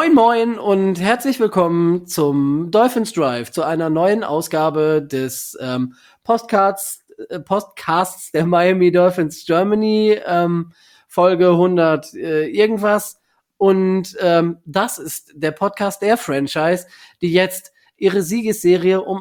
Moin Moin und herzlich willkommen zum Dolphins Drive, zu einer neuen Ausgabe des Podcasts der Miami Dolphins Germany, Folge 100 irgendwas. Und das ist der Podcast der Franchise, die jetzt ihre Siegesserie um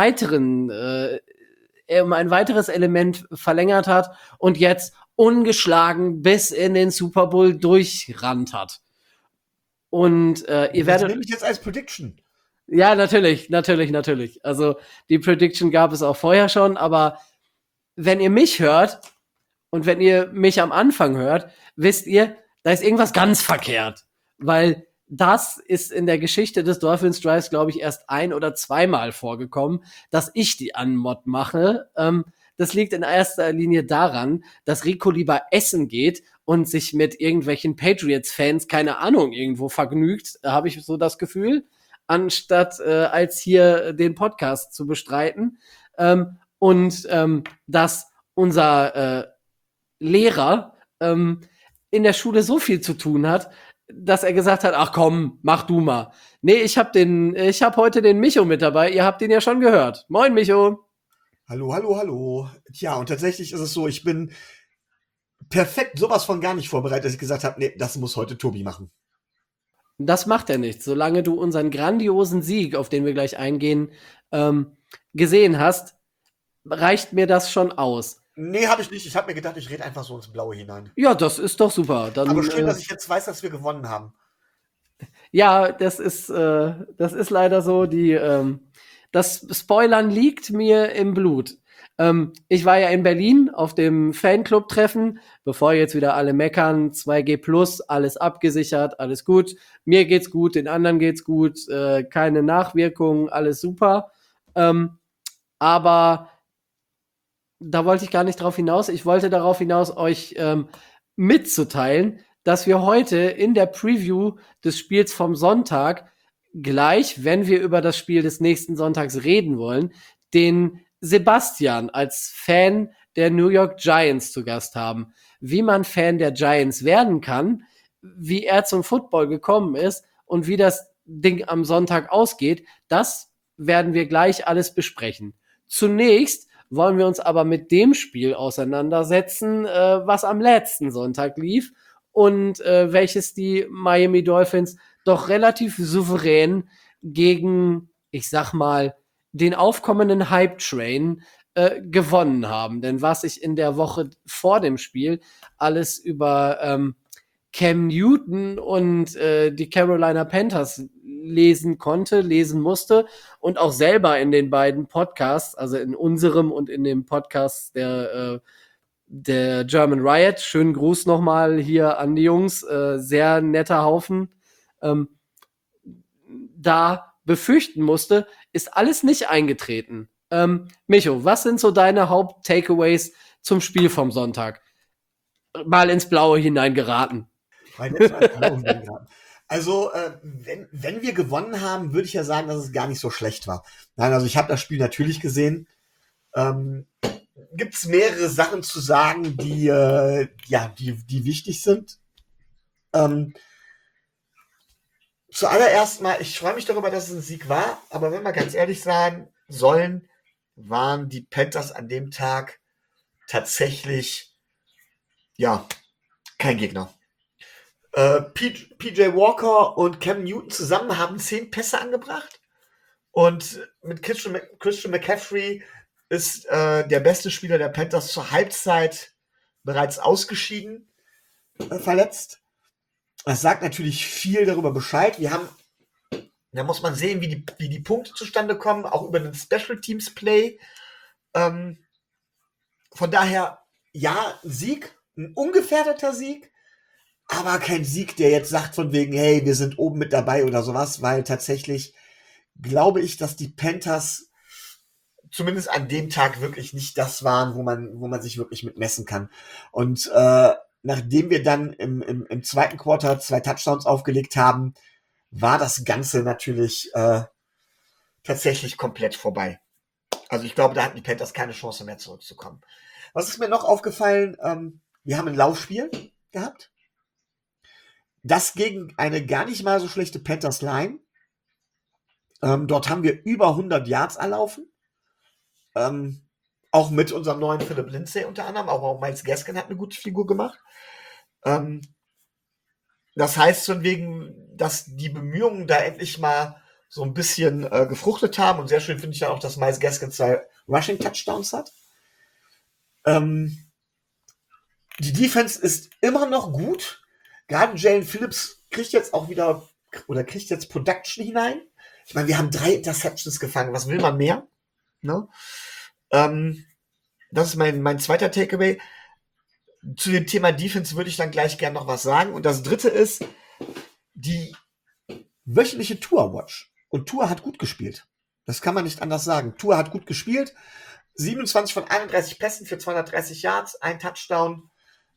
um ein weiteres Element verlängert hat und jetzt ungeschlagen bis in den Super Bowl durchrannt hat. Und ihr Das werdet. nehme ich jetzt als Prediction. Ja, natürlich. Also die Prediction gab es auch vorher schon, aber wenn ihr mich hört und wenn ihr mich am Anfang hört, wisst ihr, da ist irgendwas ganz verkehrt. Weil das ist in der Geschichte des Dolphins Drives, glaube ich, erst ein- oder zweimal vorgekommen, dass ich die Anmod mache. Das liegt in erster Linie daran, dass Rico lieber essen geht und sich mit irgendwelchen Patriots-Fans, keine Ahnung, irgendwo vergnügt, habe ich so das Gefühl, anstatt als hier den Podcast zu bestreiten. Dass unser Lehrer in der Schule so viel zu tun hat, dass er gesagt hat, ach komm, mach du mal. Nee, ich hab heute den Micho mit dabei. Ihr habt den ja schon gehört. Moin, Micho. Hallo, hallo, hallo. Tja, und tatsächlich ist es so, ich bin perfekt sowas von gar nicht vorbereitet, dass ich gesagt habe, nee, das muss heute Tobi machen. Das macht er nicht. Solange du unseren grandiosen Sieg, auf den wir gleich eingehen, gesehen hast, reicht mir das schon aus. Nee, habe ich nicht. Ich habe mir gedacht, ich rede einfach so ins Blaue hinein. Ja, das ist doch super. Aber Dann schön, dass ich jetzt weiß, dass wir gewonnen haben. ja, das ist leider so. Das Spoilern liegt mir im Blut. Ich war ja in Berlin auf dem Fanclub-Treffen, bevor jetzt wieder alle meckern, 2G plus, alles abgesichert, alles gut. Mir geht's gut, den anderen geht's gut, keine Nachwirkungen, alles super. Aber da wollte ich gar nicht drauf hinaus. Ich wollte darauf hinaus, euch mitzuteilen, dass wir heute in der Preview des Spiels vom Sonntag gleich, wenn wir über das Spiel des nächsten Sonntags reden wollen, den Sebastian als Fan der New York Giants zu Gast haben. Wie man Fan der Giants werden kann, wie er zum Football gekommen ist und wie das Ding am Sonntag ausgeht, das werden wir gleich alles besprechen. Zunächst wollen wir uns aber mit dem Spiel auseinandersetzen, was am letzten Sonntag lief und welches die Miami Dolphins doch relativ souverän gegen, ich sag mal, den aufkommenden Hype-Train gewonnen haben. Denn was ich in der Woche vor dem Spiel alles über Cam Newton und die Carolina Panthers lesen musste und auch selber in den beiden Podcasts, also in unserem und in dem Podcast der German Riot. Schönen Gruß nochmal hier an die Jungs, sehr netter Haufen. Da befürchten musste, ist alles nicht eingetreten. Micho, was sind so deine Haupt-Takeaways zum Spiel vom Sonntag? Mal ins Blaue hineingeraten. Also, wenn wir gewonnen haben, würde ich ja sagen, dass es gar nicht so schlecht war. Nein, also ich habe das Spiel natürlich gesehen. Gibt es mehrere Sachen zu sagen, die wichtig sind. Zuallererst mal, ich freue mich darüber, dass es ein Sieg war, aber wenn wir ganz ehrlich sein sollen, waren die Panthers an dem Tag tatsächlich, ja, kein Gegner. PJ Walker und Cam Newton zusammen haben 10 Pässe angebracht. Und mit Christian McCaffrey ist der beste Spieler der Panthers zur Halbzeit bereits ausgeschieden, verletzt. Das sagt natürlich viel darüber Bescheid. Da muss man sehen, wie die Punkte zustande kommen, auch über den Special Teams Play. Von daher, ja, Sieg, ein ungefährdeter Sieg, aber kein Sieg, der jetzt sagt von wegen, hey, wir sind oben mit dabei oder sowas, weil tatsächlich glaube ich, dass die Panthers zumindest an dem Tag wirklich nicht das waren, wo man sich wirklich mit messen kann. Und nachdem wir dann im zweiten Quarter 2 Touchdowns aufgelegt haben, war das Ganze natürlich tatsächlich komplett vorbei. Also ich glaube, da hatten die Panthers keine Chance mehr zurückzukommen. Was ist mir noch aufgefallen? Wir haben ein Laufspiel gehabt. Das gegen eine gar nicht mal so schlechte Panthers Line. Dort haben wir über 100 Yards erlaufen. Auch mit unserem neuen Philip Lindsay unter anderem. Auch Myles Gaskin hat eine gute Figur gemacht. Das heißt von wegen, dass die Bemühungen da endlich mal so ein bisschen gefruchtet haben. Und sehr schön finde ich ja auch, dass Myles Gaskin 2 Rushing-Touchdowns hat. Die Defense ist immer noch gut. Gerade Jalen Phillips kriegt jetzt Production hinein. Ich meine, wir haben 3 Interceptions gefangen. Was will man mehr? Ne? Das ist mein zweiter Takeaway. Zu dem Thema Defense würde ich dann gleich gerne noch was sagen. Und das dritte ist die wöchentliche Tua-Watch. Und Tua hat gut gespielt. Das kann man nicht anders sagen. Tua hat gut gespielt. 27 von 31 Pässen für 230 Yards, ein Touchdown.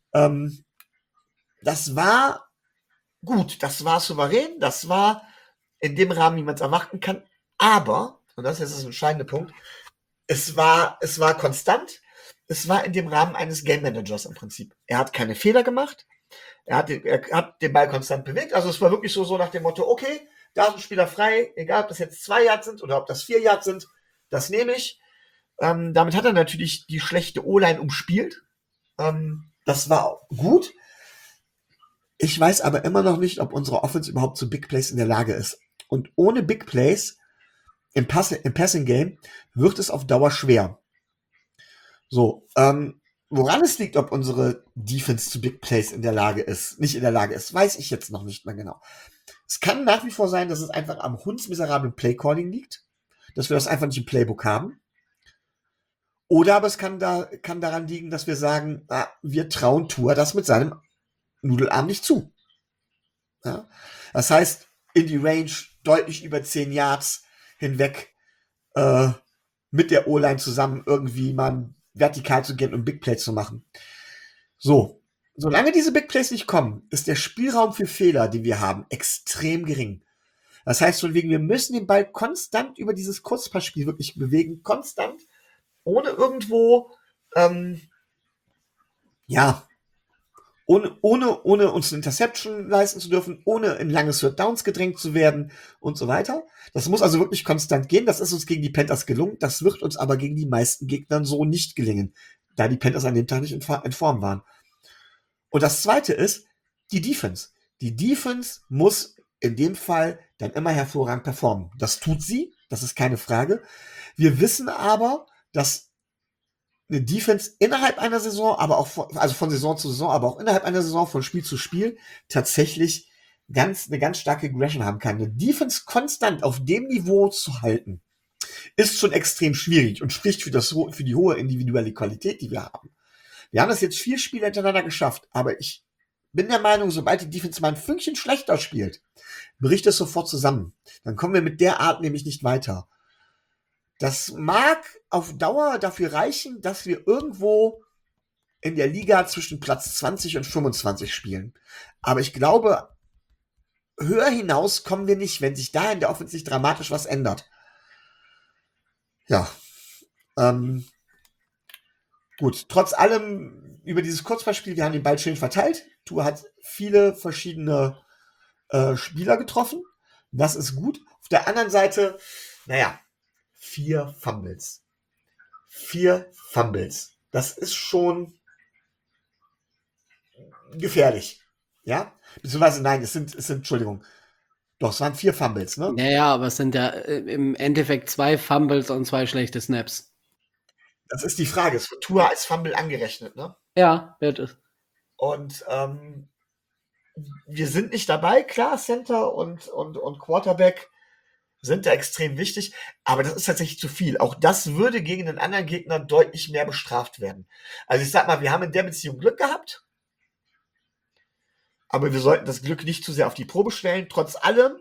Das war gut. Das war souverän. Das war in dem Rahmen, wie man es erwarten kann. Aber, und das ist der entscheidende Punkt, es war konstant. Es war in dem Rahmen eines Game Managers im Prinzip. Er hat keine Fehler gemacht. Er hat den Ball konstant bewegt. Also es war wirklich so nach dem Motto, okay, da ist ein Spieler frei, egal ob das jetzt 2 Yards sind oder ob das 4 Yards sind, das nehme ich. Damit hat er natürlich die schlechte O-Line umspielt. Das war gut. Ich weiß aber immer noch nicht, ob unsere Offense überhaupt zu Big Plays in der Lage ist. Und ohne Big Plays im Passing Game wird es auf Dauer schwer. So, woran es liegt, ob unsere Defense zu Big Plays nicht in der Lage ist, weiß ich jetzt noch nicht mehr genau. Es kann nach wie vor sein, dass es einfach am hundsmiserablen Playcalling liegt, dass wir das einfach nicht im Playbook haben. Oder aber es kann daran liegen, dass wir sagen, wir trauen Tua das mit seinem Nudelarm nicht zu. Ja? Das heißt, in die Range deutlich über 10 Yards hinweg mit der O-Line zusammen irgendwie mal vertikal zu gehen und Big Plays zu machen. So, solange diese Big Plays nicht kommen, ist der Spielraum für Fehler, die wir haben, extrem gering. Das heißt, von wegen, wir müssen den Ball konstant über dieses Kurzpassspiel wirklich bewegen, konstant, ohne irgendwo, ohne uns eine Interception leisten zu dürfen, ohne in lange Third Downs gedrängt zu werden und so weiter. Das muss also wirklich konstant gehen. Das ist uns gegen die Panthers gelungen. Das wird uns aber gegen die meisten Gegnern so nicht gelingen, da die Panthers an dem Tag nicht in Form waren. Und das Zweite ist die Defense. Die Defense muss in dem Fall dann immer hervorragend performen. Das tut sie, das ist keine Frage. Wir wissen aber, dass eine Defense innerhalb einer Saison, aber auch von Saison zu Saison, aber auch innerhalb einer Saison, von Spiel zu Spiel, tatsächlich eine ganz starke Aggression haben kann. Eine Defense konstant auf dem Niveau zu halten, ist schon extrem schwierig und spricht für die hohe individuelle Qualität, die wir haben. Wir haben das jetzt 4 Spiele hintereinander geschafft, aber ich bin der Meinung, sobald die Defense mal ein Fünkchen schlechter spielt, bricht es sofort zusammen. Dann kommen wir mit der Art nämlich nicht weiter. Das mag auf Dauer dafür reichen, dass wir irgendwo in der Liga zwischen Platz 20 und 25 spielen. Aber ich glaube, höher hinaus kommen wir nicht, wenn sich da in der Offense nicht dramatisch was ändert. Ja. Gut, trotz allem über dieses Kurzpassspiel, wir haben den Ball schön verteilt. Tua hat viele verschiedene Spieler getroffen. Das ist gut. Auf der anderen Seite, 4 Fumbles. 4 Fumbles. Das ist schon gefährlich. Ja? Beziehungsweise, nein, es sind, Entschuldigung. Doch, es waren 4 Fumbles, ne? Naja, aber es sind ja im Endeffekt 2 Fumbles und 2 schlechte Snaps. Das ist die Frage. Es wird Tua als Fumble angerechnet, ne? Ja, wird es. Und wir sind nicht dabei. Klar, Center und Quarterback sind da extrem wichtig, aber das ist tatsächlich zu viel. Auch das würde gegen den anderen Gegner deutlich mehr bestraft werden. Also ich sag mal, wir haben in der Beziehung Glück gehabt, aber wir sollten das Glück nicht zu sehr auf die Probe stellen. Trotz allem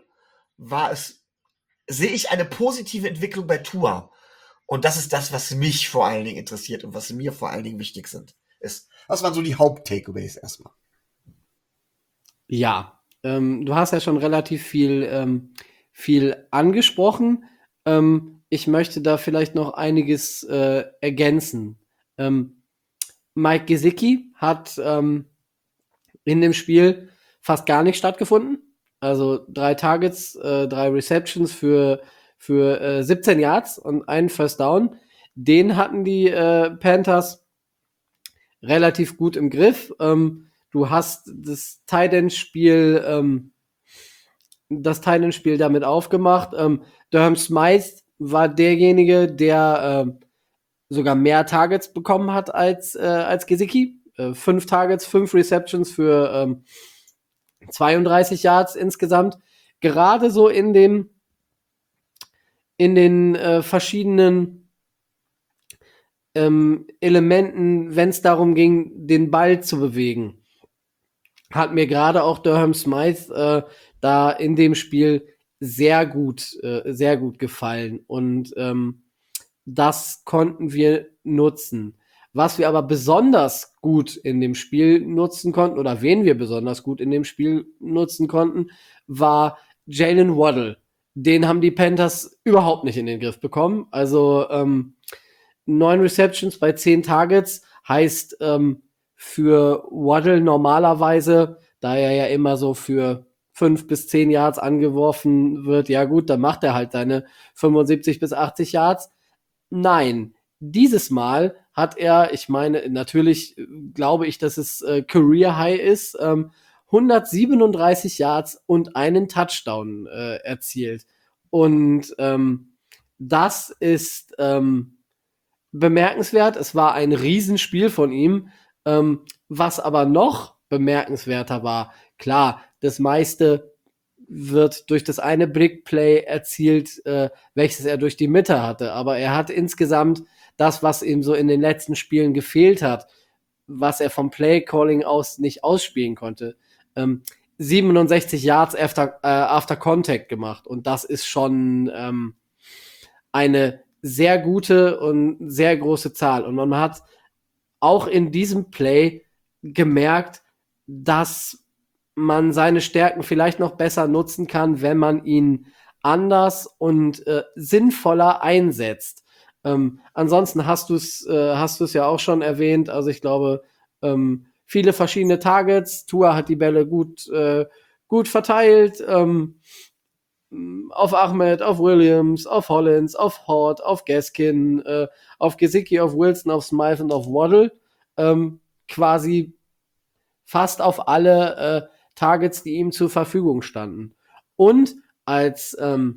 sehe ich eine positive Entwicklung bei Tua. Und das ist das, was mich vor allen Dingen interessiert und was mir vor allen Dingen wichtig ist. Das waren so die Haupt-Takeaways erstmal. Ja, du hast ja schon relativ viel angesprochen. Ich möchte da vielleicht noch einiges ergänzen. Mike Gesicki hat in dem Spiel fast gar nicht stattgefunden. Also 3 Targets, 3 Receptions für 17 Yards und einen First Down. Den hatten die Panthers relativ gut im Griff. Du hast das Tight End Spiel damit aufgemacht. Durham Smythe war derjenige, der sogar mehr Targets bekommen hat als Gesicki. 5 Targets, 5 Receptions für 32 Yards insgesamt. Gerade so in den verschiedenen Elementen, wenn es darum ging, den Ball zu bewegen, hat mir gerade auch Durham Smythe da in dem Spiel sehr gut gefallen. Und das konnten wir nutzen. Was wir aber besonders gut in dem Spiel nutzen konnten, oder wen wir besonders gut in dem Spiel nutzen konnten, war Jalen Waddle. Den haben die Panthers überhaupt nicht in den Griff bekommen. Also 9 Receptions bei 10 Targets heißt für Waddle normalerweise, da er ja immer so für 5 bis 10 Yards angeworfen wird, ja gut, dann macht er halt seine 75 bis 80 Yards. Nein, dieses Mal hat er, ich meine, natürlich glaube ich, dass es Career High ist, 137 Yards und einen Touchdown erzielt. Und das ist bemerkenswert. Es war ein Riesenspiel von ihm. Was aber noch bemerkenswerter war, klar, das meiste wird durch das eine Big Play erzielt, welches er durch die Mitte hatte. Aber er hat insgesamt das, was ihm so in den letzten Spielen gefehlt hat, was er vom Play Calling aus nicht ausspielen konnte, 67 Yards after Contact gemacht. Und das ist schon eine sehr gute und sehr große Zahl. Und man hat auch in diesem Play gemerkt, dass man seine Stärken vielleicht noch besser nutzen kann, wenn man ihn anders und sinnvoller einsetzt. Ansonsten hast du es ja auch schon erwähnt. Also ich glaube, viele verschiedene Targets. Tua hat die Bälle gut verteilt. Auf Ahmed, auf Williams, auf Hollins, auf Hort, auf Gaskin, auf Gesicki, auf Wilson, auf Smythe und auf Waddle. Quasi fast auf alle Targets, die ihm zur Verfügung standen. Und als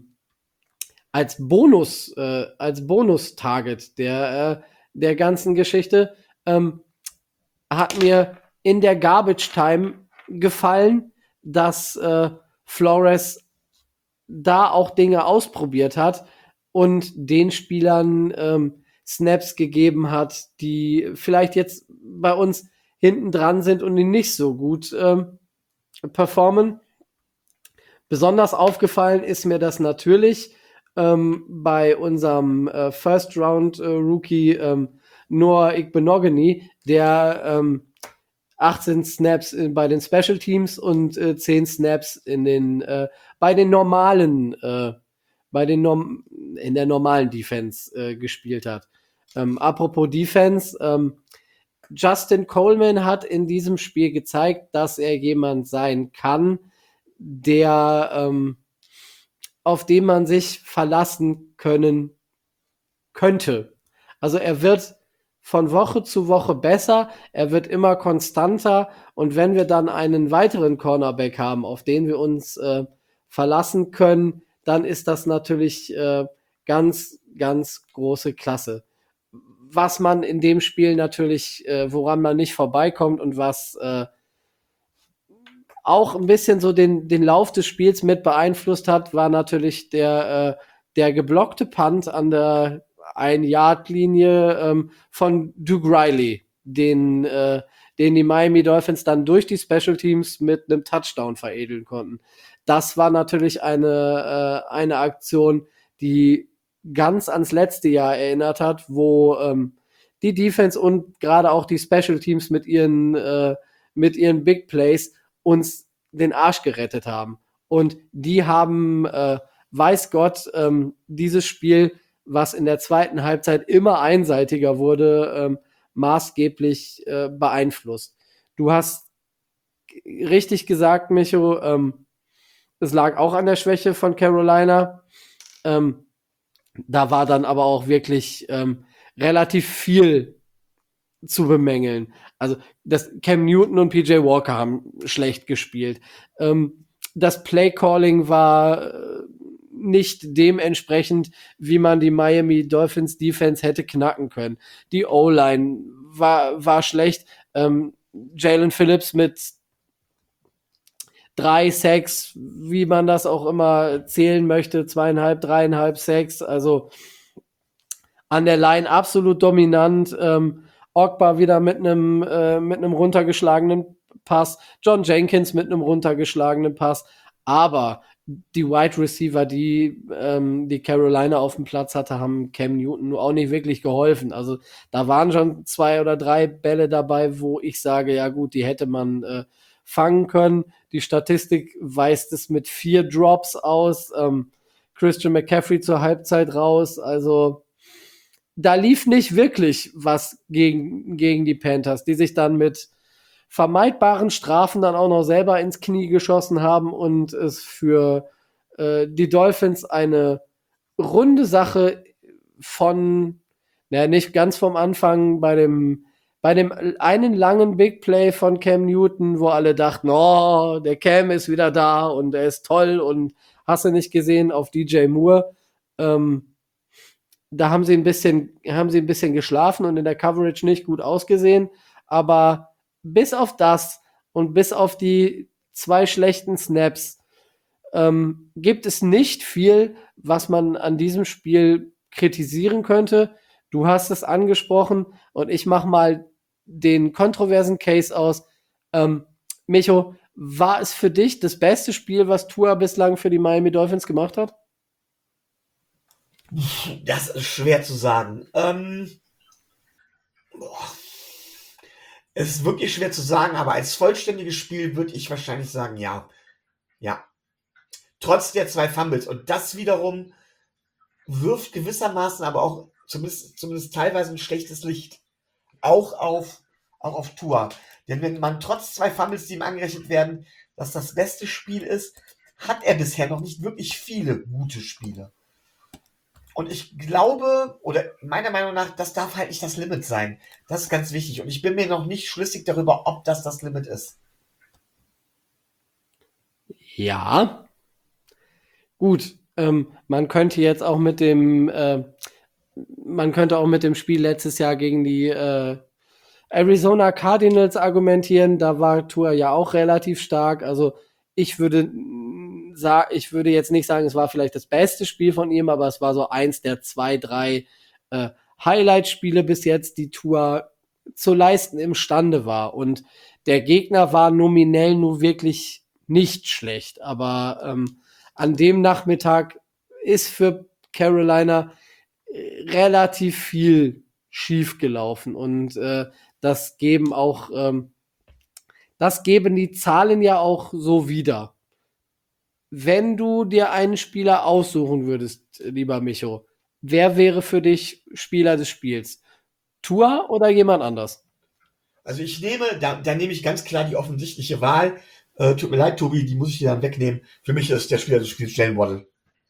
Bonus-Target der ganzen Geschichte hat mir in der Garbage Time gefallen, dass Flores da auch Dinge ausprobiert hat und den Spielern Snaps gegeben hat, die vielleicht jetzt bei uns hinten dran sind und die nicht so gut performen. Besonders aufgefallen ist mir das natürlich bei unserem First-Round-Rookie Noah Igbenogany, der 18 Snaps bei den Special Teams und 10 Snaps in bei den normalen in der normalen Defense gespielt hat. Apropos Defense, Justin Coleman hat in diesem Spiel gezeigt, dass er jemand sein kann, der auf den man sich verlassen können könnte. Also er wird von Woche zu Woche besser, er wird immer konstanter und wenn wir dann einen weiteren Cornerback haben, auf den wir uns verlassen können, dann ist das natürlich ganz, ganz große Klasse. Was man in dem Spiel natürlich, woran man nicht vorbeikommt und was auch ein bisschen so den Lauf des Spiels mit beeinflusst hat, war natürlich der geblockte Punt an der 1-Yard-Linie von Duke Riley, den die Miami Dolphins dann durch die Special Teams mit einem Touchdown veredeln konnten. Das war natürlich eine Aktion, die ganz ans letzte Jahr erinnert hat, wo die Defense und gerade auch die Special Teams mit ihren Big Plays uns den Arsch gerettet haben. Und die haben, weiß Gott, dieses Spiel, was in der zweiten Halbzeit immer einseitiger wurde, maßgeblich beeinflusst. Du hast richtig gesagt, Micho. Es lag auch an der Schwäche von Carolina. Da war dann aber auch wirklich relativ viel zu bemängeln. Also das Cam Newton und PJ Walker haben schlecht gespielt. Das Play-Calling war nicht dementsprechend, wie man die Miami Dolphins Defense hätte knacken können. Die O-Line war schlecht. Jalen Phillips mit 3 Sacks, wie man das auch immer zählen möchte, 2,5, 3,5 Sacks, also an der Line absolut dominant. Ogba wieder mit einem runtergeschlagenen Pass, John Jenkins mit einem runtergeschlagenen Pass, aber die Wide Receiver, die Carolina auf dem Platz hatte, haben Cam Newton nur auch nicht wirklich geholfen. Also da waren schon 2 oder 3 Bälle dabei, wo ich sage, ja gut, die hätte man fangen können. Die Statistik weist es mit 4 Drops aus. Christian McCaffrey zur Halbzeit raus. Also da lief nicht wirklich was gegen die Panthers, die sich dann mit vermeidbaren Strafen dann auch noch selber ins Knie geschossen haben und es für die Dolphins eine runde Sache von, naja, nicht ganz vom Anfang bei dem einen langen Big Play von Cam Newton, wo alle dachten, oh, der Cam ist wieder da und er ist toll und hast du nicht gesehen auf DJ Moore. Da haben sie ein bisschen geschlafen und in der Coverage nicht gut ausgesehen, aber bis auf das und bis auf die 2 schlechten Snaps gibt es nicht viel, was man an diesem Spiel kritisieren könnte. Du hast es angesprochen und ich mache mal den kontroversen Case aus. Micho, war es für dich das beste Spiel, was Tua bislang für die Miami Dolphins gemacht hat? Das ist schwer zu sagen. Es ist wirklich schwer zu sagen, aber als vollständiges Spiel würde ich wahrscheinlich sagen, ja. Ja. Trotz der 2 Fumbles. Und das wiederum wirft gewissermaßen aber auch zumindest teilweise ein schlechtes Licht. Auch auf Tua. Denn wenn man trotz 2 Fumbles, die ihm angerechnet werden, dass das beste Spiel ist, hat er bisher noch nicht wirklich viele gute Spiele. Und ich glaube, oder meiner Meinung nach, das darf halt nicht das Limit sein. Das ist ganz wichtig. Und ich bin mir noch nicht schlüssig darüber, ob das Limit ist. Ja, gut. Man könnte jetzt auch man könnte auch mit dem Spiel letztes Jahr gegen die Arizona Cardinals argumentieren. Da war Tua ja auch relativ stark. Also ich würde jetzt nicht sagen, es war vielleicht das beste Spiel von ihm, aber es war so eins der 2, 3 Highlight-Spiele bis jetzt, die Tua zu leisten imstande war. Und der Gegner war nominell nur wirklich nicht schlecht. Aber an dem Nachmittag ist für Carolina relativ viel schief gelaufen. Und das geben die Zahlen ja auch so wieder. Wenn du dir einen Spieler aussuchen würdest, lieber Micho, wer wäre für dich Spieler des Spiels? Tua oder jemand anders? Also da nehme ich ganz klar die offensichtliche Wahl. Tut mir leid, Tobi, die muss ich dir dann wegnehmen. Für mich ist der Spieler des Spiels Jalen Waddle.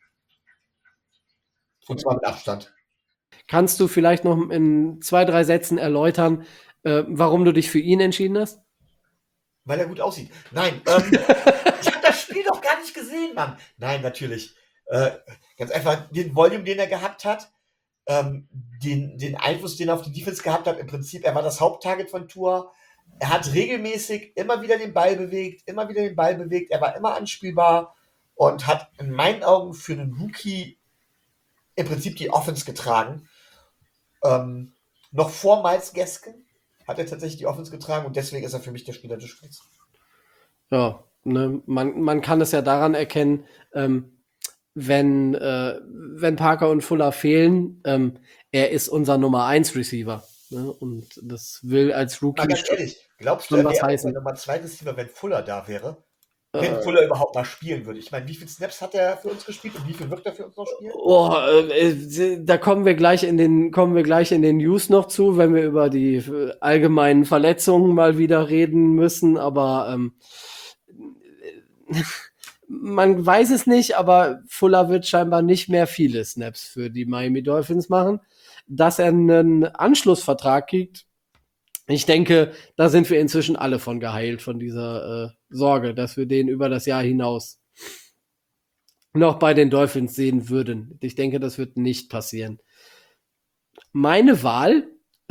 Und zwar mit Abstand. Kannst du vielleicht noch in 2, 3 Sätzen erläutern, warum du dich für ihn entschieden hast? Weil er gut aussieht. Nein, ich habe das Spiel doch gar nicht gesehen, Mann. Nein, natürlich. Ganz einfach den Volume, den er gehabt hat, den Einfluss, den er auf die Defense gehabt hat. Im Prinzip, er war das Haupttarget von Tua. Er hat regelmäßig immer wieder den Ball bewegt. Er war immer anspielbar und hat in meinen Augen für einen Rookie im Prinzip die Offense getragen. Noch vor Myles Gaskin hat er tatsächlich die Offense getragen und deswegen ist er für mich der Spieler des Spiels. Ja, ne, man kann es ja daran erkennen, wenn Parker und Fuller fehlen, er ist unser Nummer 1 Receiver. Ne? Und das will als Rookie Mal ganz ehrlich, glaubst du, schon er was wäre heißen. unser Nummer 2 Receiver, wenn Fuller da wäre? wenn Äh, Fuller überhaupt mal spielen würde. Ich meine, wie viele Snaps hat er für uns gespielt und wie viel wird er für uns noch spielen? da kommen wir gleich in den News noch zu, wenn wir über die allgemeinen Verletzungen mal wieder reden müssen. Aber man weiß es nicht, aber Fuller wird scheinbar nicht mehr viele Snaps für die Miami Dolphins machen. Dass er einen Anschlussvertrag kriegt, ich denke, da sind wir inzwischen alle von geheilt, von dieser Sorge, dass wir den über das Jahr hinaus noch bei den Dolphins sehen würden. Ich denke, das wird nicht passieren. Meine Wahl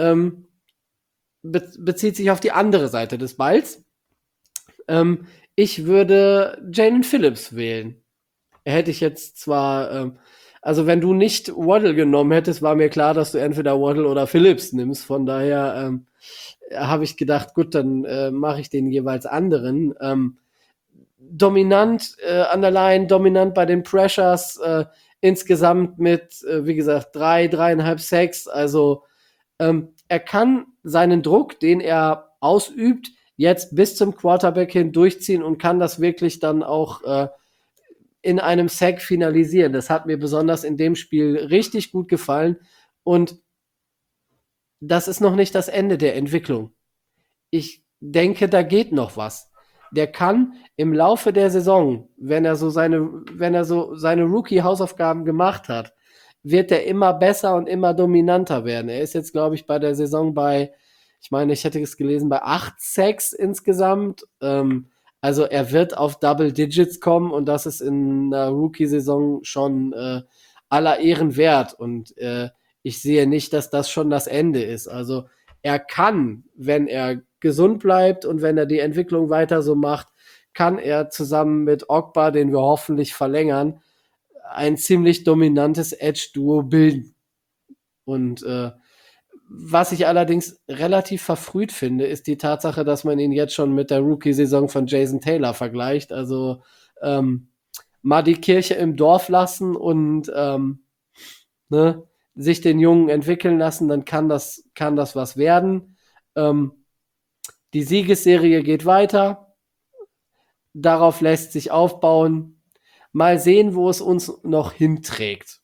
bezieht sich auf die andere Seite des Balls. Ich würde Jalen Phillips wählen. Hätte ich jetzt zwar, also wenn du nicht Waddle genommen hättest, war mir klar, dass du entweder Waddle oder Phillips nimmst. Von daher habe ich gedacht, gut, dann mache ich den jeweils anderen. Dominant an der Line, dominant bei den Pressures, insgesamt mit, wie gesagt, 3,5 Sacks. Also er kann seinen Druck, den er ausübt, jetzt bis zum Quarterback hin durchziehen und kann das wirklich dann auch in einem Sack finalisieren. Das hat mir besonders in dem Spiel richtig gut gefallen. Und das ist noch nicht das Ende der Entwicklung. Ich denke, da geht noch was. Der kann im Laufe der Saison, wenn er so seine Rookie-Hausaufgaben gemacht hat, wird er immer besser und immer dominanter werden. Er ist jetzt, glaube ich, bei der Saison bei, ich meine, ich hätte es gelesen, bei 8 Sacks insgesamt. Also er wird auf Double Digits kommen und das ist in einer Rookie-Saison schon aller Ehren wert. Und ich sehe nicht, dass das schon das Ende ist. Also er kann, wenn er gesund bleibt und wenn er die Entwicklung weiter so macht, kann er zusammen mit Ogba, den wir hoffentlich verlängern, ein ziemlich dominantes Edge-Duo bilden. Und was ich allerdings relativ verfrüht finde, ist die Tatsache, dass man ihn jetzt schon mit der Rookie-Saison von Jason Taylor vergleicht. Also mal die Kirche im Dorf lassen und ne, sich den Jungen entwickeln lassen, dann kann das was werden. Die Siegesserie geht weiter. Darauf lässt sich aufbauen. Mal sehen, wo es uns noch hinträgt.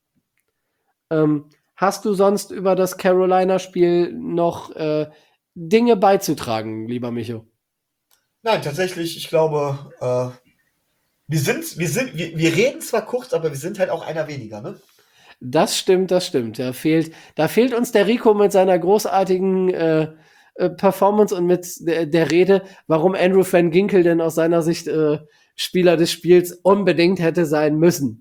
Hast du sonst über das Carolina-Spiel noch Dinge beizutragen, lieber Micho? Nein, tatsächlich, ich glaube, wir reden zwar kurz, aber wir sind halt auch einer weniger, ne? Das stimmt, das stimmt. Da fehlt uns der Rico mit seiner großartigen Performance und mit der Rede, warum Andrew Van Ginkel denn aus seiner Sicht Spieler des Spiels unbedingt hätte sein müssen.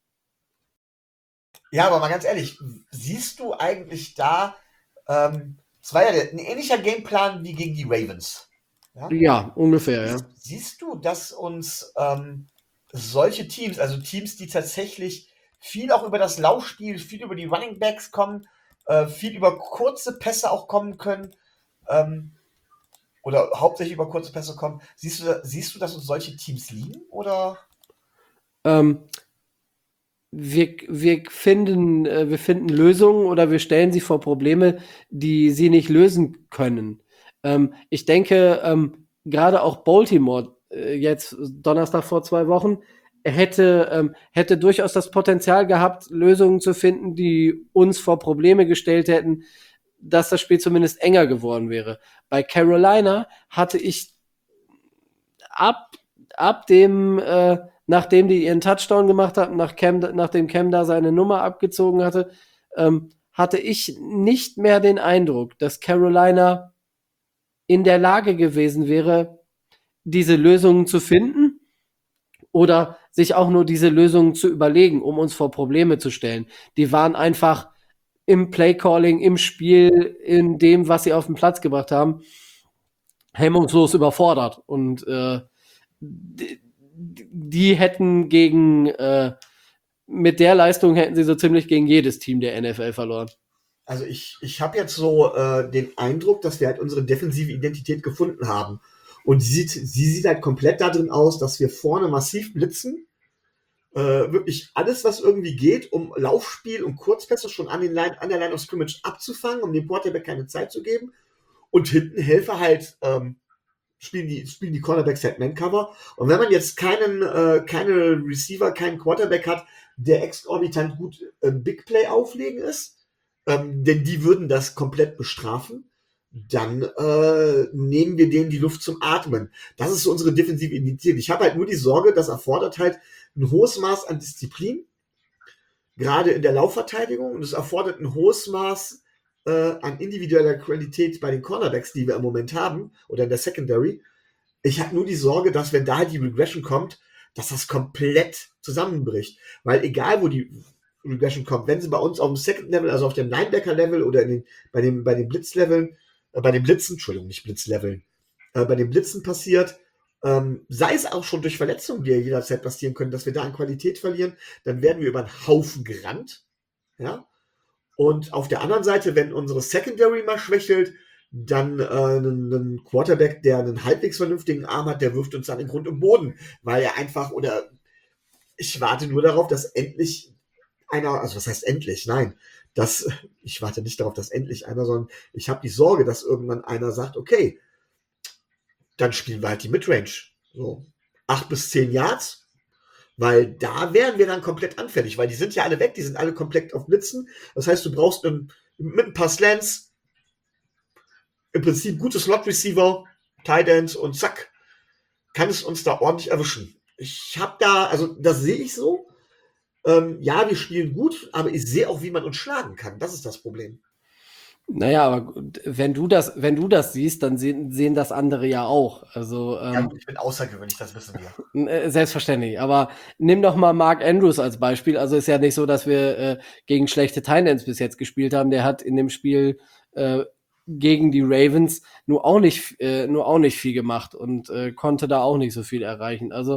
Ja, aber mal ganz ehrlich, siehst du eigentlich da, es war ja ein ähnlicher Gameplan wie gegen die Ravens. Ja? Ja, ungefähr, ja. Siehst du, dass uns solche Teams, also Teams, die tatsächlich viel auch über das Laufspiel, viel über die Running Backs kommen, viel über kurze Pässe auch kommen können, oder hauptsächlich über kurze Pässe kommen, siehst du, dass uns solche Teams liegen? Oder? Ähm, wir finden Lösungen oder wir stellen sie vor Probleme, die sie nicht lösen können. Ich denke, gerade auch Baltimore, jetzt Donnerstag vor 2 Wochen, hätte durchaus das Potenzial gehabt, Lösungen zu finden, die uns vor Probleme gestellt hätten, dass das Spiel zumindest enger geworden wäre. Bei Carolina hatte ich ab, ab dem, nachdem die ihren Touchdown gemacht hatten, nachdem Cam da seine Nummer abgezogen hatte, hatte ich nicht mehr den Eindruck, dass Carolina in der Lage gewesen wäre, diese Lösungen zu finden oder sich auch nur diese Lösungen zu überlegen, um uns vor Probleme zu stellen. Die waren einfach im Playcalling, im Spiel, in dem, was sie auf den Platz gebracht haben, hemmungslos überfordert. Und die hätten mit der Leistung hätten sie so ziemlich gegen jedes Team der NFL verloren. Also ich habe jetzt so den Eindruck, dass wir halt unsere defensive Identität gefunden haben. Und sie sieht halt komplett darin aus, dass wir vorne massiv blitzen. Wirklich alles, was irgendwie geht, um Laufspiel und Kurzpässe schon an der Line of Scrimmage abzufangen, um dem Quarterback keine Zeit zu geben. Und hinten helfe halt spielen die Cornerbacks halt Man-Cover. Und wenn man jetzt keine Receiver, keinen Quarterback hat, der exorbitant gut Big Play auflegen ist, denn die würden das komplett bestrafen, dann nehmen wir denen die Luft zum Atmen. Das ist so unsere defensive Identität. Ich habe halt nur die Sorge, das erfordert halt ein hohes Maß an Disziplin, gerade in der Laufverteidigung, und es erfordert ein hohes Maß an individueller Qualität bei den Cornerbacks, die wir im Moment haben, oder in der Secondary. Ich habe nur die Sorge, dass wenn da halt die Regression kommt, dass das komplett zusammenbricht. Weil egal, wo die Regression kommt, wenn sie bei uns auf dem Second Level, also auf dem Linebacker-Level oder bei den Blitzleveln, bei den Blitzen, Entschuldigung, nicht Blitzleveln, bei den Blitzen passiert, sei es auch schon durch Verletzungen, die ja jederzeit passieren können, dass wir da an Qualität verlieren, dann werden wir über einen Haufen gerannt. Ja? Und auf der anderen Seite, wenn unsere Secondary mal schwächelt, dann ein Quarterback, der einen halbwegs vernünftigen Arm hat, der wirft uns dann in Grund und Boden, weil er einfach, oder ich warte nur darauf, dass endlich einer, also was heißt endlich? Nein, ich warte nicht darauf, dass endlich einer, sondern ich habe die Sorge, dass irgendwann einer sagt, okay, dann spielen wir halt die Midrange. So 8 bis 10 Yards, weil da wären wir dann komplett anfällig, weil die sind ja alle weg, die sind alle komplett auf Blitzen. Das heißt, du brauchst mit ein paar Slants im Prinzip gute Slot-Receiver, Tight Ends und zack, kann es uns da ordentlich erwischen. Ich habe da, also das sehe ich so. Ja, wir spielen gut, aber ich sehe auch, wie man uns schlagen kann. Das ist das Problem. Naja, aber wenn du das siehst, dann sehen das andere ja auch. Also Ja, ich bin außergewöhnlich, das wissen wir. Selbstverständlich. Aber nimm doch mal Mark Andrews als Beispiel. Also ist ja nicht so, dass wir gegen schlechte Tight Ends bis jetzt gespielt haben. Der hat in dem Spiel gegen die Ravens nur auch nicht viel gemacht und konnte da auch nicht so viel erreichen. Also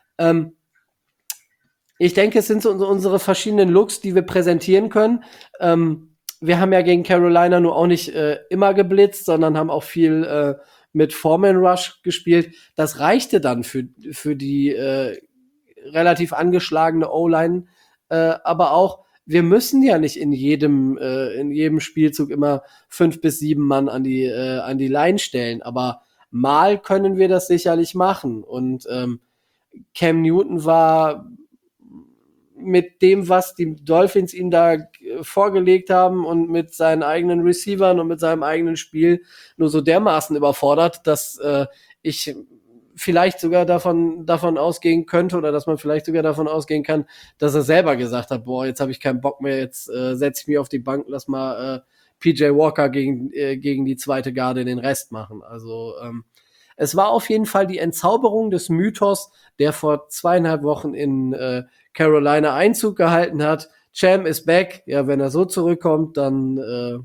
ich denke, es sind so unsere verschiedenen Looks, die wir präsentieren können. Wir haben ja gegen Carolina nur auch nicht immer geblitzt, sondern haben auch viel mit Foreman Rush gespielt. Das reichte dann für die relativ angeschlagene O-Line, aber auch wir müssen ja nicht in jedem Spielzug immer 5 bis 7 Mann an die Line stellen, aber mal können wir das sicherlich machen. Und Cam Newton war mit dem, was die Dolphins ihm da vorgelegt haben und mit seinen eigenen Receivern und mit seinem eigenen Spiel nur so dermaßen überfordert, dass ich vielleicht sogar davon ausgehen könnte oder dass man vielleicht sogar davon ausgehen kann, dass er selber gesagt hat, boah, jetzt habe ich keinen Bock mehr, jetzt setze ich mich auf die Bank, lass mal PJ Walker gegen die zweite Garde den Rest machen. Also es war auf jeden Fall die Entzauberung des Mythos, der vor 2,5 Wochen in Carolina Einzug gehalten hat. Cham is back. Ja, wenn er so zurückkommt, dann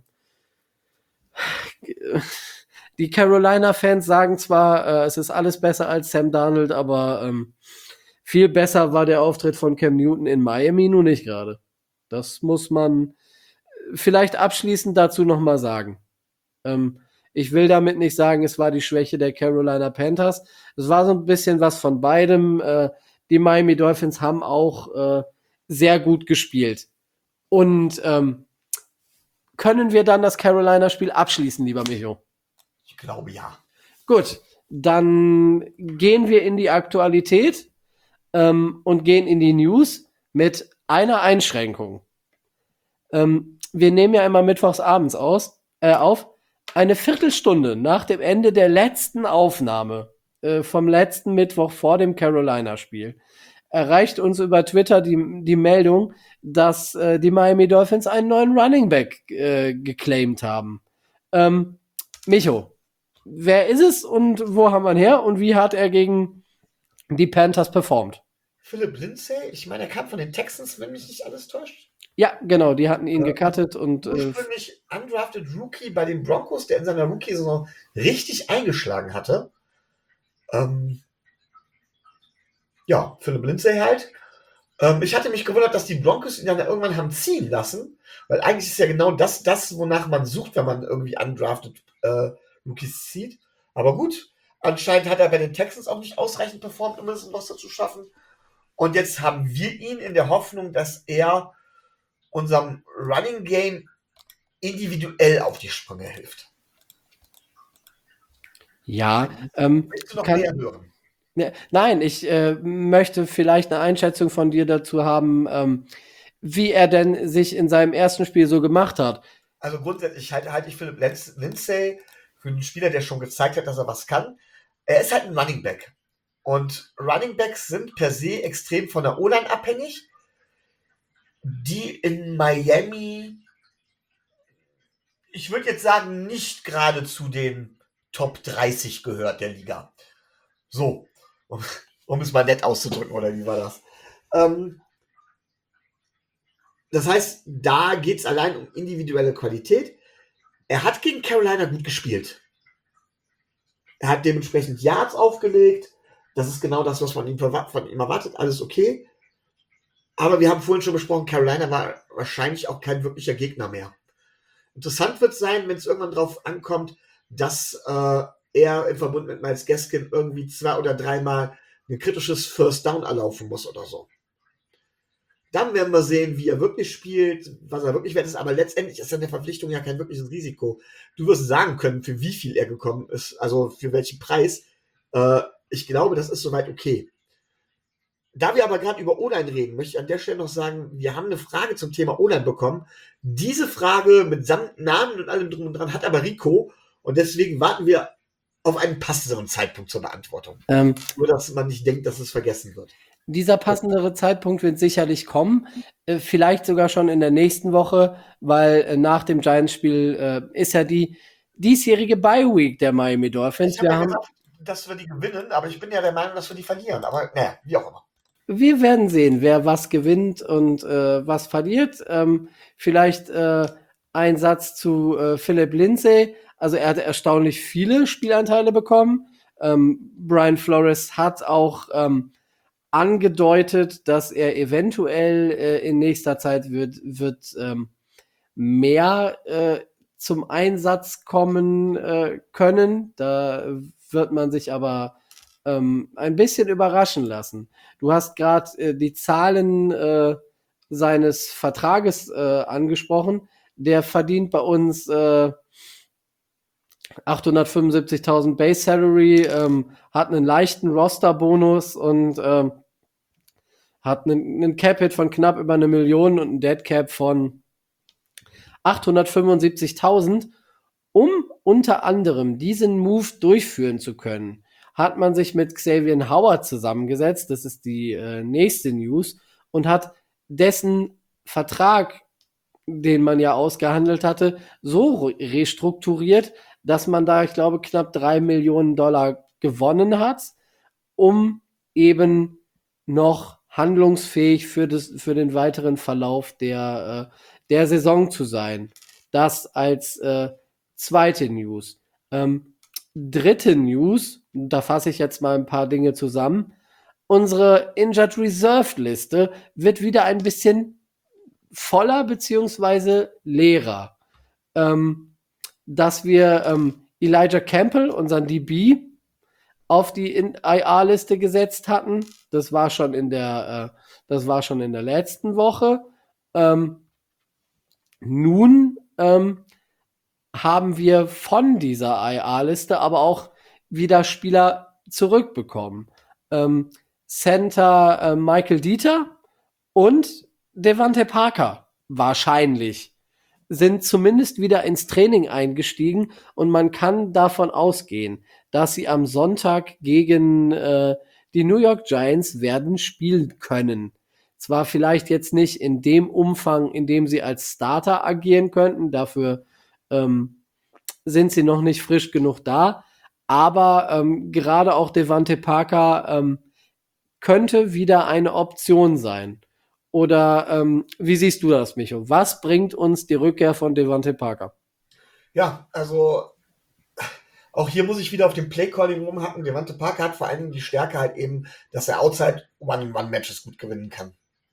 die Carolina-Fans sagen zwar, es ist alles besser als Sam Darnold, aber viel besser war der Auftritt von Cam Newton in Miami nun nicht gerade. Das muss man vielleicht abschließend dazu noch mal sagen. Ich will damit nicht sagen, es war die Schwäche der Carolina Panthers. Es war so ein bisschen was von beidem. Die Miami Dolphins haben auch sehr gut gespielt. Und können wir dann das Carolina-Spiel abschließen, lieber Micho? Ich glaube ja. Gut, dann gehen wir in die Aktualität und gehen in die News mit einer Einschränkung. Wir nehmen ja immer mittwochs abends auf. Eine Viertelstunde nach dem Ende der letzten Aufnahme vom letzten Mittwoch vor dem Carolina-Spiel erreicht uns über Twitter die Meldung, dass die Miami Dolphins einen neuen Running Back geclaimt haben. Micho, wer ist es und wo haben wir ihn her und wie hat er gegen die Panthers performt? Philip Lindsay, ich meine, er kam von den Texans, wenn mich nicht alles täuscht. Ja, genau, die hatten ihn gecuttet und ursprünglich undrafted Rookie bei den Broncos, der in seiner Rookie-Saison richtig eingeschlagen hatte. Ja, Philip Lindsay halt. Ich hatte mich gewundert, dass die Broncos ihn dann irgendwann haben ziehen lassen, weil eigentlich ist ja genau das, wonach man sucht, wenn man irgendwie undrafted Rookies zieht. Aber gut, anscheinend hat er bei den Texans auch nicht ausreichend performt, um es im Roster zu schaffen. Und jetzt haben wir ihn in der Hoffnung, dass er unserem Running Game individuell auf die Sprünge hilft. Ja, Willst du noch mehr hören? nein, ich möchte vielleicht eine Einschätzung von dir dazu haben, wie er denn sich in seinem ersten Spiel so gemacht hat. Also grundsätzlich halte ich Philipp Lindsay für einen Spieler, der schon gezeigt hat, dass er was kann. Er ist halt ein Running Back. Und Running Backs sind per se extrem von der O-Line abhängig, die in Miami, ich würde jetzt sagen, nicht gerade zu den Top 30 gehört der Liga. So, um, um es mal nett auszudrücken, oder wie war das? Ähm, Das heißt, da geht es allein um individuelle Qualität. Er hat gegen Carolina gut gespielt. Er hat dementsprechend Yards aufgelegt. Das ist genau das, was man von ihm erwartet. Alles okay. Aber wir haben vorhin schon besprochen, Carolina war wahrscheinlich auch kein wirklicher Gegner mehr. Interessant wird es sein, wenn es irgendwann drauf ankommt, dass er im Verbund mit Myles Gaskin irgendwie 2 oder 3-mal ein kritisches First Down erlaufen muss oder so. Dann werden wir sehen, wie er wirklich spielt, was er wirklich wert ist. Aber letztendlich ist seine Verpflichtung ja kein wirkliches Risiko. Du wirst sagen können, für wie viel er gekommen ist, also für welchen Preis. Ich glaube, das ist soweit okay. Da wir aber gerade über O-Line reden, möchte ich an der Stelle noch sagen, wir haben eine Frage zum Thema O-Line bekommen. Diese Frage mit samt Namen und allem drum und dran hat aber Rico. Und deswegen warten wir auf einen passenderen Zeitpunkt zur Beantwortung. Nur, dass man nicht denkt, dass es vergessen wird. Dieser passendere Zeitpunkt wird sicherlich kommen, vielleicht sogar schon in der nächsten Woche, weil nach dem Giants-Spiel ist ja die diesjährige Bye-Week der Miami Dolphins. Ich habe ja gesagt, dass wir die gewinnen, aber ich bin ja der Meinung, dass wir die verlieren. Aber naja, wie auch immer. Wir werden sehen, wer was gewinnt und was verliert. Vielleicht ein Satz zu Philip Lindsay. Also er hat erstaunlich viele Spielanteile bekommen. Brian Flores hat auch angedeutet, dass er eventuell in nächster Zeit wird mehr zum Einsatz kommen können. Da wird man sich aber ein bisschen überraschen lassen. Du hast gerade die Zahlen seines Vertrages angesprochen. Der verdient bei uns 875.000 Base Salary, hat einen leichten Roster-Bonus und hat einen Cap-Hit von knapp über 1 Million und einen Dead-Cap von 875.000. Um unter anderem diesen Move durchführen zu können, hat man sich mit Xavier Howard zusammengesetzt, das ist die nächste News, und hat dessen Vertrag, den man ja ausgehandelt hatte, so restrukturiert, dass man da, ich glaube, knapp 3 Millionen Dollar gewonnen hat, um eben noch handlungsfähig für den weiteren Verlauf der Saison zu sein. Das als zweite News. Dritte News, da fasse ich jetzt mal ein paar Dinge zusammen. Unsere Injured Reserve Liste wird wieder ein bisschen voller beziehungsweise leerer. Dass wir Elijah Campbell, unseren DB, auf die IR-Liste gesetzt hatten. Das war schon in der letzten Woche. Nun haben wir von dieser IR-Liste aber auch wieder Spieler zurückbekommen. Center Michael Dieter und Devante Parker wahrscheinlich sind zumindest wieder ins Training eingestiegen und man kann davon ausgehen, dass sie am Sonntag gegen die New York Giants werden spielen können. Zwar vielleicht jetzt nicht in dem Umfang, in dem sie als Starter agieren könnten, dafür sind sie noch nicht frisch genug da, aber gerade auch Devante Parker könnte wieder eine Option sein. Oder wie siehst du das, Micho? Was bringt uns die Rückkehr von Devante Parker? Ja, also auch hier muss ich wieder auf dem Play-Calling rumhacken. Devante Parker hat vor allem die Stärke halt eben, dass er outside One-on-One-Matches gut gewinnen kann.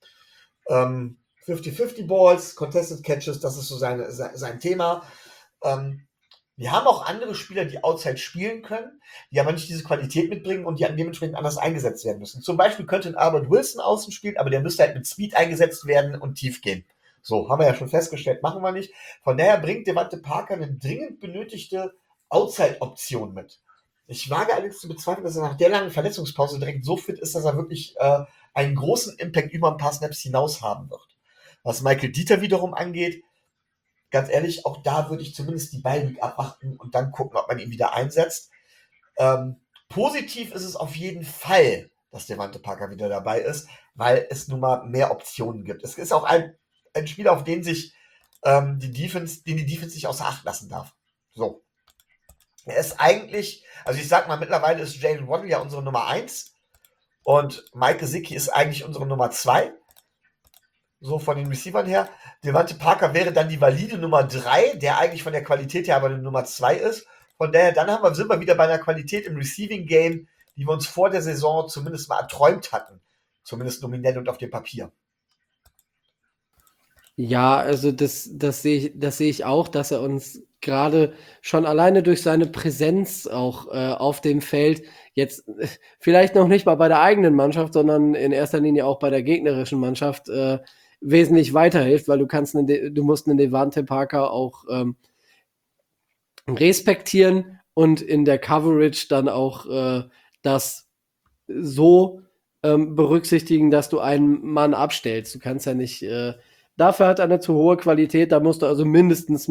50-50 Balls, Contested Catches, das ist so sein Thema. Wir haben auch andere Spieler, die outside spielen können, die aber nicht diese Qualität mitbringen und die dementsprechend anders eingesetzt werden müssen. Zum Beispiel könnte ein Albert Wilson außen spielen, aber der müsste halt mit Speed eingesetzt werden und tief gehen. So, haben wir ja schon festgestellt, machen wir nicht. Von daher bringt Devante Parker eine dringend benötigte Outside-Option mit. Ich wage allerdings zu bezweifeln, dass er nach der langen Verletzungspause direkt so fit ist, dass er wirklich einen großen Impact über ein paar Snaps hinaus haben wird. Was Michael Dieter wiederum angeht, ganz ehrlich, auch da würde ich zumindest die Bye-Week abwarten und dann gucken, ob man ihn wieder einsetzt. Positiv ist es auf jeden Fall, dass Devante Parker wieder dabei ist, weil es nun mal mehr Optionen gibt. Es ist auch ein Spieler, auf den sich den die Defense nicht außer Acht lassen darf. So. Er ist eigentlich, also ich sag mal, mittlerweile ist Jalen Waddle ja unsere Nummer 1 und Mike Gesicki ist eigentlich unsere Nummer 2. So von den Receivern her. Devante Parker wäre dann die valide Nummer 3, der eigentlich von der Qualität her aber eine Nummer 2 ist. Von daher, sind wir wieder bei einer Qualität im Receiving Game, die wir uns vor der Saison zumindest mal erträumt hatten. Zumindest nominell und auf dem Papier. Ja, also das sehe ich auch, dass er uns gerade schon alleine durch seine Präsenz auch auf dem Feld jetzt vielleicht noch nicht mal bei der eigenen Mannschaft, sondern in erster Linie auch bei der gegnerischen Mannschaft wesentlich weiterhilft, weil du musst einen Devante Parker auch respektieren und in der Coverage dann auch das so berücksichtigen, dass du einen Mann abstellst. Du kannst ja nicht dafür hat er eine zu hohe Qualität, da musst du also mindestens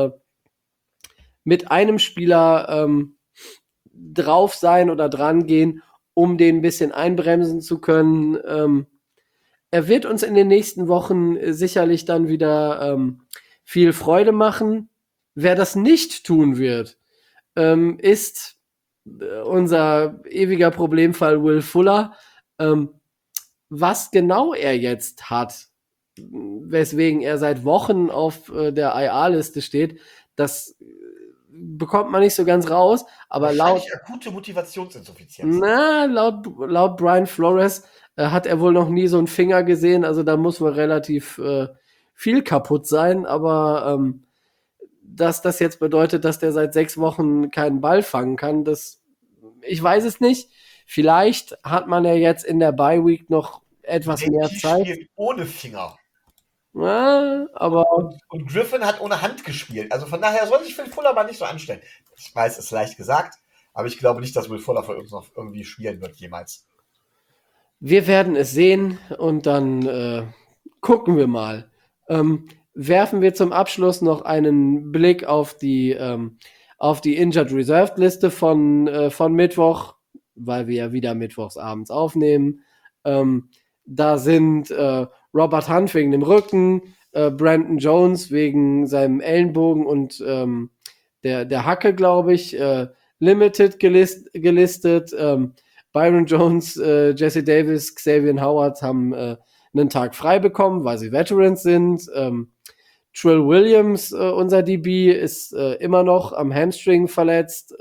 mit einem Spieler drauf sein oder dran gehen, um den ein bisschen einbremsen zu können. Er wird uns in den nächsten Wochen sicherlich dann wieder viel Freude machen. Wer das nicht tun wird, ist unser ewiger Problemfall Will Fuller. Was genau er jetzt hat, weswegen er seit Wochen auf der IA-Liste steht, das bekommt man nicht so ganz raus, aber Wahrscheinlich akute Motivationsinsuffizienz. laut Brian Flores hat er wohl noch nie so einen Finger gesehen, also da muss wohl relativ viel kaputt sein, aber dass das jetzt bedeutet, dass der seit 6 Wochen keinen Ball fangen kann, ich weiß es nicht. Vielleicht hat man ja jetzt in der Bye-Week noch etwas mehr JT Zeit. spielt ohne Finger. Ja, aber Und Griffin hat ohne Hand gespielt. Also von daher soll sich Will Fuller mal nicht so anstellen. Ich weiß, es ist leicht gesagt, aber ich glaube nicht, dass Will Fuller für uns noch irgendwie spielen wird jemals. wir werden es sehen und dann gucken wir mal. Werfen wir zum Abschluss noch einen Blick auf die Injured Reserved Liste von Mittwoch, weil wir ja wieder mittwochs abends aufnehmen. Da sind Robert Hunt wegen dem Rücken, Brandon Jones wegen seinem Ellenbogen und der Hacke, glaube ich, limited gelistet. Byron Jones, Jesse Davis, Xavier Howard haben einen Tag frei bekommen, weil sie Veterans sind. Trill Williams, unser DB, ist immer noch am Hamstring verletzt.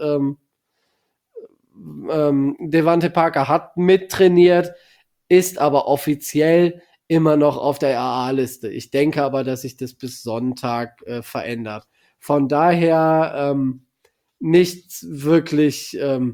Devante Parker hat mittrainiert, ist aber offiziell immer noch auf der AA-Liste. Ich denke aber, dass sich das bis Sonntag verändert. Von daher nichts wirklich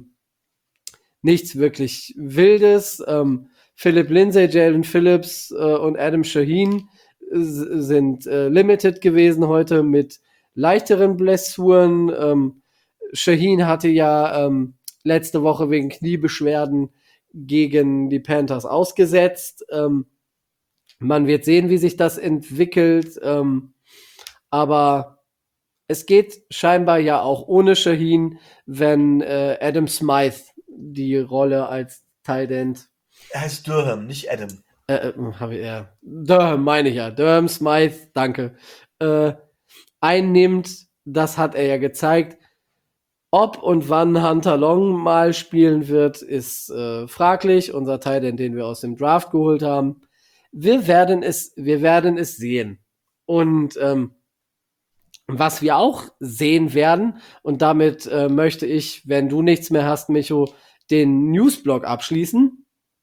Wildes. Philip Lindsay, Jalen Phillips und Adam Shaheen sind limited gewesen heute mit leichteren Blessuren. Shaheen hatte ja letzte Woche wegen Kniebeschwerden gegen die Panthers ausgesetzt. Man wird sehen, wie sich das entwickelt. Aber es geht scheinbar ja auch ohne Shaheen, wenn Adam Smythe die Rolle als Tight End Er heißt Durham, nicht Adam. Durham meine ich ja. Durham Smythe, danke. Einnimmt, das hat er ja gezeigt. Ob und wann Hunter Long mal spielen wird, ist fraglich. Unser Tight End, den wir aus dem Draft geholt haben. Wir werden es sehen. Und was wir auch sehen werden, und damit möchte ich, wenn du nichts mehr hast, Micho, den Newsblog abschließen.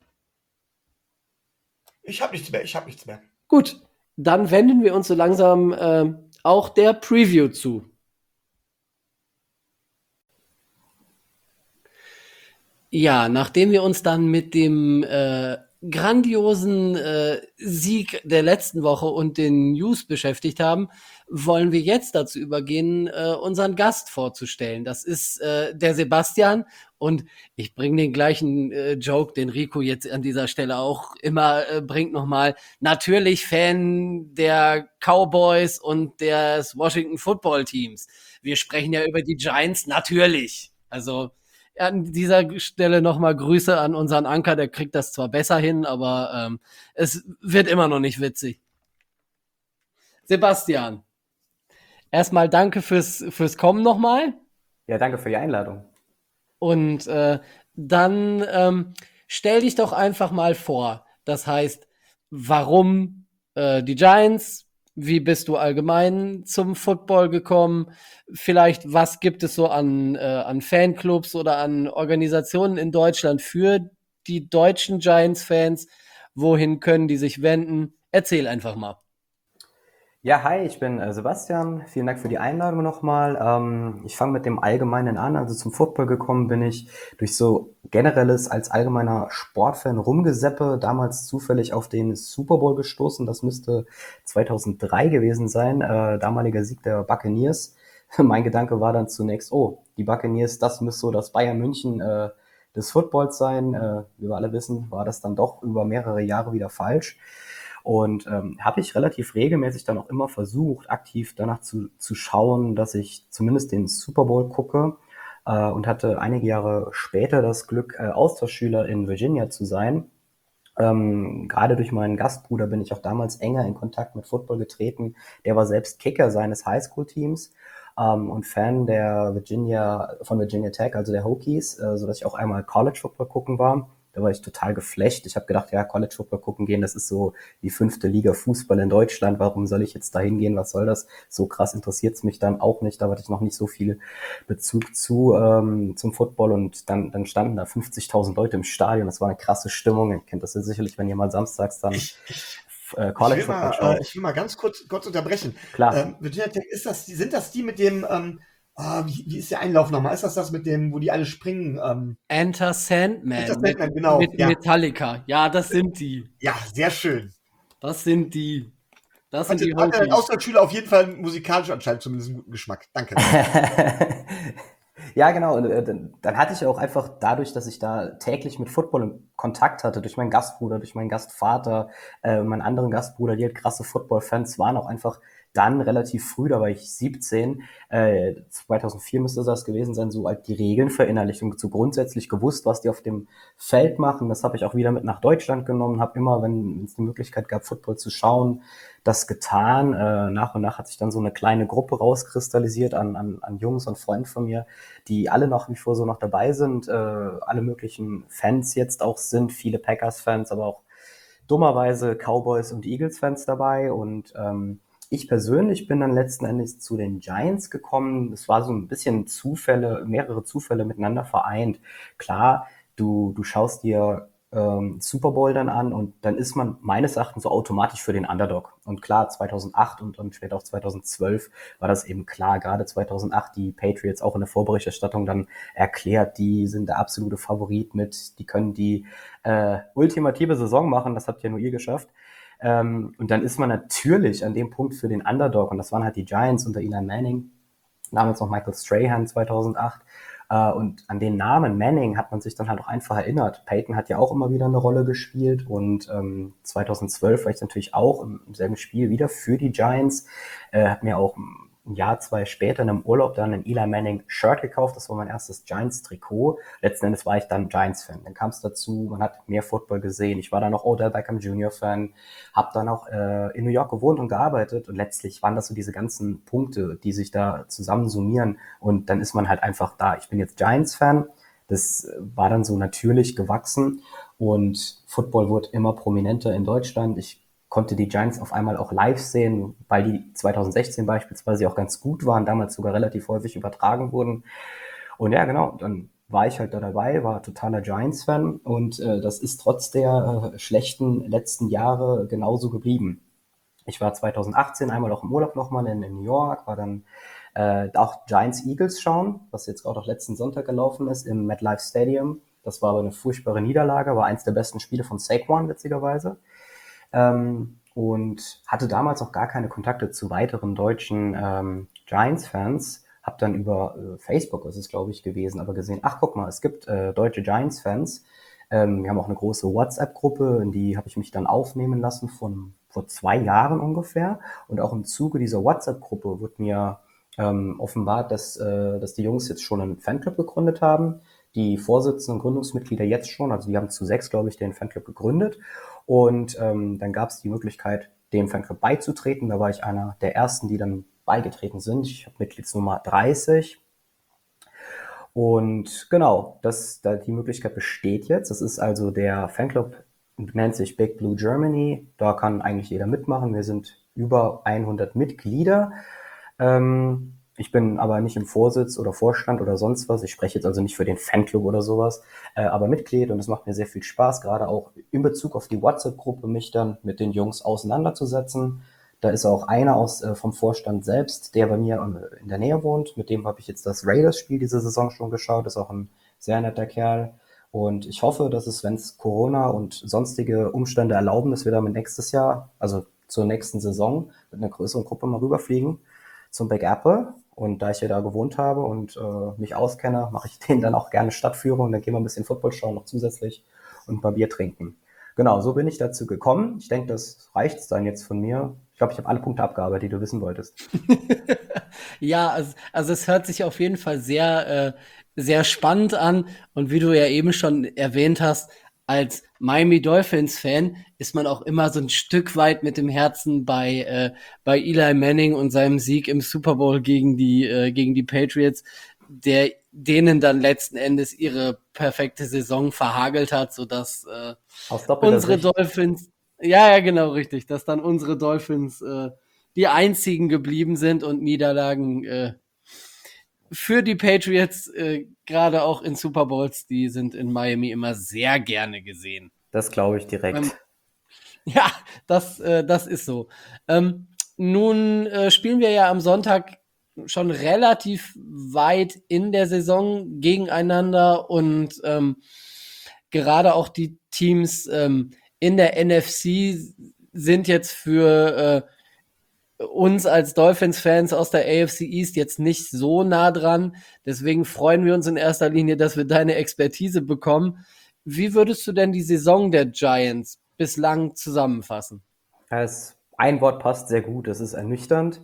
Ich habe nichts mehr. Gut, dann wenden wir uns so langsam auch der Preview zu. Ja, nachdem wir uns dann mit dem grandiosen Sieg der letzten Woche und den News beschäftigt haben, wollen wir jetzt dazu übergehen, unseren Gast vorzustellen. Das ist der Sebastian und ich bringe den gleichen Joke, den Rico jetzt an dieser Stelle auch immer bringt nochmal. Natürlich Fan der Cowboys und des Washington Football Teams. Wir sprechen ja über die Giants, natürlich. Also an dieser Stelle nochmal Grüße an unseren Anker, der kriegt das zwar besser hin, aber es wird immer noch nicht witzig. Sebastian, erstmal danke fürs Kommen nochmal. Ja, danke für die Einladung. Und dann stell dich doch einfach mal vor. Das heißt, warum die Giants? Wie bist du allgemein zum Football gekommen? Vielleicht, was gibt es so an Fanclubs oder an Organisationen in Deutschland für die deutschen Giants-Fans? Wohin können die sich wenden? Erzähl einfach mal. Ja, hi, ich bin Sebastian. Vielen Dank für die Einladung nochmal. Ich fange mit dem Allgemeinen an. Also zum Football gekommen bin ich durch so generelles als allgemeiner Sportfan rumgeseppe. Damals zufällig auf den Super Bowl gestoßen. Das müsste 2003 gewesen sein. Damaliger Sieg der Buccaneers. Mein Gedanke war dann zunächst, oh, die Buccaneers, das müsste so das Bayern München des Footballs sein. Wie wir alle wissen, war das dann doch über mehrere Jahre wieder falsch. Und habe ich relativ regelmäßig dann auch immer versucht, aktiv danach zu schauen, dass ich zumindest den Super Bowl gucke und hatte einige Jahre später das Glück, Austauschschüler in Virginia zu sein. Gerade durch meinen Gastbruder bin ich auch damals enger in Kontakt mit Football getreten. Der war selbst Kicker seines Highschool-Teams und Fan von Virginia Tech, also der Hokies, sodass ich auch einmal College Football gucken war. Da war ich total geflasht. Ich habe gedacht, ja, College Football gucken gehen, das ist so die 5. Liga Fußball in Deutschland. Warum soll ich jetzt da hingehen? Was soll das? So krass interessiert's mich dann auch nicht. Da hatte ich noch nicht so viel Bezug zum Football und dann standen da 50.000 Leute im Stadion. Das war eine krasse Stimmung. Ihr kennt das ja sicherlich, wenn ihr mal samstags dann College Football schaut. Ich will mal ganz kurz unterbrechen. Klar. Virginia Tech, sind das die mit dem, wie ist der Einlauf nochmal? Ist das mit dem, wo die alle springen? Enter Sandman, Enter Sandman, genau. mit Ja. Metallica. Ja, das sind die. Ja, sehr schön. Das sind die. Das sind Hat die der Hokies. Austauschschüler auf jeden Fall musikalisch anscheinend zumindest einen guten Geschmack. Danke. Ja, genau. Und dann hatte ich auch einfach dadurch, dass ich da täglich mit Football in Kontakt hatte, durch meinen Gastbruder, durch meinen Gastvater, meinen anderen Gastbruder, die halt krasse Football-Fans waren, auch einfach dann relativ früh, da war ich 17, 2004 müsste das gewesen sein, so halt die Regeln verinnerlicht und so grundsätzlich gewusst, was die auf dem Feld machen. Das habe ich auch wieder mit nach Deutschland genommen, habe immer, wenn es die Möglichkeit gab, Football zu schauen, das getan. Nach und nach hat sich dann so eine kleine Gruppe rauskristallisiert an Jungs und Freunden von mir, die alle nach wie vor so noch dabei sind, alle möglichen Fans jetzt auch sind, viele Packers-Fans, aber auch dummerweise Cowboys und Eagles-Fans dabei und ich persönlich bin dann letzten Endes zu den Giants gekommen. Es war so ein bisschen mehrere Zufälle miteinander vereint. Klar, du schaust dir Super Bowl dann an und dann ist man meines Erachtens so automatisch für den Underdog. Und klar, 2008 und später auch 2012 war das eben klar. Gerade 2008 die Patriots auch in der Vorberichterstattung dann erklärt, die sind der absolute Favorit die können die ultimative Saison machen. Das habt ja nur ihr geschafft. Und dann ist man natürlich an dem Punkt für den Underdog und das waren halt die Giants unter Eli Manning, damals noch Michael Strahan 2008 und an den Namen Manning hat man sich dann halt auch einfach erinnert. Peyton hat ja auch immer wieder eine Rolle gespielt und 2012 war ich natürlich auch im selben Spiel wieder für die Giants, habe mir auch ein Jahr, zwei später in einem Urlaub dann ein Eli Manning Shirt gekauft. Das war mein erstes Giants-Trikot. Letzten Endes war ich dann Giants-Fan. Dann kam es dazu, man hat mehr Football gesehen. Ich war dann noch Odell Beckham Jr.-Fan, habe dann auch in New York gewohnt und gearbeitet. Und letztlich waren das so diese ganzen Punkte, die sich da zusammen summieren. Und dann ist man halt einfach da. Ich bin jetzt Giants-Fan. Das war dann so natürlich gewachsen. Und Football wurde immer prominenter in Deutschland. Ich konnte die Giants auf einmal auch live sehen, weil die 2016 beispielsweise auch ganz gut waren, damals sogar relativ häufig übertragen wurden. Und ja, genau, dann war ich halt da dabei, war totaler Giants-Fan und das ist trotz der schlechten letzten Jahre genauso geblieben. Ich war 2018 einmal auch im Urlaub nochmal in New York, war dann auch Giants-Eagles schauen, was jetzt gerade auch letzten Sonntag gelaufen ist im MetLife Stadium. Das war aber eine furchtbare Niederlage, war eins der besten Spiele von Saquon, witzigerweise. Und hatte damals auch gar keine Kontakte zu weiteren deutschen Giants-Fans. Hab dann über Facebook, ist es glaube ich gewesen, aber gesehen, ach guck mal, es gibt deutsche Giants-Fans. Wir haben auch eine große WhatsApp-Gruppe, in die habe ich mich dann aufnehmen lassen vor 2 Jahren ungefähr. Und auch im Zuge dieser WhatsApp-Gruppe wurde mir offenbart, dass die Jungs jetzt schon einen Fanclub gegründet haben. Die Vorsitzenden und Gründungsmitglieder jetzt schon, also die haben zu 6, glaube ich, den Fanclub gegründet. Und dann gab es die Möglichkeit, dem Fanclub beizutreten. Da war ich einer der ersten, die dann beigetreten sind. Ich habe Mitgliedsnummer 30. Und genau, die Möglichkeit besteht jetzt. Das ist also der Fanclub, nennt sich Big Blue Germany. Da kann eigentlich jeder mitmachen. Wir sind über 100 Mitglieder. Ich bin aber nicht im Vorsitz oder Vorstand oder sonst was. Ich spreche jetzt also nicht für den Fanclub oder sowas, aber Mitglied, und es macht mir sehr viel Spaß, gerade auch in Bezug auf die WhatsApp-Gruppe, mich dann mit den Jungs auseinanderzusetzen. Da ist auch einer vom Vorstand selbst, der bei mir in der Nähe wohnt. Mit dem habe ich jetzt das Raiders-Spiel diese Saison schon geschaut. Ist auch ein sehr netter Kerl. Und ich hoffe, dass es, wenn es Corona und sonstige Umstände erlauben, dass wir damit nächstes Jahr, also zur nächsten Saison, mit einer größeren Gruppe mal rüberfliegen zum Big Apple. Und da ich ja da gewohnt habe und mich auskenne, mache ich denen dann auch gerne Stadtführung. Dann gehen wir ein bisschen Football schauen noch zusätzlich und ein paar Bier trinken. Genau, so bin ich dazu gekommen. Ich denke, das reicht dann jetzt von mir. Ich glaube, ich habe alle Punkte abgearbeitet, die du wissen wolltest. Ja, also es hört sich auf jeden Fall sehr spannend an. Und wie du ja eben schon erwähnt hast, als Miami Dolphins-Fan ist man auch immer so ein Stück weit mit dem Herzen bei Eli Manning und seinem Sieg im Super Bowl gegen die Patriots, denen dann letzten Endes ihre perfekte Saison verhagelt hat, sodass Aus doppelter unsere Sicht. Dolphins, ja, genau, richtig, dass dann unsere Dolphins die einzigen geblieben sind und Niederlagen für die Patriots, gerade auch in Super Bowls, die sind in Miami immer sehr gerne gesehen. Das glaube ich Ähm, direkt. ja, das ist so. Nun spielen wir ja am Sonntag schon relativ weit in der Saison gegeneinander und gerade auch die Teams in der NFC sind jetzt für uns als Dolphins-Fans aus der AFC East jetzt nicht so nah dran. Deswegen freuen wir uns in erster Linie, dass wir deine Expertise bekommen. Wie würdest du denn die Saison der Giants bislang zusammenfassen? Ein Wort passt sehr gut, das ist ernüchternd.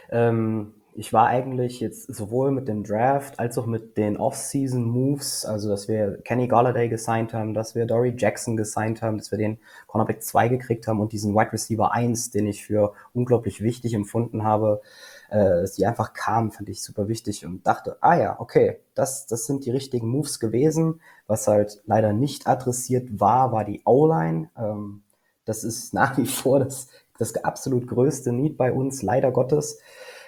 Ich war eigentlich jetzt sowohl mit dem Draft als auch mit den Off-Season-Moves, also dass wir Kenny Golladay gesigned haben, dass wir Dory Jackson gesigned haben, dass wir den Cornerback 2 gekriegt haben und diesen Wide Receiver 1, den ich für unglaublich wichtig empfunden habe, dass die einfach kamen, fand ich super wichtig und dachte, ja, okay, das sind die richtigen Moves gewesen. Was halt leider nicht adressiert war die O-Line. Das ist nach wie vor das absolut größte Need bei uns, leider Gottes.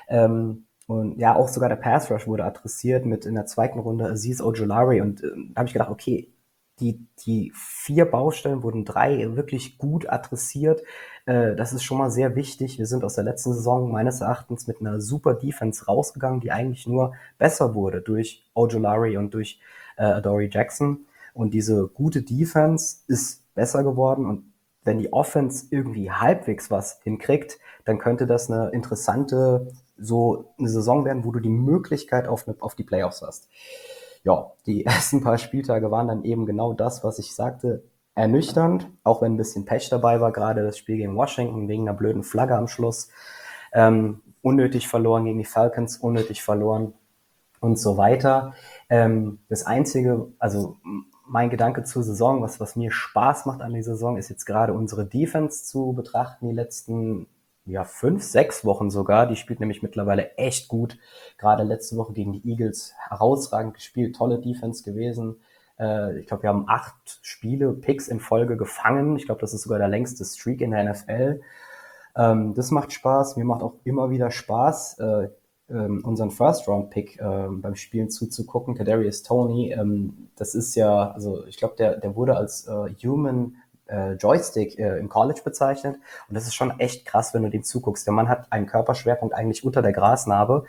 Und ja, auch sogar der Pass Rush wurde adressiert mit in der zweiten Runde Azeez Ojulari. Und da habe ich gedacht, okay, die 4 Baustellen wurden 3 wirklich gut adressiert. Das ist schon mal sehr wichtig. Wir sind aus der letzten Saison meines Erachtens mit einer super Defense rausgegangen, die eigentlich nur besser wurde durch Ojulari und durch Adoree Jackson. Und diese gute Defense ist besser geworden. Und wenn die Offense irgendwie halbwegs was hinkriegt, dann könnte das eine interessante so eine Saison werden, wo du die Möglichkeit auf die Playoffs hast. Ja, die ersten paar Spieltage waren dann eben genau das, was ich sagte, ernüchternd, auch wenn ein bisschen Pech dabei war, gerade das Spiel gegen Washington wegen einer blöden Flagge am Schluss. Unnötig verloren gegen die Falcons, unnötig verloren und so weiter. Das Einzige, also mein Gedanke zur Saison, was mir Spaß macht an der Saison, ist jetzt gerade unsere Defense zu betrachten, die letzten 5, 6 Wochen sogar. Die spielt nämlich mittlerweile echt gut. Gerade letzte Woche gegen die Eagles herausragend gespielt, tolle Defense gewesen. Ich glaube, wir haben 8 Spiele, Picks in Folge gefangen. Ich glaube, das ist sogar der längste Streak in der NFL. Das macht Spaß. Mir macht auch immer wieder Spaß, unseren First-Round-Pick beim Spielen zuzugucken, Kadarius Toney. Das ist ja, also ich glaube, der wurde als Human Joystick im College bezeichnet. Und das ist schon echt krass, wenn du dem zuguckst. Der Mann hat einen Körperschwerpunkt eigentlich unter der Grasnarbe.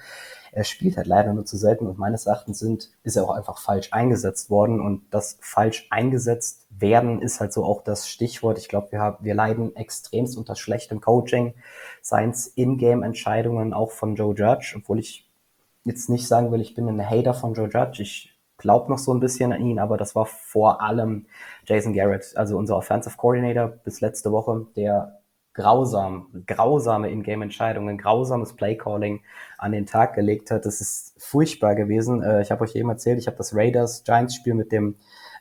er spielt halt leider nur zu selten und meines Erachtens ist er auch einfach falsch eingesetzt worden und das falsch eingesetzt werden ist halt so auch das Stichwort. Ich glaube, wir leiden extremst unter schlechtem Coaching, seien es In-Game-Entscheidungen auch von Joe Judge, obwohl ich jetzt nicht sagen will, ich bin ein Hater von Joe Judge. Ich glaube noch so ein bisschen an ihn, aber das war vor allem Jason Garrett, also unser Offensive Coordinator bis letzte Woche, der grausame In-Game-Entscheidungen, grausames Play-Calling an den Tag gelegt hat. Das ist furchtbar gewesen. Ich habe euch eben erzählt, ich habe das Raiders-Giants-Spiel mit dem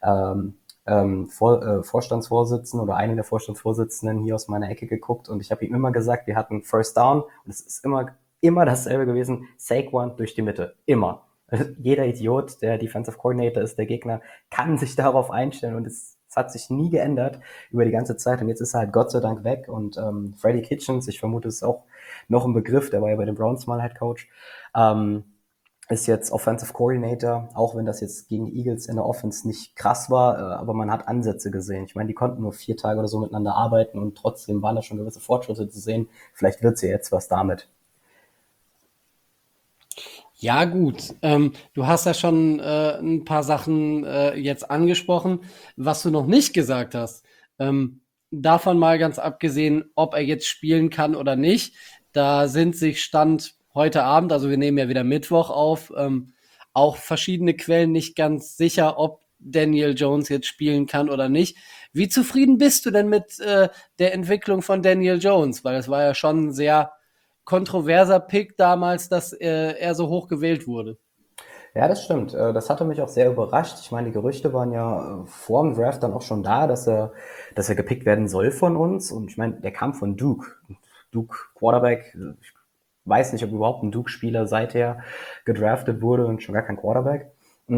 Vorstandsvorsitzenden oder einem der Vorstandsvorsitzenden hier aus meiner Ecke geguckt und ich habe ihm immer gesagt, wir hatten First Down und es ist immer dasselbe gewesen, Saquon durch die Mitte, immer. Jeder Idiot, der Defensive Coordinator ist, der Gegner, kann sich darauf einstellen und es hat sich nie geändert über die ganze Zeit und jetzt ist er halt Gott sei Dank weg und Freddie Kitchens, ich vermute, es ist auch noch ein Begriff, der war ja bei den Browns mal Head Coach, ist jetzt Offensive Coordinator, auch wenn das jetzt gegen die Eagles in der Offense nicht krass war, aber man hat Ansätze gesehen. Ich meine, die konnten nur 4 Tage oder so miteinander arbeiten und trotzdem waren da schon gewisse Fortschritte zu sehen. Vielleicht wird sie jetzt was damit. Ja, gut. Du hast ja schon ein paar Sachen jetzt angesprochen. Was du noch nicht gesagt hast, davon mal ganz abgesehen, ob er jetzt spielen kann oder nicht, da sind sich Stand heute Abend, also wir nehmen ja wieder Mittwoch auf, auch verschiedene Quellen nicht ganz sicher, ob Daniel Jones jetzt spielen kann oder nicht. Wie zufrieden bist du denn mit der Entwicklung von Daniel Jones? Weil es war ja schon ein sehr kontroverser Pick damals, dass er so hoch gewählt wurde. Ja, das stimmt. Das hatte mich auch sehr überrascht. Ich meine, die Gerüchte waren ja vor dem Draft dann auch schon da, dass er gepickt werden soll von uns. Und ich meine, der kam von Duke. Duke Quarterback. Ich weiß nicht, ob überhaupt ein Duke-Spieler seither gedraftet wurde und schon gar kein Quarterback.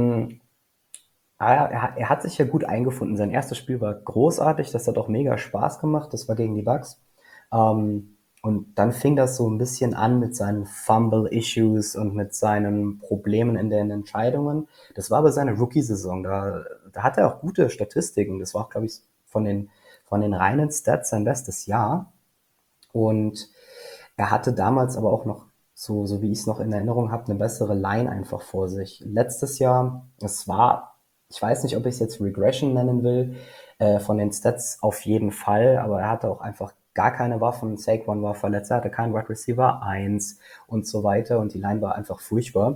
Er hat sich ja gut eingefunden. Sein erstes Spiel war großartig. Das hat auch mega Spaß gemacht. Das war gegen die Bucks. Und dann fing das so ein bisschen an mit seinen Fumble-Issues und mit seinen Problemen in den Entscheidungen. Das war aber seine Rookie-Saison. Da hat er auch gute Statistiken. Das war auch, glaube ich, von den reinen Stats sein bestes Jahr. Und er hatte damals aber auch noch, so wie ich es noch in Erinnerung habe, eine bessere Line einfach vor sich. Letztes Jahr, ich weiß nicht, ob ich es jetzt Regression nennen will, von den Stats auf jeden Fall, aber er hatte auch einfach gar keine Waffen. Saquon war verletzt, er hatte keinen Wide Receiver 1 und so weiter und die Line war einfach furchtbar.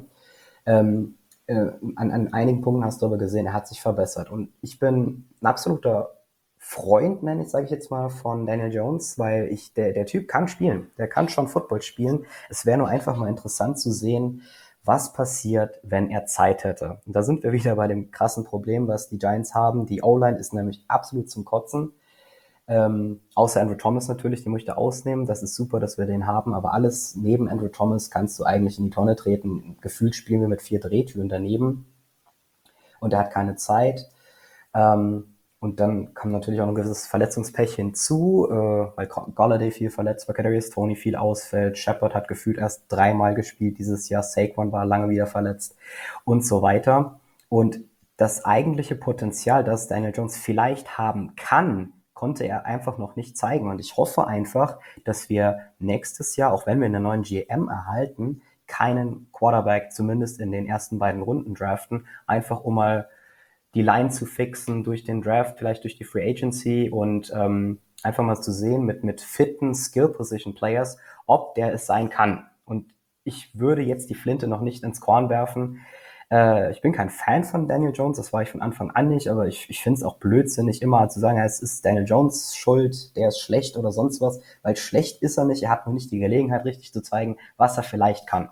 An einigen Punkten hast du aber gesehen, er hat sich verbessert und ich bin ein absoluter Freund, sage ich jetzt mal, von Daniel Jones, weil der Typ kann spielen, der kann schon Football spielen. Es wäre nur einfach mal interessant zu sehen, was passiert, wenn er Zeit hätte. Und da sind wir wieder bei dem krassen Problem, was die Giants haben. Die O-Line ist nämlich absolut zum Kotzen. Außer Andrew Thomas natürlich, den möchte ich ausnehmen. Das ist super, dass wir den haben, aber alles neben Andrew Thomas kannst du eigentlich in die Tonne treten. Gefühlt spielen wir mit 4 Drehtüren daneben und er hat keine Zeit. Und dann kam natürlich auch ein gewisses Verletzungspech hinzu, weil Golladay viel verletzt war, Kadarius Toney viel ausfällt, Shepard hat gefühlt erst 3-mal gespielt dieses Jahr, Saquon war lange wieder verletzt und so weiter. Und das eigentliche Potenzial, das Daniel Jones vielleicht haben kann, konnte er einfach noch nicht zeigen. Und ich hoffe einfach, dass wir nächstes Jahr, auch wenn wir einen neuen GM erhalten, keinen Quarterback zumindest in den ersten beiden Runden draften, einfach um mal die Line zu fixen durch den Draft, vielleicht durch die Free Agency und einfach mal zu sehen mit fitten Skill-Position-Players, ob der es sein kann. Und ich würde jetzt die Flinte noch nicht ins Korn werfen. Ich bin kein Fan von Daniel Jones, das war ich von Anfang an nicht, aber ich finde es auch blödsinnig, immer zu sagen, ja, es ist Daniel Jones Schuld, der ist schlecht oder sonst was, weil schlecht ist er nicht, er hat noch nicht die Gelegenheit, richtig zu zeigen, was er vielleicht kann.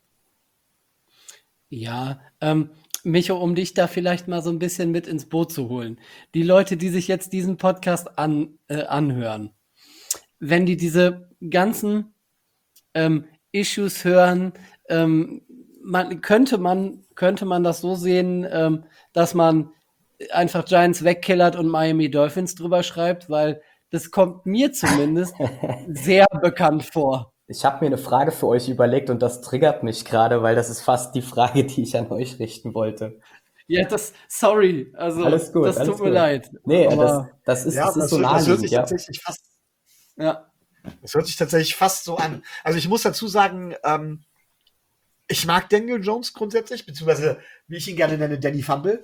Ja, Micho, um dich da vielleicht mal so ein bisschen mit ins Boot zu holen. Die Leute, die sich jetzt diesen Podcast anhören, wenn die diese ganzen Issues hören, könnte man das so sehen, dass man einfach Giants wegkillert und Miami Dolphins drüber schreibt, weil das kommt mir zumindest sehr bekannt vor. Ich habe mir eine Frage für euch überlegt und das triggert mich gerade, weil das ist fast die Frage, die ich an euch richten wollte. Ja, sorry, also Alles gut, das alles tut mir gut. leid. Nee, Aber das ist so das hört naheliegend, sich ja. tatsächlich fast, ja. das hört sich tatsächlich fast so an. Also ich muss dazu sagen, Ich mag Daniel Jones grundsätzlich, beziehungsweise, wie ich ihn gerne nenne, Danny Fumble.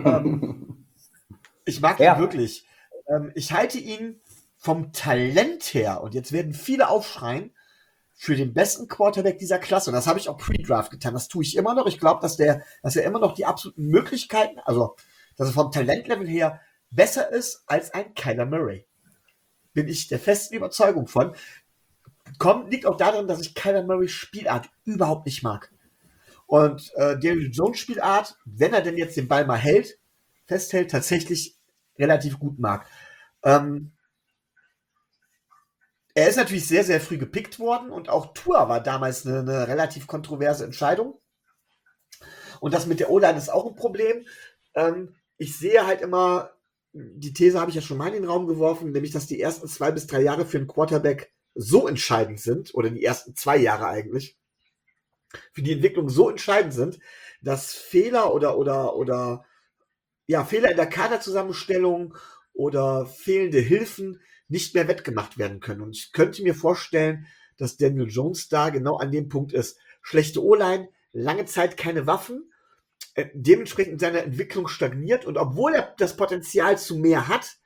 Ich mag ihn wirklich. Ich halte ihn vom Talent her, und jetzt werden viele aufschreien, für den besten Quarterback dieser Klasse. Und das habe ich auch pre-Draft getan. Das tue ich immer noch. Ich glaube, dass er immer noch die absoluten Möglichkeiten, also dass er vom Talentlevel her besser ist als ein Kyler Murray. Bin ich der festen Überzeugung von. Liegt auch daran, dass ich Kyler Murrays Spielart überhaupt nicht mag. Und Daniel Jones Spielart, wenn er denn jetzt den Ball mal festhält, tatsächlich relativ gut mag. Er ist natürlich sehr, sehr früh gepickt worden, und auch Tua war damals eine relativ kontroverse Entscheidung. Und das mit der O-Line ist auch ein Problem. Ich sehe halt immer, die These habe ich ja schon mal in den Raum geworfen, nämlich, dass die ersten 2 bis 3 Jahre für einen Quarterback so entscheidend sind, oder die ersten 2 Jahre eigentlich, für die Entwicklung so entscheidend sind, dass Fehler oder Fehler in der Kaderzusammenstellung oder fehlende Hilfen nicht mehr wettgemacht werden können. Und ich könnte mir vorstellen, dass Daniel Jones da genau an dem Punkt ist. Schlechte O-Line, lange Zeit keine Waffen, dementsprechend seine Entwicklung stagniert, und obwohl er das Potenzial zu mehr hat,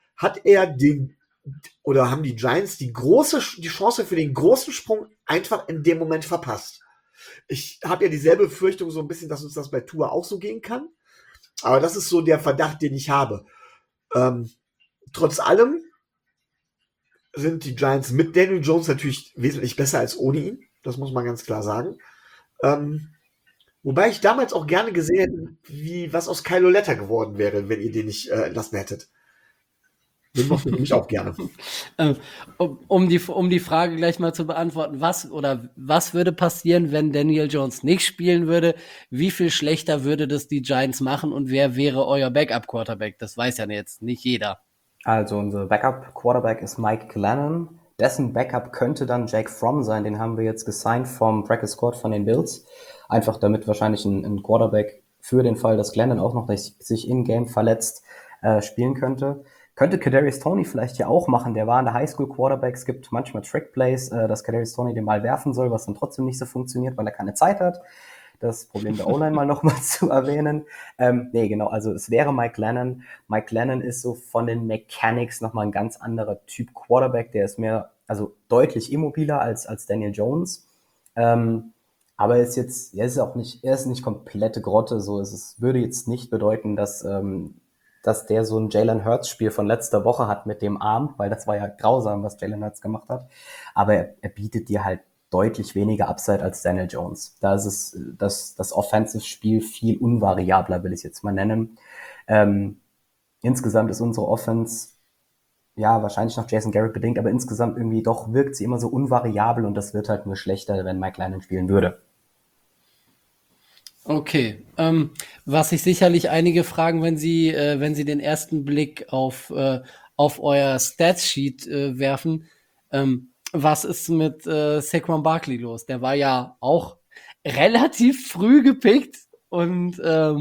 haben die Giants die Chance für den großen Sprung einfach in dem Moment verpasst. Ich habe ja dieselbe Befürchtung so ein bisschen, dass uns das bei Tua auch so gehen kann. Aber das ist so der Verdacht, den ich habe. Trotz allem sind die Giants mit Daniel Jones natürlich wesentlich besser als ohne ihn. Das muss man ganz klar sagen. Wobei ich damals auch gerne gesehen hätte, was aus Kylo Letter geworden wäre, wenn ihr den nicht entlassen hättet. Den mochte ich nämlich auch gerne. Um die Frage gleich mal zu beantworten, was würde passieren, wenn Daniel Jones nicht spielen würde? Wie viel schlechter würde das die Giants machen, und wer wäre euer Backup-Quarterback? Das weiß ja jetzt nicht jeder. Also unser Backup-Quarterback ist Mike Glennon. Dessen Backup könnte dann Jake Fromm sein. Den haben wir jetzt gesigned vom Practice Squad von den Bills. Einfach damit wahrscheinlich ein Quarterback für den Fall, dass Glennon auch noch sich in-game verletzt, spielen könnte. Könnte Kadarius Toney vielleicht ja auch machen. Der war in der Highschool Quarterback. Es gibt manchmal Trick-Plays, dass Kadarius Toney den Ball werfen soll, was dann trotzdem nicht so funktioniert, weil er keine Zeit hat. Das Problem der O-Line mal nochmal zu erwähnen. Genau, also es wäre Mike Glennon. Mike Glennon ist so von den Mechanics nochmal ein ganz anderer Typ Quarterback. Der ist deutlich immobiler als Daniel Jones. Aber er ist nicht komplette Grotte. So, es würde jetzt nicht bedeuten, dass der so ein Jalen Hurts-Spiel von letzter Woche hat mit dem Arm, weil das war ja grausam, was Jalen Hurts gemacht hat. Aber er bietet dir halt deutlich weniger Upside als Daniel Jones. Da ist das Offensive-Spiel viel unvariabler, will ich es jetzt mal nennen. Insgesamt ist unsere Offense, ja, wahrscheinlich noch Jason Garrett bedingt, aber insgesamt irgendwie doch wirkt sie immer so unvariabel, und das wird halt nur schlechter, wenn Mike Glennon spielen würde. Okay, was sich sicherlich einige fragen, wenn sie den ersten Blick auf euer Stats-Sheet werfen, was ist mit Saquon Barkley los? Der war ja auch relativ früh gepickt, und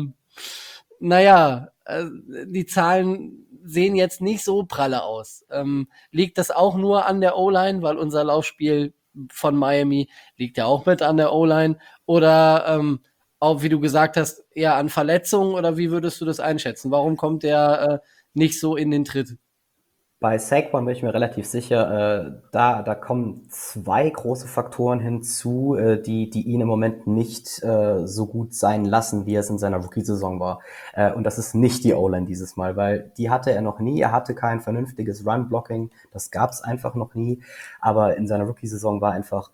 die Zahlen sehen jetzt nicht so pralle aus. Liegt das auch nur an der O-Line, weil unser Laufspiel von Miami liegt ja auch mit an der O-Line, oder auch, wie du gesagt hast, eher an Verletzungen, oder wie würdest du das einschätzen? Warum kommt der nicht so in den Tritt? Bei Saquon bin ich mir relativ sicher, da kommen 2 große Faktoren hinzu, die ihn im Moment nicht so gut sein lassen, wie es in seiner Rookie-Saison war. Und das ist nicht die O-Line dieses Mal, weil die hatte er noch nie. Er hatte kein vernünftiges Run-Blocking, das gab es einfach noch nie. Aber in seiner Rookie-Saison war einfach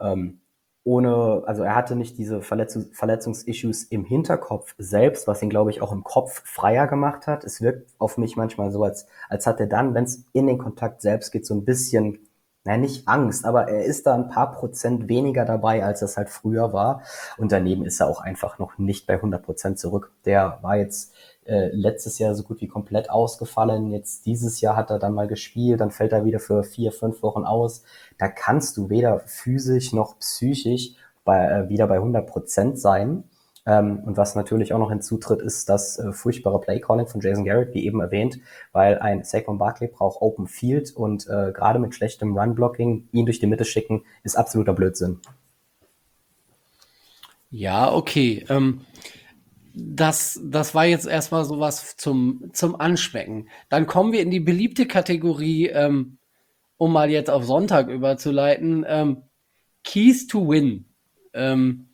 er hatte nicht diese Verletzungsissues im Hinterkopf selbst, was ihn, glaube ich, auch im Kopf freier gemacht hat. Es wirkt auf mich manchmal so, als hat er dann, wenn es in den Kontakt selbst geht, so ein bisschen, nicht Angst, aber er ist da ein paar Prozent weniger dabei, als es halt früher war. Und daneben ist er auch einfach noch nicht bei 100% zurück. Der war jetzt letztes Jahr so gut wie komplett ausgefallen. Jetzt dieses Jahr hat er dann mal gespielt, dann fällt er wieder für 4-5 Wochen aus. Da kannst du weder physisch noch psychisch wieder bei 100% sein. Und was natürlich auch noch hinzutritt, ist das furchtbare Playcalling von Jason Garrett, wie eben erwähnt, weil ein Saquon Barkley braucht Open Field, und gerade mit schlechtem Run-Blocking ihn durch die Mitte schicken, ist absoluter Blödsinn. Ja, okay. Das war jetzt erstmal sowas zum Anschmecken. Dann kommen wir in die beliebte Kategorie, um mal jetzt auf Sonntag überzuleiten, Keys to Win. Ähm,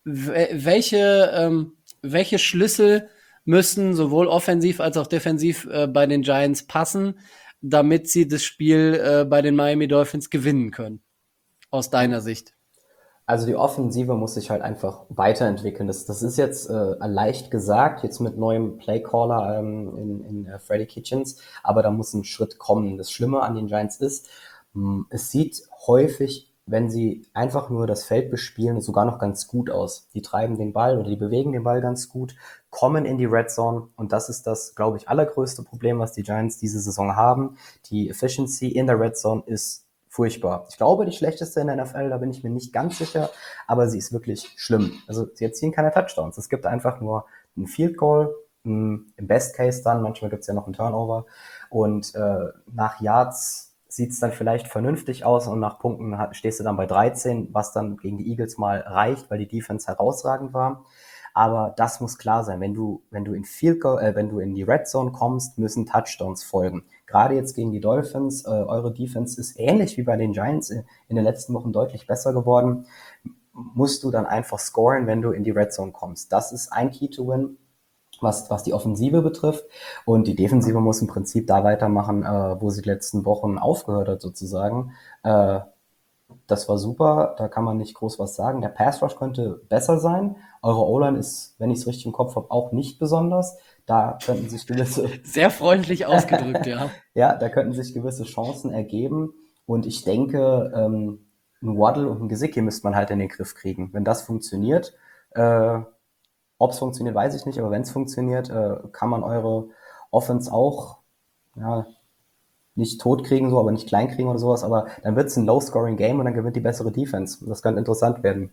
welche Schlüssel müssen sowohl offensiv als auch defensiv bei den Giants passen, damit sie das Spiel bei den Miami Dolphins gewinnen können, aus deiner Sicht? Also die Offensive muss sich halt einfach weiterentwickeln. Das ist jetzt leicht gesagt, jetzt mit neuem Playcaller in Freddie Kitchens, aber da muss ein Schritt kommen. Das Schlimme an den Giants ist, es sieht häufig, wenn sie einfach nur das Feld bespielen, sogar noch ganz gut aus. Die treiben den Ball oder die bewegen den Ball ganz gut, kommen in die Red Zone und das ist das, glaube ich, allergrößte Problem, was die Giants diese Saison haben. Die Efficiency in der Red Zone ist furchtbar. Ich glaube, die schlechteste in der NFL, da bin ich mir nicht ganz sicher, aber sie ist wirklich schlimm. Also sie erzielen keine Touchdowns. Es gibt einfach nur einen Field Goal, im Best Case dann, manchmal gibt es ja noch einen Turnover und nach Yards sieht es dann vielleicht vernünftig aus und nach Punkten stehst du dann bei 13, was dann gegen die Eagles mal reicht, weil die Defense herausragend war. Aber das muss klar sein. Wenn du in Field Goal, wenn du in die Red Zone kommst, müssen Touchdowns folgen. Gerade jetzt gegen die Dolphins, eure Defense ist ähnlich wie bei den Giants in den letzten Wochen deutlich besser geworden. Musst du dann einfach scoren, wenn du in die Red Zone kommst. Das ist ein Key to Win, was die Offensive betrifft. Und die Defensive muss im Prinzip da weitermachen, wo sie die letzten Wochen aufgehört hat, sozusagen. Das war super, da kann man nicht groß was sagen. Der Pass Rush könnte besser sein. Eure O-Line ist, wenn ich es richtig im Kopf habe, auch nicht besonders. Da könnten sich gewisse, Sehr freundlich ausgedrückt, ja. ja, da könnten sich gewisse Chancen ergeben. Und ich denke, ein Waddle und ein Gesicki müsste man halt in den Griff kriegen. Wenn das funktioniert, ob es funktioniert, weiß ich nicht, aber wenn es funktioniert, kann man eure Offense auch, ja, nicht tot kriegen, so, aber nicht klein kriegen oder sowas, aber dann wird es ein Low-Scoring-Game und dann gewinnt die bessere Defense. Das könnte interessant werden.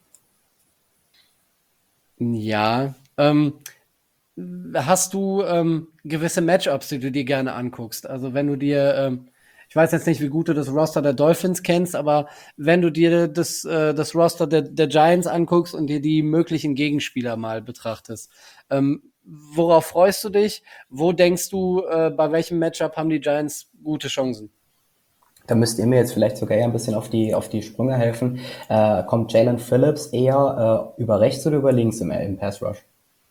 Ja, hast du gewisse Matchups, die du dir gerne anguckst? Also wenn du dir, ich weiß jetzt nicht, wie gut du das Roster der Dolphins kennst, aber wenn du dir das Roster der Giants anguckst und dir die möglichen Gegenspieler mal betrachtest, worauf freust du dich? Wo denkst du, bei welchem Matchup haben die Giants gute Chancen? Da müsst ihr mir jetzt vielleicht sogar eher ein bisschen auf die Sprünge helfen. Kommt Jalen Phillips eher über rechts oder über links im Pass Rush?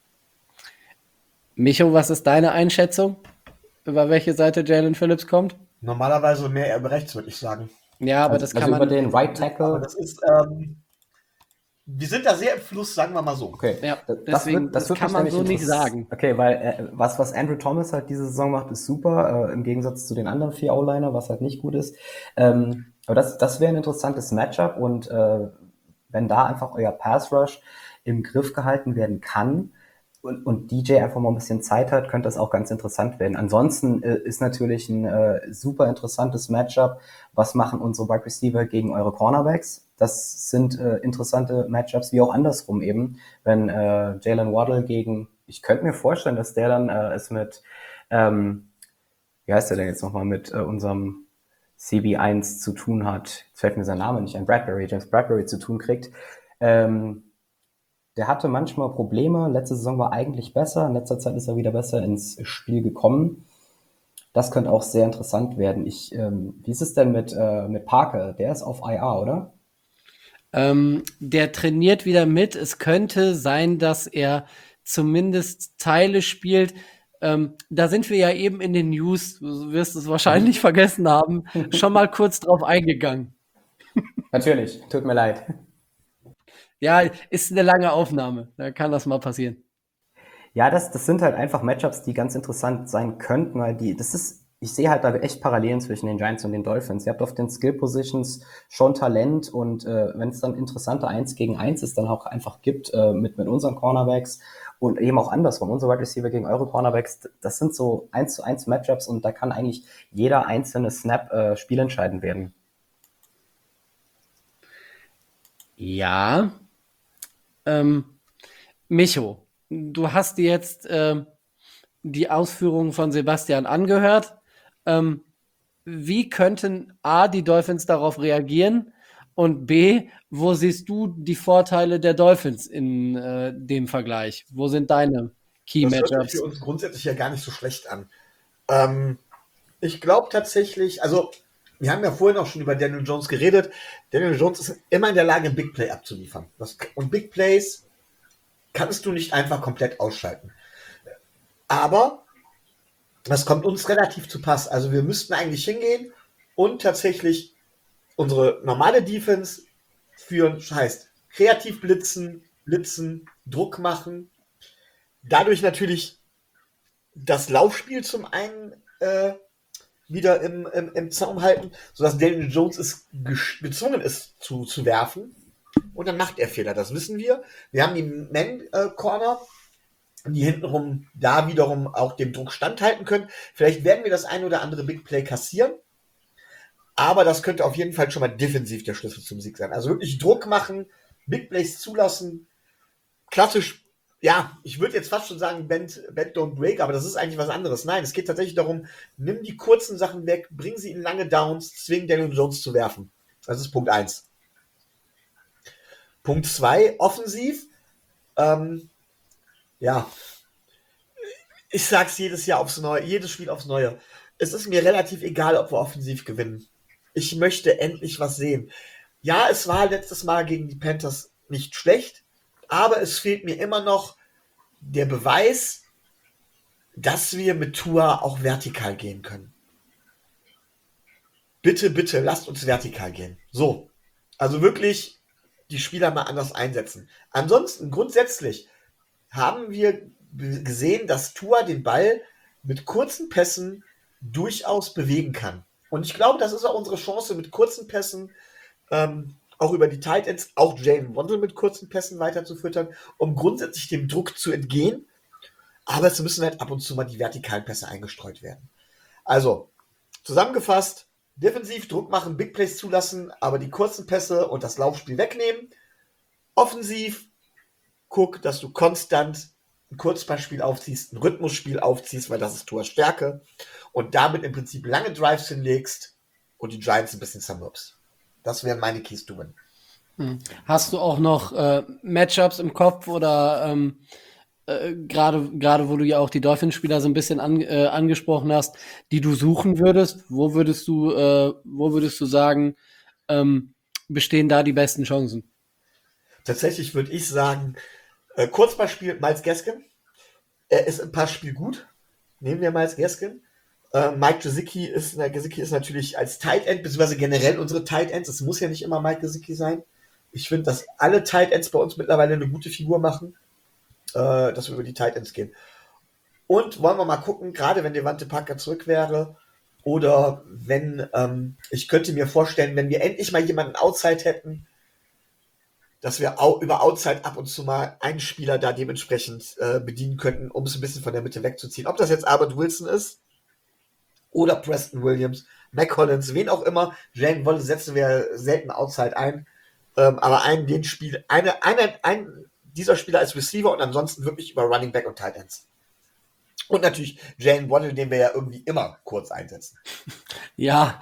Micho, was ist deine Einschätzung, über welche Seite Jalen Phillips kommt? Normalerweise mehr über rechts, würde ich sagen. Ja, aber Also, das also kann über man, den Right Aber Tackle. das ist, wir sind da sehr im Fluss, sagen wir mal so. Okay, ja, das deswegen, das das wird kann mich man nämlich so nicht interessieren. sagen. Okay, weil was Andrew Thomas halt diese Saison macht, ist super, im Gegensatz zu den anderen vier O-Liner, was halt nicht gut ist. Aber das wäre ein interessantes Matchup und wenn da einfach euer Pass Rush im Griff gehalten werden kann und DJ einfach mal ein bisschen Zeit hat, könnte das auch ganz interessant werden. Ansonsten ist natürlich ein super interessantes Matchup. Was machen unsere Wide Receiver gegen eure Cornerbacks? Das sind interessante Matchups, wie auch andersrum eben. Wenn Jalen Waddle gegen, ich könnte mir vorstellen, dass der dann es mit, ähm, wie heißt der denn jetzt nochmal, mit unserem CB1 zu tun hat. Jetzt fällt mir sein Name nicht ein, James Bradbury zu tun kriegt. Ähm, Der hatte manchmal Probleme. Letzte Saison war eigentlich besser. In letzter Zeit ist er wieder besser ins Spiel gekommen. Das könnte auch sehr interessant werden. Wie ist es denn mit Parker? Der ist auf IR, oder? Der trainiert wieder mit. Es könnte sein, dass er zumindest Teile spielt. Da sind wir ja eben in den News, du wirst es wahrscheinlich vergessen haben, schon mal kurz drauf eingegangen. Natürlich, tut mir leid. Ja, ist eine lange Aufnahme. Da kann das mal passieren. Ja, das sind halt einfach Matchups, die ganz interessant sein könnten, weil ich sehe halt da echt Parallelen zwischen den Giants und den Dolphins. Ihr habt auf den Skill Positions schon Talent und wenn es dann interessante 1 gegen 1 ist, dann auch einfach gibt mit unseren Cornerbacks und eben auch andersrum, unsere Wide Receiver gegen eure Cornerbacks, das sind so 1:1 Matchups und da kann eigentlich jeder einzelne Snap spielentscheidend werden. Ja, ähm, Micho, du hast dir jetzt die Ausführungen von Sebastian angehört. Ähm, wie könnten A, die Dolphins darauf reagieren Und B, wo siehst du die Vorteile der Dolphins in dem Vergleich? Wo sind deine Key Das hört sich für Matchups? uns grundsätzlich ja gar nicht so schlecht an. Ähm, Ich glaube tatsächlich, also wir haben ja vorhin auch schon über Daniel Jones geredet. Daniel Jones ist immer in der Lage, ein Big Play abzuliefern. Und Big Plays kannst du nicht einfach komplett ausschalten. Aber das kommt uns relativ zu Pass. Also wir müssten eigentlich hingehen und tatsächlich unsere normale Defense führen. Heißt, kreativ blitzen, Druck machen. Dadurch natürlich das Laufspiel zum einen wieder im Zaum halten, sodass Daniel Jones gezwungen ist zu werfen. Und dann macht er Fehler, das wissen wir. Wir haben die Man-Corner, die hintenrum da wiederum auch dem Druck standhalten können. Vielleicht werden wir das ein oder andere Big Play kassieren, aber das könnte auf jeden Fall schon mal defensiv der Schlüssel zum Sieg sein. Also wirklich Druck machen, Big Plays zulassen, klassisch, ja, ich würde jetzt fast schon sagen, bend, don't break, aber das ist eigentlich was anderes. Nein, es geht tatsächlich darum, nimm die kurzen Sachen weg, bring sie in lange Downs, zwing Daniel Jones zu werfen. Das ist Punkt 1. Punkt 2, offensiv. Ja, ich sag's jedes Jahr aufs Neue, jedes Spiel aufs Neue. Es ist mir relativ egal, ob wir offensiv gewinnen. Ich möchte endlich was sehen. Ja, es war letztes Mal gegen die Panthers nicht schlecht, aber es fehlt mir immer noch der Beweis, dass wir mit Tua auch vertikal gehen können. Bitte, bitte, lasst uns vertikal gehen. So. Also wirklich die Spieler mal anders einsetzen. Ansonsten, grundsätzlich, haben wir gesehen, dass Tua den Ball mit kurzen Pässen durchaus bewegen kann. Und ich glaube, das ist auch unsere Chance, mit kurzen Pässen auch über die Tight Ends, auch Jalen Waddle mit kurzen Pässen weiter zu füttern, um grundsätzlich dem Druck zu entgehen. Aber es müssen halt ab und zu mal die vertikalen Pässe eingestreut werden. Also, zusammengefasst, defensiv Druck machen, Big Plays zulassen, aber die kurzen Pässe und das Laufspiel wegnehmen. Offensiv, guck, dass du konstant ein Kurzpassspiel aufziehst, ein Rhythmusspiel aufziehst, weil das ist Tuas Stärke. Und damit im Prinzip lange Drives hinlegst und die Giants ein bisschen zermürbst. Das wären meine Keys to win. Hast du auch noch Matchups im Kopf oder gerade wo du ja auch die Dolphins-Spieler so ein bisschen angesprochen hast, die du suchen würdest? Wo würdest du sagen, bestehen da die besten Chancen? Tatsächlich würde ich sagen, Kurzpassspiel Miles Gaskin. Er ist im Passspiel gut. Nehmen wir Miles Gaskin. Mike Gesicki ist natürlich als Tight End, beziehungsweise generell unsere Tight Ends, es muss ja nicht immer Mike Gesicki sein. Ich finde, dass alle Tight Ends bei uns mittlerweile eine gute Figur machen, dass wir über die Tight Ends gehen. Und wollen wir mal gucken, gerade wenn Devante Parker zurück wäre, oder wenn, ich könnte mir vorstellen, wenn wir endlich mal jemanden Outside hätten, dass wir auch über Outside ab und zu mal einen Spieler da dementsprechend bedienen könnten, um es ein bisschen von der Mitte wegzuziehen. Ob das jetzt Albert Wilson ist oder Preston Williams, Mac Collins, wen auch immer. Jalen Waddle setzen wir selten Outside ein. Aber einen dieser Spieler als Receiver und ansonsten wirklich über Running Back und Tight Ends. Und natürlich Jalen Waddle, den wir ja irgendwie immer kurz einsetzen. Ja,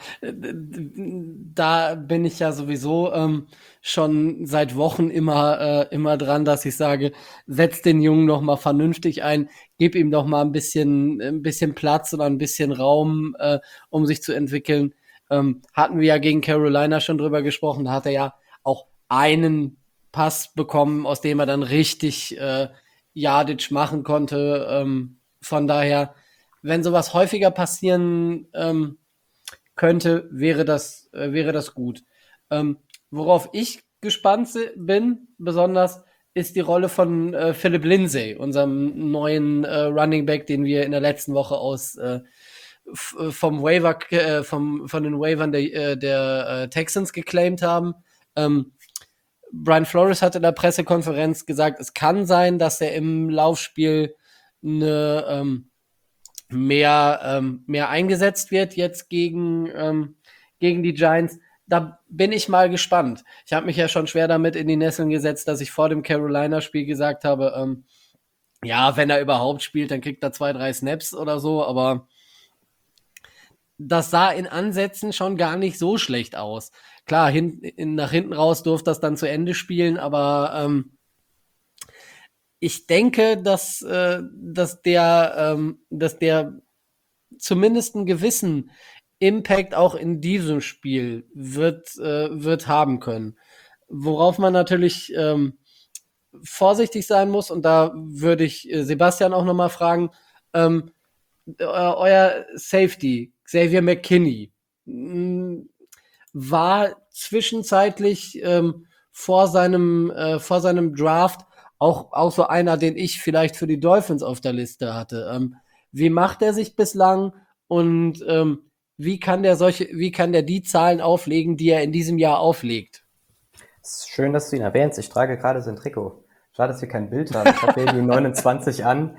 da bin ich ja sowieso schon seit Wochen immer dran, dass ich sage, setz den Jungen noch mal vernünftig ein, gib ihm doch mal ein bisschen Platz oder ein bisschen Raum, um sich zu entwickeln. Hatten wir ja gegen Carolina schon drüber gesprochen, da hat er ja auch einen Pass bekommen, aus dem er dann richtig Yardage machen konnte. Von daher, wenn sowas häufiger passieren könnte, wäre das gut. Worauf ich gespannt bin, besonders, ist die Rolle von Philip Lindsay, unserem neuen Running Back, den wir in der letzten Woche von den Waivern der Texans geclaimed haben. Brian Flores hat in der Pressekonferenz gesagt, es kann sein, dass er im Laufspiel mehr eingesetzt wird jetzt gegen die Giants. Da bin ich mal gespannt. Ich habe mich ja schon schwer damit in die Nesseln gesetzt, dass ich vor dem Carolina-Spiel gesagt habe, ja, wenn er überhaupt spielt, dann kriegt er 2, 3 Snaps oder so, aber das sah in Ansätzen schon gar nicht so schlecht aus. klar, nach hinten raus durfte das dann zu Ende spielen, aber ich denke, dass der zumindest einen gewissen Impact auch in diesem Spiel wird haben können. Worauf man natürlich vorsichtig sein muss, und da würde ich Sebastian auch nochmal fragen, euer Safety, Xavier McKinney, war zwischenzeitlich vor seinem Draft auch so einer, den ich vielleicht für die Dolphins auf der Liste hatte. Wie macht er sich bislang und wie kann der die Zahlen auflegen, die er in diesem Jahr auflegt? Es ist schön, dass du ihn erwähnst. Ich trage gerade sein Trikot. Schade, dass wir kein Bild haben. Ich habe hier die 29 an.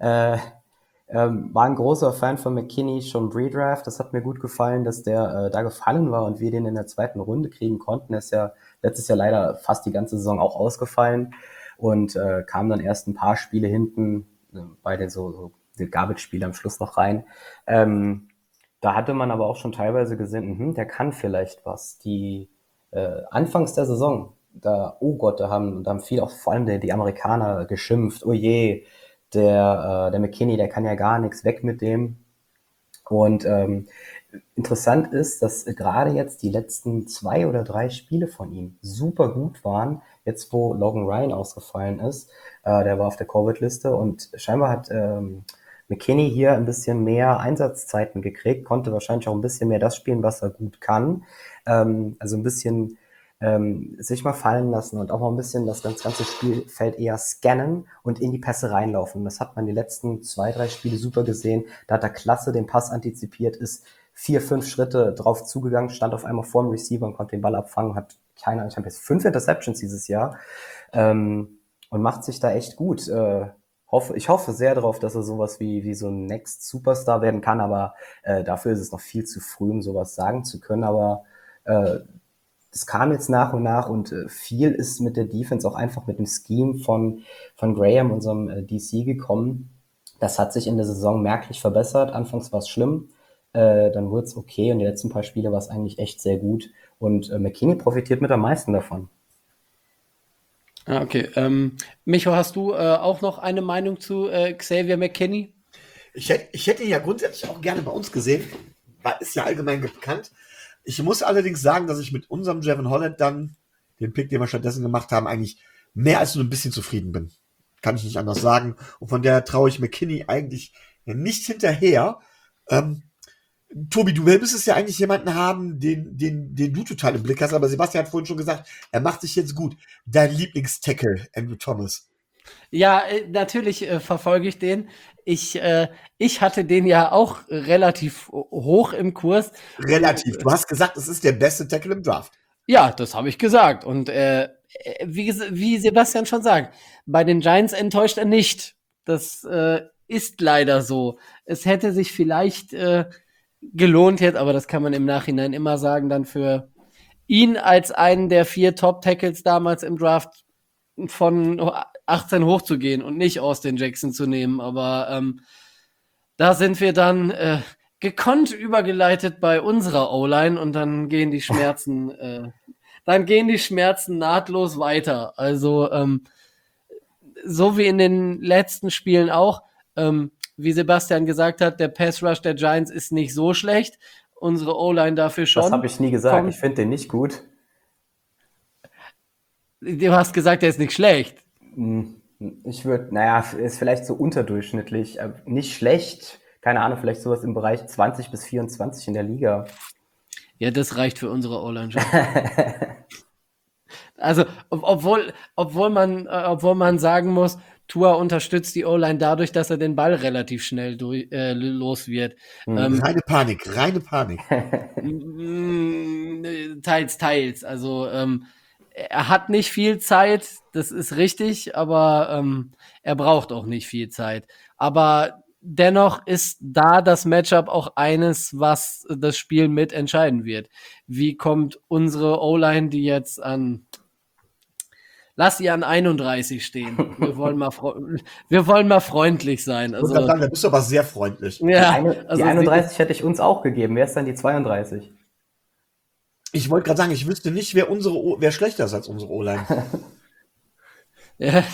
War ein großer Fan von McKinney, schon Pre-Draft. Das hat mir gut gefallen, dass der da gefallen war und wir den in der zweiten Runde kriegen konnten. Er ist ja letztes Jahr leider fast die ganze Saison auch ausgefallen und kam dann erst ein paar Spiele hinten bei den so Garbage-Spielen am Schluss noch rein. Da hatte man aber auch schon teilweise gesehen, der kann vielleicht was. Die anfangs der Saison, oh Gott, da haben viel auch vor allem die Amerikaner geschimpft. Oh je, der McKinney, der kann ja gar nichts, weg mit dem. Und interessant ist, dass gerade jetzt die letzten 2 oder 3 Spiele von ihm super gut waren. Jetzt, wo Logan Ryan ausgefallen ist, der war auf der Covid-Liste und scheinbar hat McKinney hier ein bisschen mehr Einsatzzeiten gekriegt, konnte wahrscheinlich auch ein bisschen mehr das spielen, was er gut kann. Also ein bisschen sich mal fallen lassen und auch mal ein bisschen das ganze Spielfeld eher scannen und in die Pässe reinlaufen. Das hat man die letzten 2, 3 Spiele super gesehen. Da hat er klasse den Pass antizipiert, ist 4, 5 Schritte drauf zugegangen, stand auf einmal vor dem Receiver und konnte den Ball abfangen, hat ich habe jetzt 5 Interceptions dieses Jahr und macht sich da echt gut. Ich hoffe sehr darauf, dass er sowas wie so ein Next Superstar werden kann, aber dafür ist es noch viel zu früh, um sowas sagen zu können. Aber es kam jetzt nach und nach und viel ist mit der Defense auch einfach mit dem Scheme von Graham, unserem DC, gekommen. Das hat sich in der Saison merklich verbessert. Anfangs war es schlimm, dann wurde es okay und die letzten paar Spiele war es eigentlich echt sehr gut. Und McKinney profitiert mit am meisten davon. Ah, okay. Micho, hast du auch noch eine Meinung zu Xavier McKinney? Ich hätte ihn ja grundsätzlich auch gerne bei uns gesehen. Ist ja allgemein bekannt. Ich muss allerdings sagen, dass ich mit unserem Jevon Holland dann, den Pick, den wir stattdessen gemacht haben, eigentlich mehr als nur ein bisschen zufrieden bin. Kann ich nicht anders sagen. Und von der traue ich McKinney eigentlich nicht hinterher. Tobi, du müsstest ja eigentlich jemanden haben, den du total im Blick hast, aber Sebastian hat vorhin schon gesagt, er macht sich jetzt gut. Dein Lieblingstackle, Andrew Thomas. Ja, natürlich verfolge ich den. Ich hatte den ja auch relativ hoch im Kurs. Relativ. Du hast gesagt, es ist der beste Tackle im Draft. Ja, das habe ich gesagt. Und wie Sebastian schon sagt, bei den Giants enttäuscht er nicht. Das ist leider so. Es hätte sich vielleicht gelohnt jetzt, aber das kann man im Nachhinein immer sagen, dann für ihn als einen der 4 Top-Tackles damals im Draft von 18 hochzugehen und nicht Austin Jackson zu nehmen. Aber da sind wir dann gekonnt übergeleitet bei unserer O-Line und dann gehen die Schmerzen nahtlos weiter. Also so wie in den letzten Spielen auch, wie Sebastian gesagt hat, der Pass Rush der Giants ist nicht so schlecht. Unsere O-Line dafür schon. Das habe ich nie gesagt. Ich finde den nicht gut. Du hast gesagt, der ist nicht schlecht. Ich würde, ist vielleicht so unterdurchschnittlich. Nicht schlecht. Keine Ahnung, vielleicht sowas im Bereich 20 bis 24 in der Liga. Ja, das reicht für unsere O-Line schon. Also, obwohl man sagen muss, Tua unterstützt die O-Line dadurch, dass er den Ball relativ schnell los wird. Reine Panik. Teils. Also er hat nicht viel Zeit, das ist richtig, aber er braucht auch nicht viel Zeit. Aber dennoch ist da das Matchup auch eines, was das Spiel mit entscheiden wird. Wie kommt unsere O-Line, die jetzt lass sie an 31 stehen. Wir wollen mal freundlich sein. Also, da bist du aber sehr freundlich. Ja, die 31 hätte ich uns auch gegeben. Wer ist dann die 32? Ich wollte gerade sagen, ich wüsste nicht, wer schlechter ist als unsere O-Line. Ja,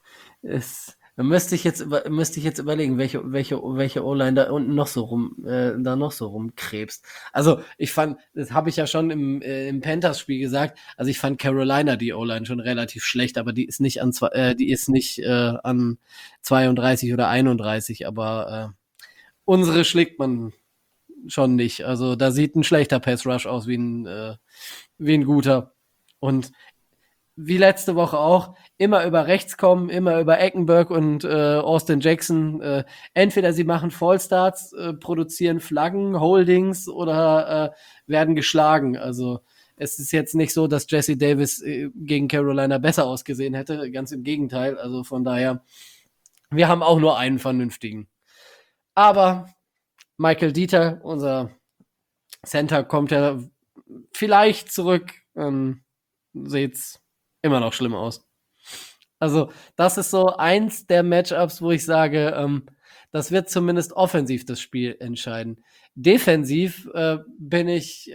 müsste ich jetzt überlegen, welche O-Line da unten noch so rumkrebst. Also ich fand, das habe ich ja schon im Panthers-Spiel gesagt. Also ich fand Carolina die O-Line schon relativ schlecht, aber die ist nicht an 32 oder 31, aber unsere schlägt man schon nicht. Also da sieht ein schlechter Pass Rush aus wie ein guter. Und wie letzte Woche auch, immer über rechts kommen, immer über Eckenberg und Austin Jackson. Entweder sie machen Fallstarts, produzieren Flaggen, Holdings oder werden geschlagen. Also es ist jetzt nicht so, dass Jesse Davis gegen Carolina besser ausgesehen hätte. Ganz im Gegenteil. Also von daher, wir haben auch nur einen vernünftigen. Aber Michael Dieter, unser Center, kommt ja vielleicht zurück. Seht's immer noch schlimm aus. Also, das ist so eins der Matchups, wo ich sage, das wird zumindest offensiv das Spiel entscheiden. Defensiv bin ich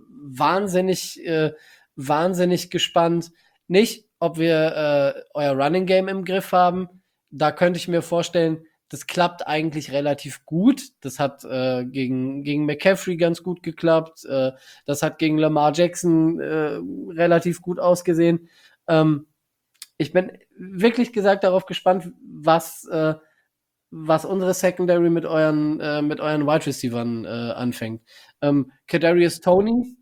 wahnsinnig gespannt. Nicht, ob wir euer Running Game im Griff haben. Da könnte ich mir vorstellen, das klappt eigentlich relativ gut. Das hat gegen McCaffrey ganz gut geklappt. Das hat gegen Lamar Jackson relativ gut ausgesehen. Ich bin wirklich gesagt darauf gespannt, was unsere Secondary mit euren Wide Receivern anfängt. Kadarius Toney,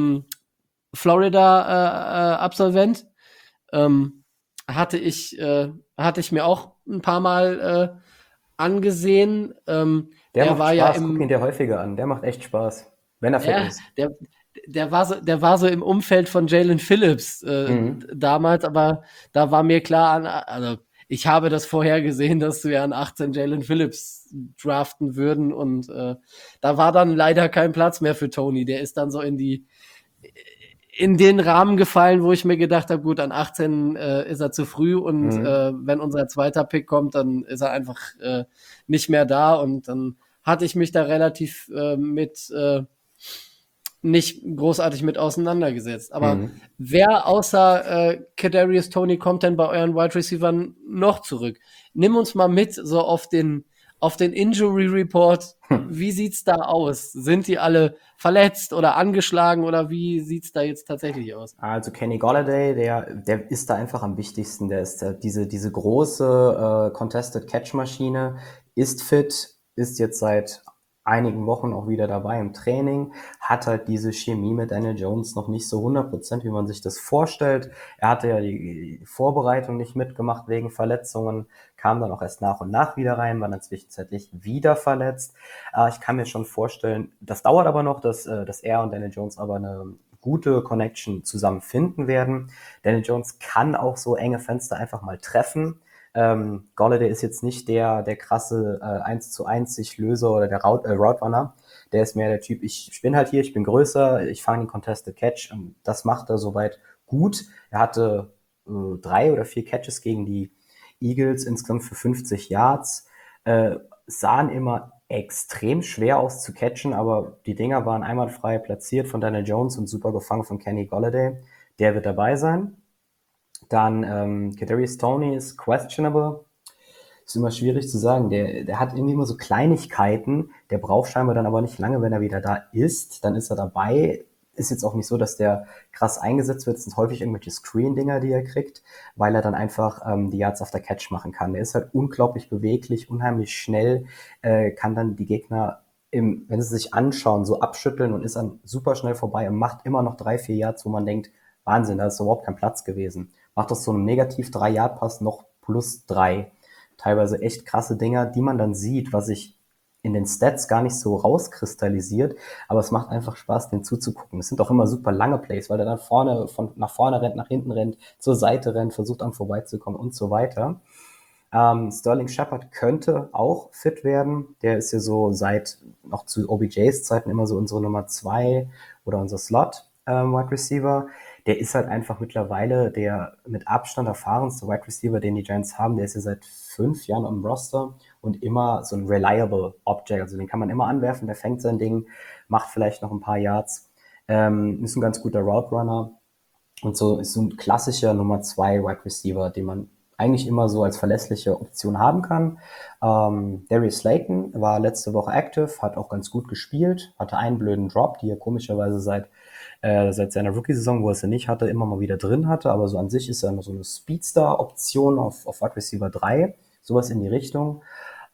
Florida Absolvent, ähm, hatte ich mir auch ein paar Mal angesehen. Der Der macht war ja Spaß, guck ihn dir häufiger an. Der macht echt Spaß, wenn er fit ja, ist. der war so im Umfeld von Jalen Phillips Mhm. damals, aber da war mir klar, also ich habe das vorher gesehen, dass wir an 18 Jalen Phillips draften würden und da war dann leider kein Platz mehr für Tony. Der ist dann so in den Rahmen gefallen, wo ich mir gedacht habe, gut, an 18 ist er zu früh und Mhm. wenn unser zweiter Pick kommt, dann ist er einfach nicht mehr da und dann hatte ich mich da relativ nicht großartig mit auseinandergesetzt. Aber Mhm. wer außer Kadarius Toney kommt denn bei euren Wide Receivern noch zurück? Nimm uns mal mit so auf den Injury Report. Hm. Wie sieht's da aus? Sind die alle verletzt oder angeschlagen oder wie sieht's da jetzt tatsächlich aus? Also Kenny Golladay, der ist da einfach am wichtigsten. Der ist diese große Contested Catch Maschine, ist fit, ist jetzt seit einigen Wochen auch wieder dabei im Training, hat halt diese Chemie mit Daniel Jones noch nicht so 100%, wie man sich das vorstellt. Er hatte ja die Vorbereitung nicht mitgemacht wegen Verletzungen, kam dann auch erst nach und nach wieder rein, war dann zwischenzeitlich wieder verletzt. Ich kann mir schon vorstellen, das dauert aber noch, dass er und Daniel Jones aber eine gute Connection zusammen finden werden. Daniel Jones kann auch so enge Fenster einfach mal treffen. Golladay ist jetzt nicht der krasse 1-zu-1 sich Löser oder der Route Runner. Der ist mehr der Typ, ich bin halt hier, ich bin größer, ich fange den Contested Catch und das macht er soweit gut. Er hatte 3 oder 4 Catches gegen die Eagles, insgesamt für 50 Yards. Sahen immer extrem schwer aus zu catchen, aber die Dinger waren einwandfrei platziert von Daniel Jones und super gefangen von Kenny Golladay. Der wird dabei sein. Dann Kadarius Toney ist questionable. Ist immer schwierig zu sagen. Der hat irgendwie immer so Kleinigkeiten. Der braucht scheinbar dann aber nicht lange, wenn er wieder da ist. Dann ist er dabei. Ist jetzt auch nicht so, dass der krass eingesetzt wird. Es sind häufig irgendwelche Screen-Dinger, die er kriegt, weil er dann einfach die Yards after Catch machen kann. Der ist halt unglaublich beweglich, unheimlich schnell, kann dann die Gegner wenn sie sich anschauen, so abschütteln und ist dann super schnell vorbei und macht immer noch 3, 4 Yards, wo man denkt, Wahnsinn, da ist überhaupt kein Platz gewesen. Macht das so einen negativ 3-Yard-Pass noch plus 3. Teilweise echt krasse Dinger, die man dann sieht, was sich in den Stats gar nicht so rauskristallisiert, aber es macht einfach Spaß, den zuzugucken. Es sind auch immer super lange Plays, weil er dann nach vorne rennt, nach hinten rennt, zur Seite rennt, versucht an vorbeizukommen und so weiter. Sterling Shepard könnte auch fit werden. Der ist ja so seit noch zu OBJs Zeiten immer so unsere Nummer 2 oder unser Slot Wide Receiver. Der ist halt einfach mittlerweile der mit Abstand erfahrenste Wide Receiver, den die Giants haben. Der ist ja seit 5 Jahren am Roster und immer so ein reliable Object. Also den kann man immer anwerfen, der fängt sein Ding, macht vielleicht noch ein paar Yards. Ist ein ganz guter Route Runner und so ist so ein klassischer Nummer 2 Wide Receiver, den man eigentlich immer so als verlässliche Option haben kann. Darius Slayton war letzte Woche active, hat auch ganz gut gespielt, hatte einen blöden Drop, die er komischerweise seit seiner Rookie-Saison, wo er es ja nicht hatte, immer mal wieder drin hatte, aber so an sich ist er so eine Speedster-Option auf Wide Receiver 3, sowas in die Richtung.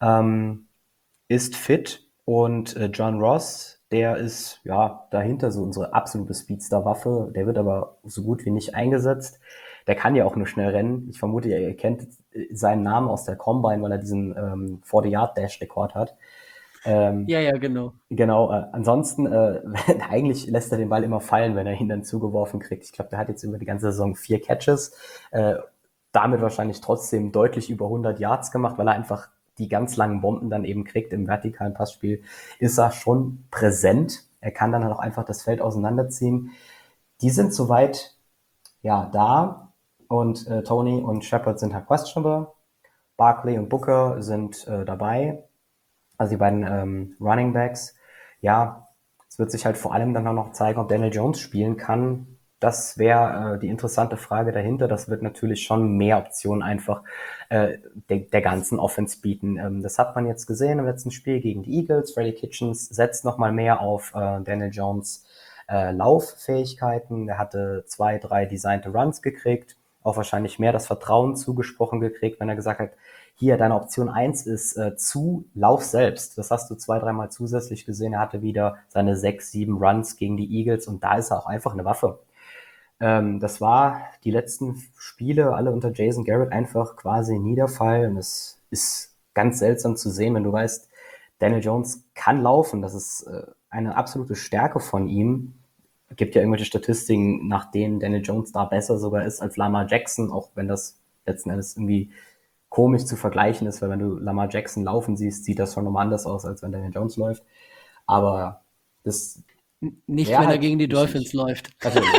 Ist fit und John Ross, der ist ja dahinter so unsere absolute Speedster-Waffe, der wird aber so gut wie nicht eingesetzt. Der kann ja auch nur schnell rennen. Ich vermute, ihr kennt seinen Namen aus der Combine, weil er diesen 40-Yard-Dash-Rekord hat. Ja, genau. Genau, ansonsten, eigentlich lässt er den Ball immer fallen, wenn er ihn dann zugeworfen kriegt. Ich glaube, der hat jetzt über die ganze Saison 4 Catches, damit wahrscheinlich trotzdem deutlich über 100 Yards gemacht, weil er einfach die ganz langen Bomben dann eben kriegt im vertikalen Passspiel, ist er schon präsent. Er kann dann halt auch einfach das Feld auseinanderziehen. Die sind soweit, ja, da und Tony und Shepard sind halt questionable. Barkley und Booker sind dabei. Also die beiden Running Backs. Ja, es wird sich halt vor allem dann auch noch zeigen, ob Daniel Jones spielen kann. Das wäre die interessante Frage dahinter. Das wird natürlich schon mehr Optionen einfach der ganzen Offense bieten. Das hat man jetzt gesehen im letzten Spiel gegen die Eagles. Freddie Kitchens setzt nochmal mehr auf Daniel Jones Lauffähigkeiten. Er hatte 2, 3 designte Runs gekriegt, auch wahrscheinlich mehr das Vertrauen zugesprochen gekriegt, wenn er gesagt hat, hier, deine Option 1 ist Lauf selbst. Das hast du 2, 3 Mal zusätzlich gesehen. Er hatte wieder seine 6, 7 Runs gegen die Eagles und da ist er auch einfach eine Waffe. Das war die letzten Spiele alle unter Jason Garrett einfach quasi Niederfall und es ist ganz seltsam zu sehen, wenn du weißt, Daniel Jones kann laufen. Das ist eine absolute Stärke von ihm. Es gibt ja irgendwelche Statistiken, nach denen Daniel Jones da besser sogar ist als Lamar Jackson, auch wenn das letzten Endes irgendwie komisch zu vergleichen ist, weil wenn du Lamar Jackson laufen siehst, sieht das schon nochmal anders aus, als wenn Daniel Jones läuft. Aber das Nicht, wäre wenn er halt gegen die wichtig. Dolphins läuft. Natürlich.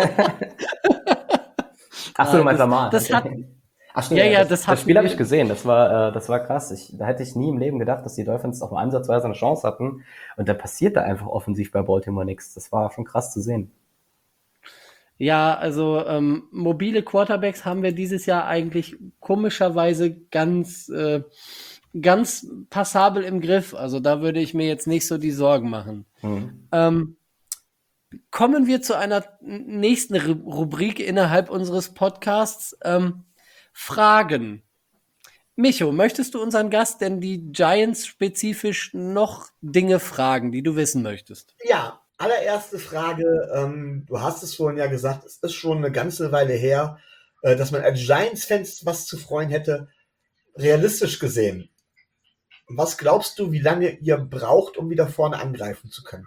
Achso, du meinst Lamar. Das hat, Ach stimmt, ja, das das hat Spiel habe mir- ich gesehen, das war krass. Da hätte ich nie im Leben gedacht, dass die Dolphins auch mal ansatzweise eine Chance hatten. Und da passiert da einfach offensiv bei Baltimore nichts. Das war schon krass zu sehen. Ja, also mobile Quarterbacks haben wir dieses Jahr eigentlich komischerweise ganz passabel im Griff. Also da würde ich mir jetzt nicht so die Sorgen machen. Kommen wir zu einer nächsten Rubrik innerhalb unseres Podcasts. Fragen. Micho, möchtest du unseren Gast denn die Giants spezifisch noch Dinge fragen, die du wissen möchtest? Ja, allererste Frage. Du hast es vorhin ja gesagt, es ist schon eine ganze Weile her, dass man als Giants-Fans was zu freuen hätte. Realistisch gesehen, was glaubst du, wie lange ihr braucht, um wieder vorne angreifen zu können?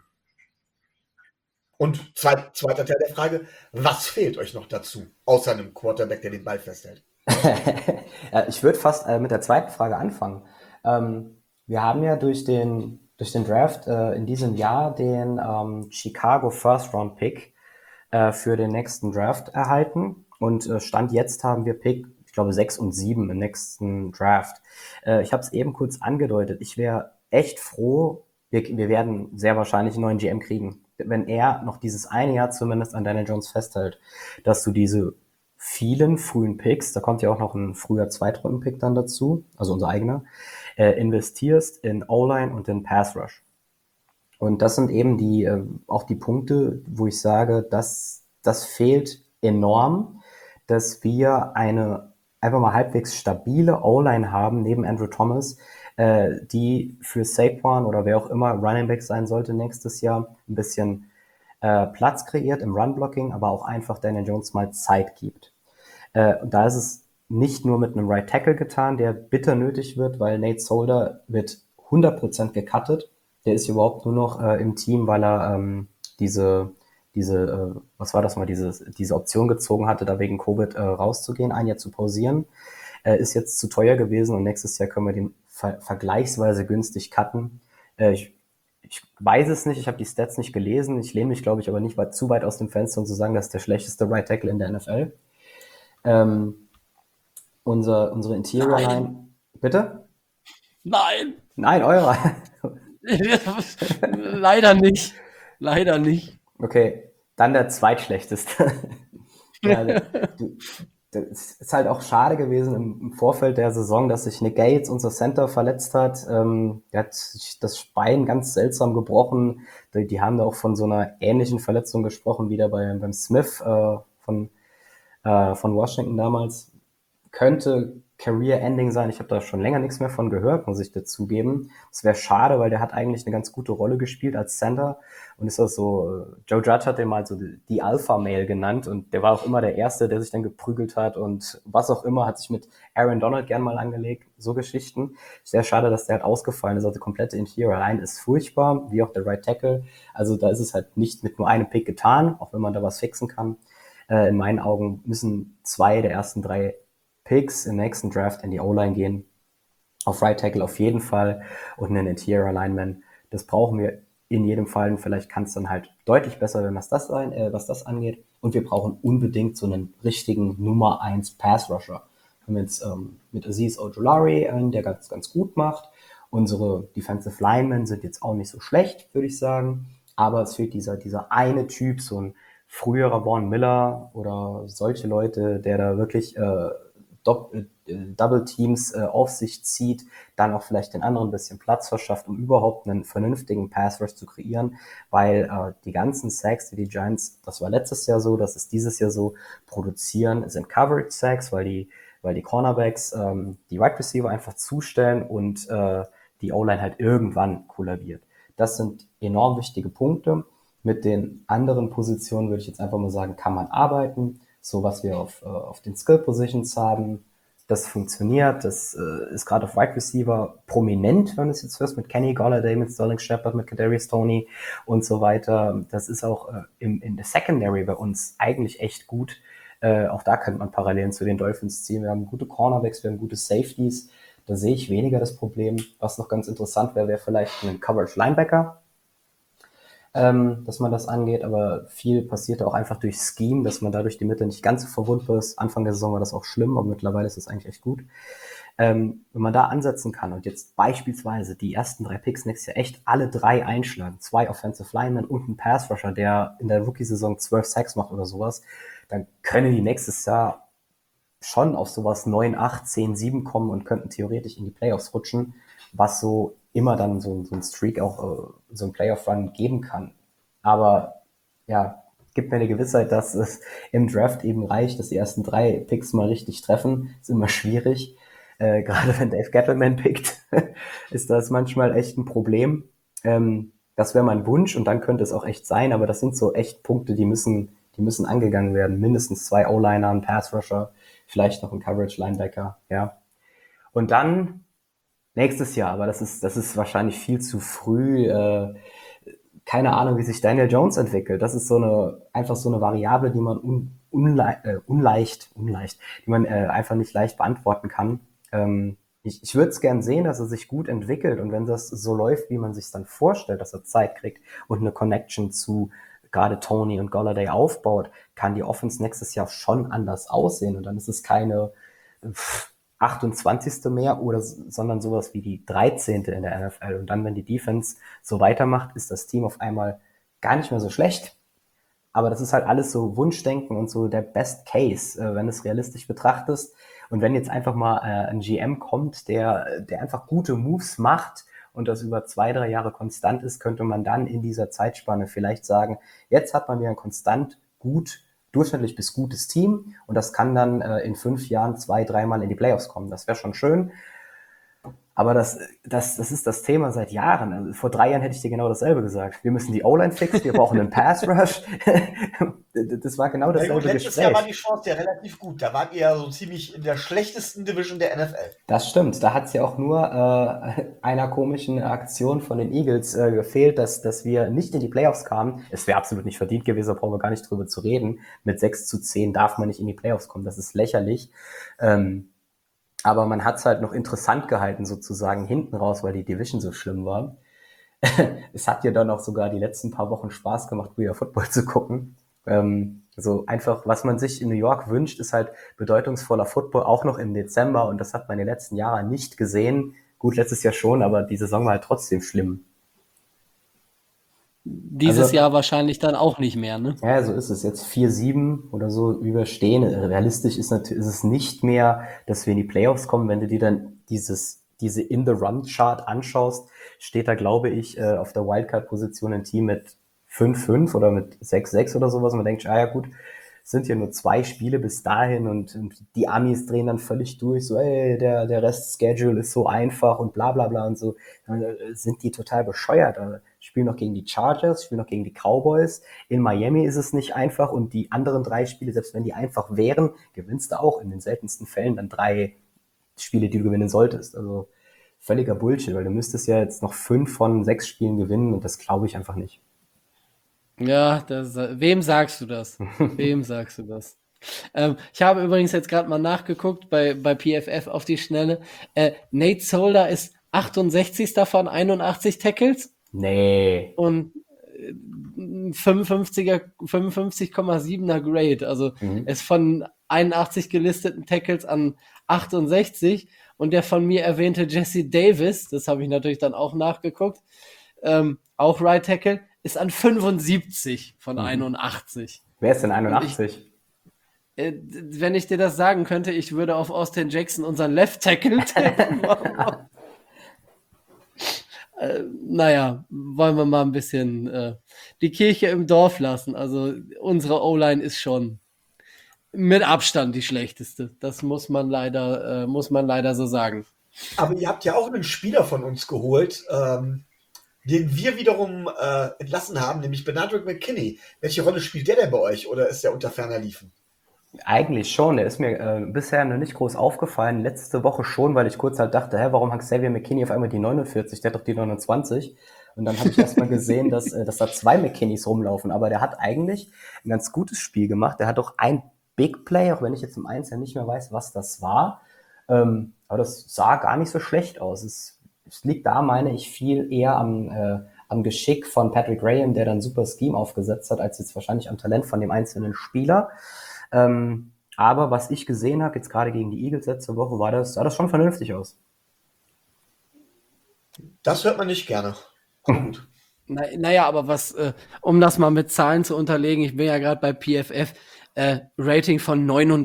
Und zweiter Teil der Frage, was fehlt euch noch dazu, außer einem Quarterback, der den Ball festhält? Ja, ich würde fast mit der zweiten Frage anfangen. Wir haben ja durch den Draft in diesem Jahr den Chicago First Round Pick für den nächsten Draft erhalten und Stand jetzt haben wir Pick, ich glaube 6 und 7 im nächsten Draft. Ich habe es eben kurz angedeutet, ich wäre echt froh, wir werden sehr wahrscheinlich einen neuen GM kriegen, wenn er noch dieses eine Jahr zumindest an Daniel Jones festhält, dass du diese vielen frühen Picks, da kommt ja auch noch ein früher Zweitrunden-Pick dann dazu, also unser eigener, investierst in O-Line und in Pass Rush. Und das sind eben auch die Punkte, wo ich sage, das fehlt enorm, dass wir eine einfach mal halbwegs stabile O-Line haben, neben Andrew Thomas, die für Saquon oder wer auch immer Running Back sein sollte nächstes Jahr, ein bisschen Platz kreiert im Run-Blocking, aber auch einfach Daniel Jones mal Zeit gibt. Und da ist es nicht nur mit einem Right Tackle getan, der bitter nötig wird, weil Nate Solder wird 100% gecuttet. Der ist überhaupt nur noch im Team, weil er was war das mal, diese Option gezogen hatte, da wegen Covid rauszugehen, ein Jahr zu pausieren. Ist jetzt zu teuer gewesen und nächstes Jahr können wir den vergleichsweise günstig cutten. Ich weiß es nicht, ich habe die Stats nicht gelesen. Ich lehne mich, glaube ich, aber nicht zu weit aus dem Fenster, um zu sagen, das ist der schlechteste Right Tackle in der NFL. Unsere Interior Line. Bitte? Nein, Nein, eurer. leider nicht. Leider nicht. Okay. Dann der zweitschlechteste. Ja, das ist halt auch schade gewesen im Vorfeld der Saison, dass sich Nick Gates, unser Center, verletzt hat. Der hat sich das Bein ganz seltsam gebrochen. Die haben da auch von so einer ähnlichen Verletzung gesprochen, wie da beim Smith von Washington damals. Könnte Career-Ending sein. Ich habe da schon länger nichts mehr von gehört, muss ich dazugeben. Es wäre schade, weil der hat eigentlich eine ganz gute Rolle gespielt als Center und ist auch so, Joe Judge hat den mal so die Alpha-Male genannt und der war auch immer der Erste, der sich dann geprügelt hat und was auch immer, hat sich mit Aaron Donald gern mal angelegt, so Geschichten. Sehr schade, dass der halt ausgefallen ist, also die komplette Interior Line ist furchtbar, wie auch der Right Tackle. Also da ist es halt nicht mit nur einem Pick getan, auch wenn man da was fixen kann. In meinen Augen müssen 2 der ersten 3 Picks im nächsten Draft in die O-Line gehen. Auf Right Tackle auf jeden Fall und einen Interior Lineman. Das brauchen wir in jedem Fall. Und vielleicht kann es dann halt deutlich besser werden, was das angeht. Und wir brauchen unbedingt so einen richtigen Nummer 1 Pass Rusher. Wir haben jetzt mit Azeez Ojulari einen, der ganz gut macht. Unsere Defensive Linemen sind jetzt auch nicht so schlecht, würde ich sagen. Aber es fehlt dieser eine Typ, so ein früherer Vaughn Miller oder solche Leute, der da wirklich Double Teams auf sich zieht, dann auch vielleicht den anderen ein bisschen Platz verschafft, um überhaupt einen vernünftigen Pass Rush zu kreieren, weil die ganzen Sacks, die Giants, das war letztes Jahr so, das ist dieses Jahr so, produzieren, sind Coverage Sacks, weil die Cornerbacks die Wide Receiver einfach zustellen und die O-Line halt irgendwann kollabiert. Das sind enorm wichtige Punkte. Mit den anderen Positionen würde ich jetzt einfach mal sagen, kann man arbeiten. So was wir auf den Skill Positions haben, das funktioniert. Das ist gerade auf Wide Receiver prominent, wenn du es jetzt hörst, mit Kenny Golladay, mit Sterling Shepard, mit Kadarius Toney und so weiter. Das ist auch in der Secondary bei uns eigentlich echt gut. Auch da könnte man Parallelen zu den Dolphins ziehen. Wir haben gute Cornerbacks, wir haben gute Safeties. Da sehe ich weniger das Problem. Was noch ganz interessant wäre, wäre vielleicht ein Coverage Linebacker, dass man das angeht, aber viel passiert auch einfach durch Scheme, dass man dadurch die Mitte nicht ganz so verwundbar ist. Anfang der Saison war das auch schlimm, aber mittlerweile ist es eigentlich echt gut. Wenn man da ansetzen kann und jetzt beispielsweise die ersten 3 Picks nächstes Jahr echt alle 3 einschlagen, 2 Offensive Linemen und ein Pass Rusher, der in der Rookie-Saison 12 Sacks macht oder sowas, dann können die nächstes Jahr schon auf sowas 9, 8, 10, 7 kommen und könnten theoretisch in die Playoffs rutschen, was so immer dann so ein Streak auch so ein Playoff-Run geben kann. Aber ja, gibt mir eine Gewissheit, dass es im Draft eben reicht, dass die ersten 3 Picks mal richtig treffen. Ist immer schwierig. Gerade wenn Dave Gettleman pickt, ist das manchmal echt ein Problem. Das wäre mein Wunsch und dann könnte es auch echt sein, aber das sind so echt Punkte, die müssen angegangen werden. Mindestens 2 O-Liner, ein Pass-Rusher, vielleicht noch ein Coverage-Linebacker, ja. Und dann nächstes Jahr, aber das ist wahrscheinlich viel zu früh. Keine Ahnung, wie sich Daniel Jones entwickelt. Das ist einfach so eine Variable, die man unleicht, die man einfach nicht leicht beantworten kann. Ich würde es gern sehen, dass er sich gut entwickelt und wenn das so läuft, wie man sich dann vorstellt, dass er Zeit kriegt und eine Connection zu gerade Toney und Golladay aufbaut, kann die Offense nächstes Jahr schon anders aussehen und dann ist es keine 28. mehr sondern sowas wie die 13. in der NFL. Und dann, wenn die Defense so weitermacht, ist das Team auf einmal gar nicht mehr so schlecht. Aber das ist halt alles so Wunschdenken und so der Best Case, wenn du es realistisch betrachtest. Und wenn jetzt einfach mal ein GM kommt, der einfach gute Moves macht und das über 2, 3 Jahre konstant ist, könnte man dann in dieser Zeitspanne vielleicht sagen, jetzt hat man wieder ein konstant durchschnittlich bis gutes Team und das kann dann in 5 Jahren 2, 3 Mal in die Playoffs kommen. Das wäre schon schön. Aber das ist das Thema seit Jahren. Also vor 3 Jahren hätte ich dir genau dasselbe gesagt. Wir müssen die O-Line fixen, wir brauchen einen Pass-Rush. Das war genau dasselbe Gespräch. Letztes Jahr war die Chance ja relativ gut. Da wart ihr ja so ziemlich in der schlechtesten Division der NFL. Das stimmt. Da hat es ja auch nur einer komischen Aktion von den Eagles gefehlt, dass wir nicht in die Playoffs kamen. Es wäre absolut nicht verdient gewesen, da brauchen wir gar nicht drüber zu reden. Mit 6-10 darf man nicht in die Playoffs kommen. Das ist lächerlich. Aber man hat es halt noch interessant gehalten, sozusagen hinten raus, weil die Division so schlimm war. Es hat ja dann auch sogar die letzten paar Wochen Spaß gemacht, wieder Football zu gucken. So einfach, was man sich in New York wünscht, ist halt bedeutungsvoller Football, auch noch im Dezember. Und das hat man in den letzten Jahren nicht gesehen. Gut, letztes Jahr schon, aber die Saison war halt trotzdem schlimm. Dieses Also, Jahr wahrscheinlich dann auch nicht mehr, ne? ja, so ist es. Jetzt 4-7 oder so überstehen. Realistisch ist natürlich, ist es nicht mehr, dass wir in die Playoffs kommen. Wenn du dir dann diese In-the-Run-Chart anschaust, steht da, glaube ich, auf der Wildcard-Position ein Team mit 5-5 oder mit 6-6 oder sowas. Und man denkt, ja gut, es sind ja nur 2 Spiele bis dahin und die Amis drehen dann völlig durch, so, ey, der Rest-Schedule ist so einfach und bla bla bla und so. Dann sind die total bescheuert. Spielen noch gegen die Chargers, spielen noch gegen die Cowboys. In Miami ist es nicht einfach und die anderen 3 Spiele, selbst wenn die einfach wären, gewinnst du auch in den seltensten Fällen dann 3 Spiele, die du gewinnen solltest. Also völliger Bullshit, weil du müsstest ja jetzt noch 5 von 6 Spielen gewinnen und das glaube ich einfach nicht. Ja, wem sagst du das? Wem sagst du das? Ich habe übrigens jetzt gerade mal nachgeguckt bei PFF auf die Schnelle. Nate Solder ist 68. von 81 Tackles Nee. und 55,7er Grade. Also er Mhm. ist von 81 gelisteten Tackles an 68 und der von mir erwähnte Jesse Davis, das habe ich natürlich dann auch nachgeguckt, auch Right Tackle, ist an 75 von Mhm. 81. Wer ist denn Und ich, 81? wenn ich dir das sagen könnte, ich würde auf Austin Jackson, unseren Left Tackle, tippen. Naja, wollen wir mal ein bisschen die Kirche im Dorf lassen. Also unsere O-Line ist schon mit Abstand die schlechteste. Das muss man leider so sagen. Aber ihr habt ja auch einen Spieler von uns geholt, den wir wiederum entlassen haben, nämlich Benardrick McKinney. Welche Rolle spielt der denn bei euch oder ist der unter ferner Liefen? Eigentlich schon. Der ist mir bisher noch nicht groß aufgefallen. Letzte Woche schon, weil ich kurz halt dachte, hä, warum hat Xavier McKinney auf einmal die 49? Der hat doch die 29. Und dann habe ich erstmal gesehen, dass da 2 McKinneys rumlaufen. Aber der hat eigentlich ein ganz gutes Spiel gemacht. Der hat doch ein Big Play, auch wenn ich jetzt im Einzelnen nicht mehr weiß, was das war. Aber das sah gar nicht so schlecht aus. Es liegt da, meine ich, viel eher am Geschick von Patrick Graham, der dann super Scheme aufgesetzt hat, als jetzt wahrscheinlich am Talent von dem einzelnen Spieler. Aber was ich gesehen habe, jetzt gerade gegen die Eagles letzte Woche, sah das schon vernünftig aus. Das hört man nicht gerne. Aber gut. Naja, aber um das mal mit Zahlen zu unterlegen, ich bin ja gerade bei PFF, Rating von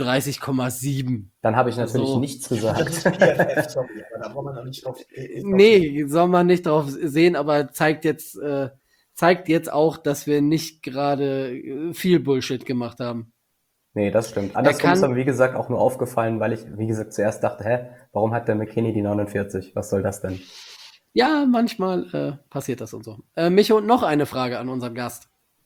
39,7. Dann habe ich natürlich So, nichts Das gesagt. ist PFF, sorry, aber da braucht man noch nicht drauf sehen. nee, soll man nicht drauf sehen, aber zeigt jetzt auch, dass wir nicht gerade viel Bullshit gemacht haben. Nee, das stimmt. Er Andersrum ist kann, aber, wie gesagt, auch nur aufgefallen, weil ich, wie gesagt, zuerst dachte, hä, warum hat der McKinney die 49? Was soll das denn? ja, manchmal passiert das und so. Micho, noch eine Frage an unseren Gast.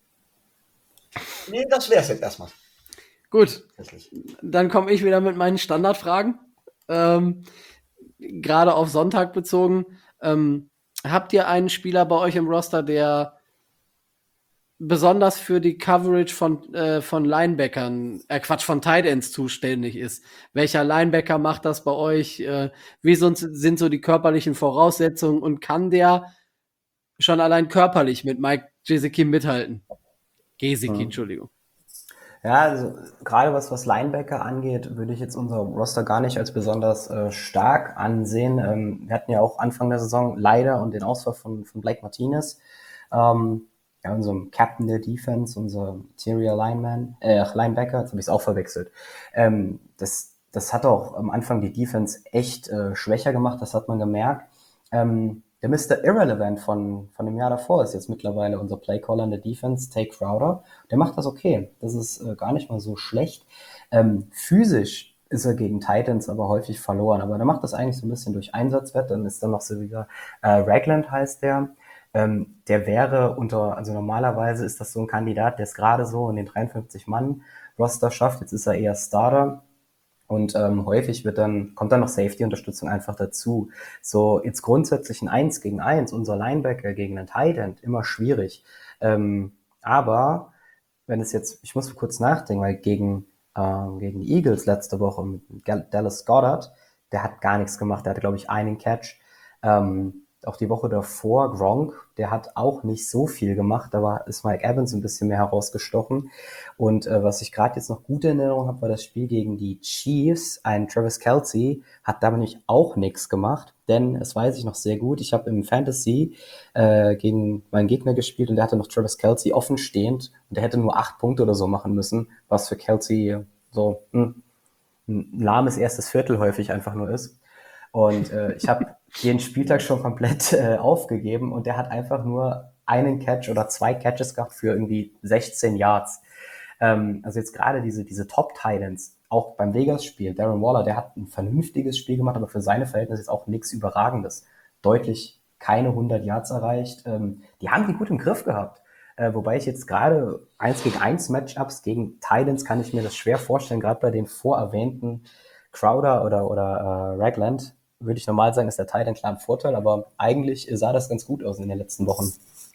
Nee, das wäre es jetzt erstmal. Gut, Tatsächlich. dann komme ich wieder mit meinen Standardfragen. Ähm, Gerade auf Sonntag bezogen. Habt ihr einen Spieler bei euch im Roster, der besonders für die Coverage von Linebackern, Quatsch, von Tight Ends zuständig ist? Welcher Linebacker macht das bei euch? Wie sind so die körperlichen Voraussetzungen und kann der schon allein körperlich mit Mike Gesicki mithalten? Gesicki, Hm. Entschuldigung. Ja, also gerade was Linebacker angeht, würde ich jetzt unser Roster gar nicht als besonders stark ansehen. Wir hatten ja auch Anfang der Saison leider und den Ausfall von Blake Martinez, ähm, ja, unserem Captain der Defense, unser Interior Linebacker, jetzt habe ich es auch verwechselt. Das hat auch am Anfang die Defense echt schwächer gemacht, das hat man gemerkt. Der Mr. Irrelevant von dem Jahr davor ist jetzt mittlerweile unser Playcaller in der Defense, Tay Crowder. Der macht das okay. Das ist gar nicht mal so schlecht. Physisch ist er gegen Titans aber häufig verloren. Aber der macht das eigentlich so ein bisschen durch Einsatzwert. Dann ist da noch so wieder Ragland heißt der. Der wäre also normalerweise ist das so ein Kandidat, der es gerade so in den 53-Mann-Roster schafft. Jetzt ist er eher Starter. Und häufig kommt dann noch Safety-Unterstützung einfach dazu. So jetzt grundsätzlich ein 1 gegen 1, unser Linebacker gegen einen Tight End, immer schwierig. Aber wenn es jetzt, ich muss kurz nachdenken, weil gegen die Eagles letzte Woche mit Dallas Goedert, der hat gar nichts gemacht, der hatte, glaube ich, einen Catch. auch die Woche davor, Gronk, der hat auch nicht so viel gemacht, da ist Mike Evans ein bisschen mehr herausgestochen. Und was ich gerade jetzt noch gute Erinnerung habe, war das Spiel gegen die Chiefs. Ein Travis Kelce hat da nämlich auch nichts gemacht, denn das weiß ich noch sehr gut. Ich habe im Fantasy gegen meinen Gegner gespielt und der hatte noch Travis Kelce offen stehend und der hätte nur 8 Punkte oder so machen müssen, was für Kelce so ein lahmes erstes Viertel häufig einfach nur ist. Und ich habe den Spieltag schon komplett aufgegeben und der hat einfach nur einen Catch oder 2 Catches gehabt für irgendwie 16 Yards. Also jetzt gerade diese Top-Titans, auch beim Vegas-Spiel, Darren Waller, der hat ein vernünftiges Spiel gemacht, aber für seine Verhältnisse jetzt auch nichts Überragendes. Deutlich keine 100 Yards erreicht. Die haben die gut im Griff gehabt. Wobei ich jetzt gerade 1 gegen 1 Matchups gegen Titans kann ich mir das schwer vorstellen, gerade bei den vorerwähnten Crowder oder Ragland würde ich normal sagen, ist der Titan klar im Vorteil, aber eigentlich sah das ganz gut aus in den letzten Wochen.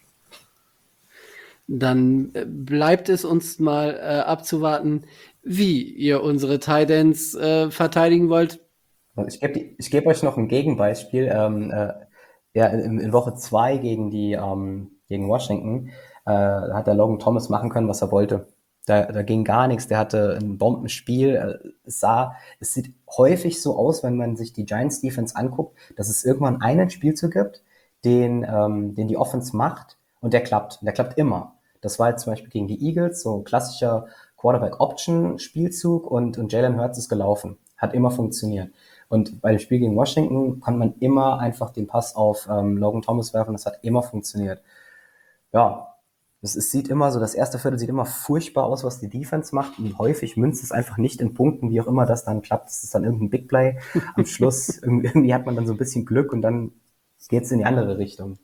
Dann bleibt es uns mal abzuwarten, wie ihr unsere Titans verteidigen wollt. Also ich geb euch noch ein Gegenbeispiel. Ja, in Woche 2 gegen Washington hat der Logan Thomas machen können, was er wollte. Da ging gar nichts. Der hatte ein Bombenspiel. Es sieht häufig so aus, wenn man sich die Giants Defense anguckt, dass es irgendwann einen Spielzug gibt, den die Offense macht und der klappt. Der klappt immer. Das war jetzt zum Beispiel gegen die Eagles, so ein klassischer Quarterback-Option-Spielzug und Jalen Hurts ist gelaufen. Hat immer funktioniert. Und bei dem Spiel gegen Washington kann man immer einfach den Pass auf Logan Thomas werfen. Das hat immer funktioniert. Ja, es sieht immer so, das erste Viertel sieht immer furchtbar aus, was die Defense macht. Und häufig münzt es einfach nicht in Punkten, wie auch immer das dann klappt. Das ist dann irgendein Big Play. Am Schluss irgendwie hat man dann so ein bisschen Glück und dann geht's in die andere Richtung.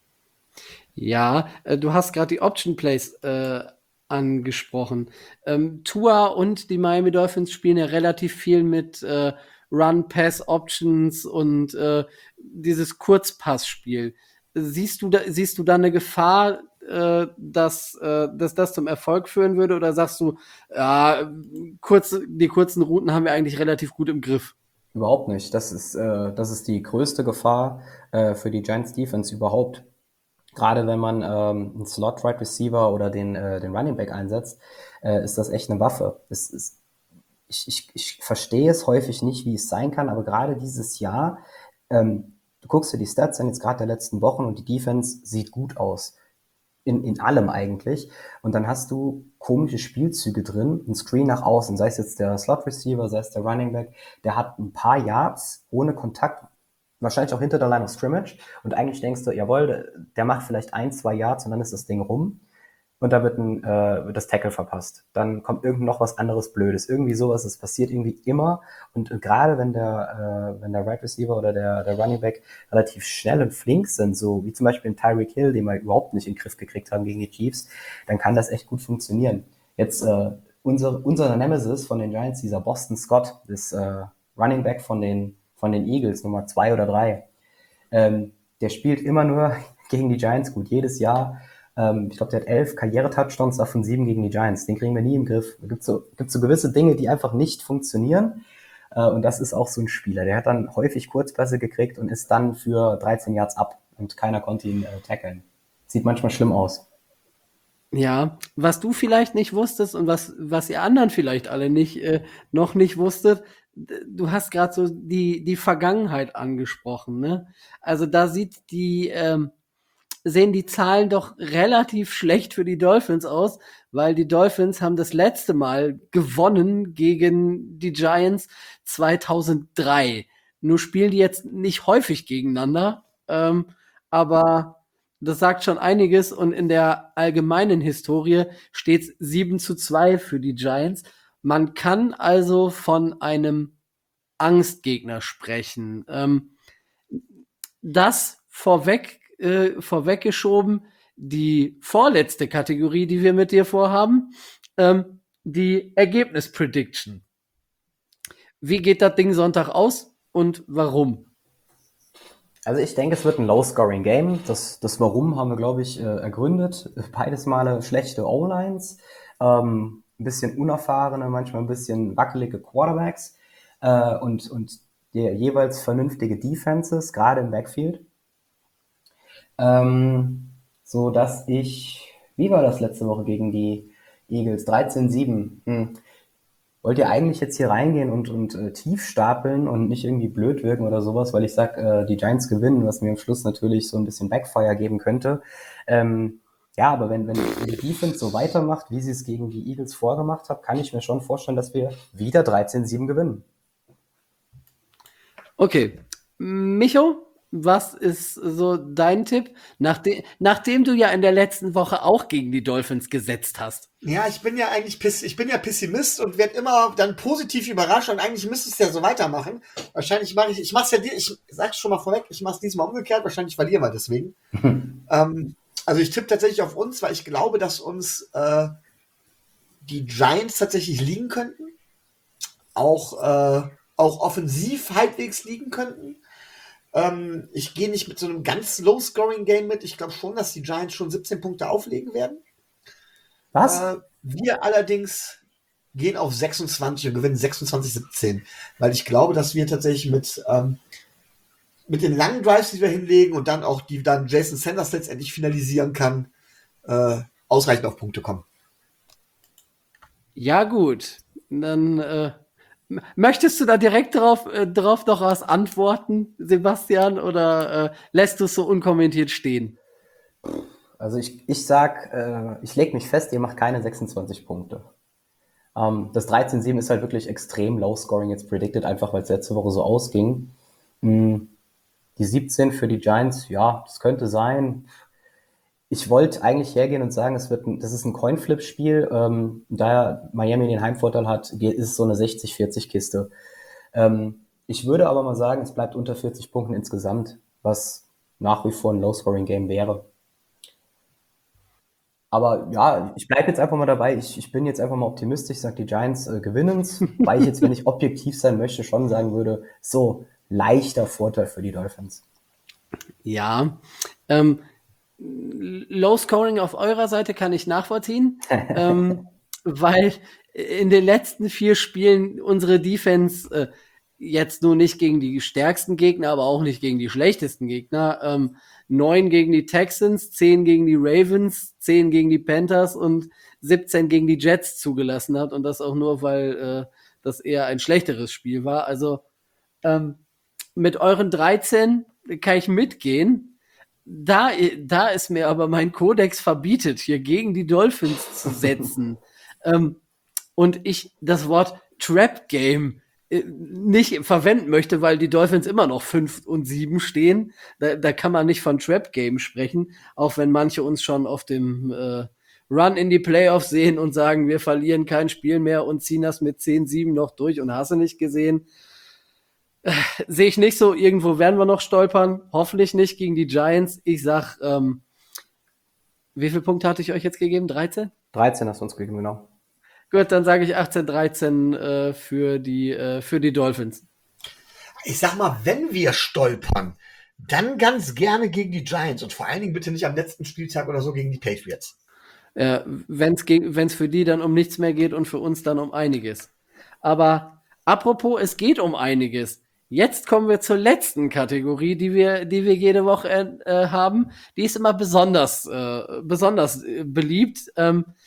Ja, du hast gerade die Option Plays angesprochen. Tua und die Miami Dolphins spielen ja relativ viel mit Run-Pass-Options und dieses Kurzpassspiel. Siehst du da eine Gefahr, dass das zum Erfolg führen würde? Oder sagst du, ja, die kurzen Routen haben wir eigentlich relativ gut im Griff? Überhaupt nicht. Das ist die größte Gefahr für die Giants Defense überhaupt. Gerade wenn man einen Slot Right Receiver oder den Running Back einsetzt, ist das echt eine Waffe. Ich verstehe es häufig nicht, wie es sein kann, aber gerade dieses Jahr, du guckst dir die Stats an jetzt gerade der letzten Wochen und die Defense sieht gut aus. In allem eigentlich. Und dann hast du komische Spielzüge drin, ein Screen nach außen, sei es jetzt der Slot Receiver, sei es der Running Back, der hat ein paar Yards ohne Kontakt, wahrscheinlich auch hinter der Line of Scrimmage. Und eigentlich denkst du, jawohl, der macht vielleicht 1, 2 Yards und dann ist das Ding rum. Und da wird das Tackle verpasst. Dann kommt irgend noch was anderes Blödes. Irgendwie sowas, das passiert irgendwie immer. Und gerade wenn der Right Receiver oder der Running Back relativ schnell und flink sind, so wie zum Beispiel ein Tyreek Hill, den wir überhaupt nicht in den Griff gekriegt haben gegen die Chiefs, dann kann das echt gut funktionieren. Jetzt unser Nemesis von den Giants, dieser Boston Scott, das Running Back von den Eagles, Nummer 2 oder 3, der spielt immer nur gegen die Giants gut, jedes Jahr. Ich glaube, der hat 11 Karriere-Touchdowns, davon 7 gegen die Giants. Den kriegen wir nie im Griff. Es gibt so gewisse Dinge, die einfach nicht funktionieren. Und das ist auch so ein Spieler. Der hat dann häufig Kurzpässe gekriegt und ist dann für 13 Yards ab. Und keiner konnte ihn tackeln. Sieht manchmal schlimm aus. Ja, was du vielleicht nicht wusstest und was ihr anderen vielleicht alle noch nicht wusstet, du hast gerade so die Vergangenheit angesprochen, ne? Also da sehen die Zahlen doch relativ schlecht für die Dolphins aus, weil die Dolphins haben das letzte Mal gewonnen gegen die Giants 2003. Nur spielen die jetzt nicht häufig gegeneinander, aber das sagt schon einiges und in der allgemeinen Historie steht es 7:2 für die Giants. Man kann also von einem Angstgegner sprechen. Das vorweggeschoben, die vorletzte Kategorie, die wir mit dir vorhaben, die Ergebnis-Prediction. Wie geht das Ding Sonntag aus und warum? Also ich denke, es wird ein Low-Scoring-Game. Das Warum haben wir, glaube ich, ergründet. Beides Male schlechte O-Lines, ein bisschen unerfahrene, manchmal ein bisschen wackelige Quarterbacks und die jeweils vernünftige Defenses, gerade im Backfield. So dass wie war das letzte Woche gegen die Eagles? 13-7. Wollt ihr eigentlich jetzt hier reingehen und tief stapeln und nicht irgendwie blöd wirken oder sowas, weil ich sag, die Giants gewinnen, was mir am Schluss natürlich so ein bisschen Backfire geben könnte. Ja, aber wenn die Defense so weitermacht, wie sie es gegen die Eagles vorgemacht hat, kann ich mir schon vorstellen, dass wir wieder 13-7 gewinnen. Okay. Micho, was ist so dein Tipp, nachdem du ja in der letzten Woche auch gegen die Dolphins gesetzt hast? Ja, ich bin ja Pessimist und werde immer dann positiv überrascht und eigentlich müsste es ja so weitermachen. Wahrscheinlich ich mach's ja ich sag's schon mal vorweg, ich mach's diesmal umgekehrt, wahrscheinlich verlieren wir deswegen. Also ich tippe tatsächlich auf uns, weil ich glaube, dass uns die Giants tatsächlich liegen könnten. Auch offensiv halbwegs liegen könnten. Ich gehe nicht mit so einem ganz Low-Scoring-Game mit. Ich glaube schon, dass die Giants schon 17 Punkte auflegen werden. Was? Wir allerdings gehen auf 26 und gewinnen 26-17, weil ich glaube, dass wir tatsächlich mit den langen Drives, die wir hinlegen und dann auch die dann Jason Sanders letztendlich finalisieren kann, ausreichend auf Punkte kommen. Ja, gut. Dann möchtest du da direkt drauf noch was antworten, Sebastian, oder lässt du es so unkommentiert stehen? Also ich sag, ich lege mich fest, ihr macht keine 26 Punkte. Das 13-7 ist halt wirklich extrem low scoring jetzt predicted, einfach weil es letzte Woche so ausging. Die 17 für die Giants, ja, das könnte sein. Ich wollte eigentlich hergehen und sagen, das ist ein Coinflip-Spiel. Da Miami den Heimvorteil hat, ist es so eine 60-40-Kiste. Ich würde aber mal sagen, es bleibt unter 40 Punkten insgesamt, was nach wie vor ein Low-Scoring-Game wäre. Aber ja, ich bleibe jetzt einfach mal dabei. Ich bin jetzt einfach mal optimistisch, sage die Giants gewinnen's, weil ich jetzt, wenn ich objektiv sein möchte, schon sagen würde, so leichter Vorteil für die Dolphins. Ja. Low Scoring auf eurer Seite kann ich nachvollziehen, weil in den letzten 4 Spielen unsere Defense jetzt nur nicht gegen die stärksten Gegner, aber auch nicht gegen die schlechtesten Gegner. 9 gegen die Texans, 10 gegen die Ravens, 10 gegen die Panthers und 17 gegen die Jets zugelassen hat. Und das auch nur, weil das eher ein schlechteres Spiel war. Also mit euren 13 kann ich mitgehen. Da es mir aber mein Kodex verbietet, hier gegen die Dolphins zu setzen, und ich das Wort Trap Game nicht verwenden möchte, weil die Dolphins immer noch 5-7 stehen. Da kann man nicht von Trap Game sprechen, auch wenn manche uns schon auf dem Run in die Playoffs sehen und sagen, wir verlieren kein Spiel mehr und ziehen das mit 10-7 noch durch und hast du nicht gesehen. Sehe ich nicht so. Irgendwo werden wir noch stolpern. Hoffentlich nicht gegen die Giants. Ich sag, wie viele Punkte hatte ich euch jetzt gegeben? 13? 13 hast du uns gegeben, genau. Gut, dann sage ich 18-13 für die Dolphins. Ich sag mal, wenn wir stolpern, dann ganz gerne gegen die Giants und vor allen Dingen bitte nicht am letzten Spieltag oder so gegen die Patriots. Wenn's für die dann um nichts mehr geht und für uns dann um einiges. Aber apropos, es geht um einiges. Jetzt kommen wir zur letzten Kategorie, die wir jede Woche haben. Die ist immer besonders beliebt.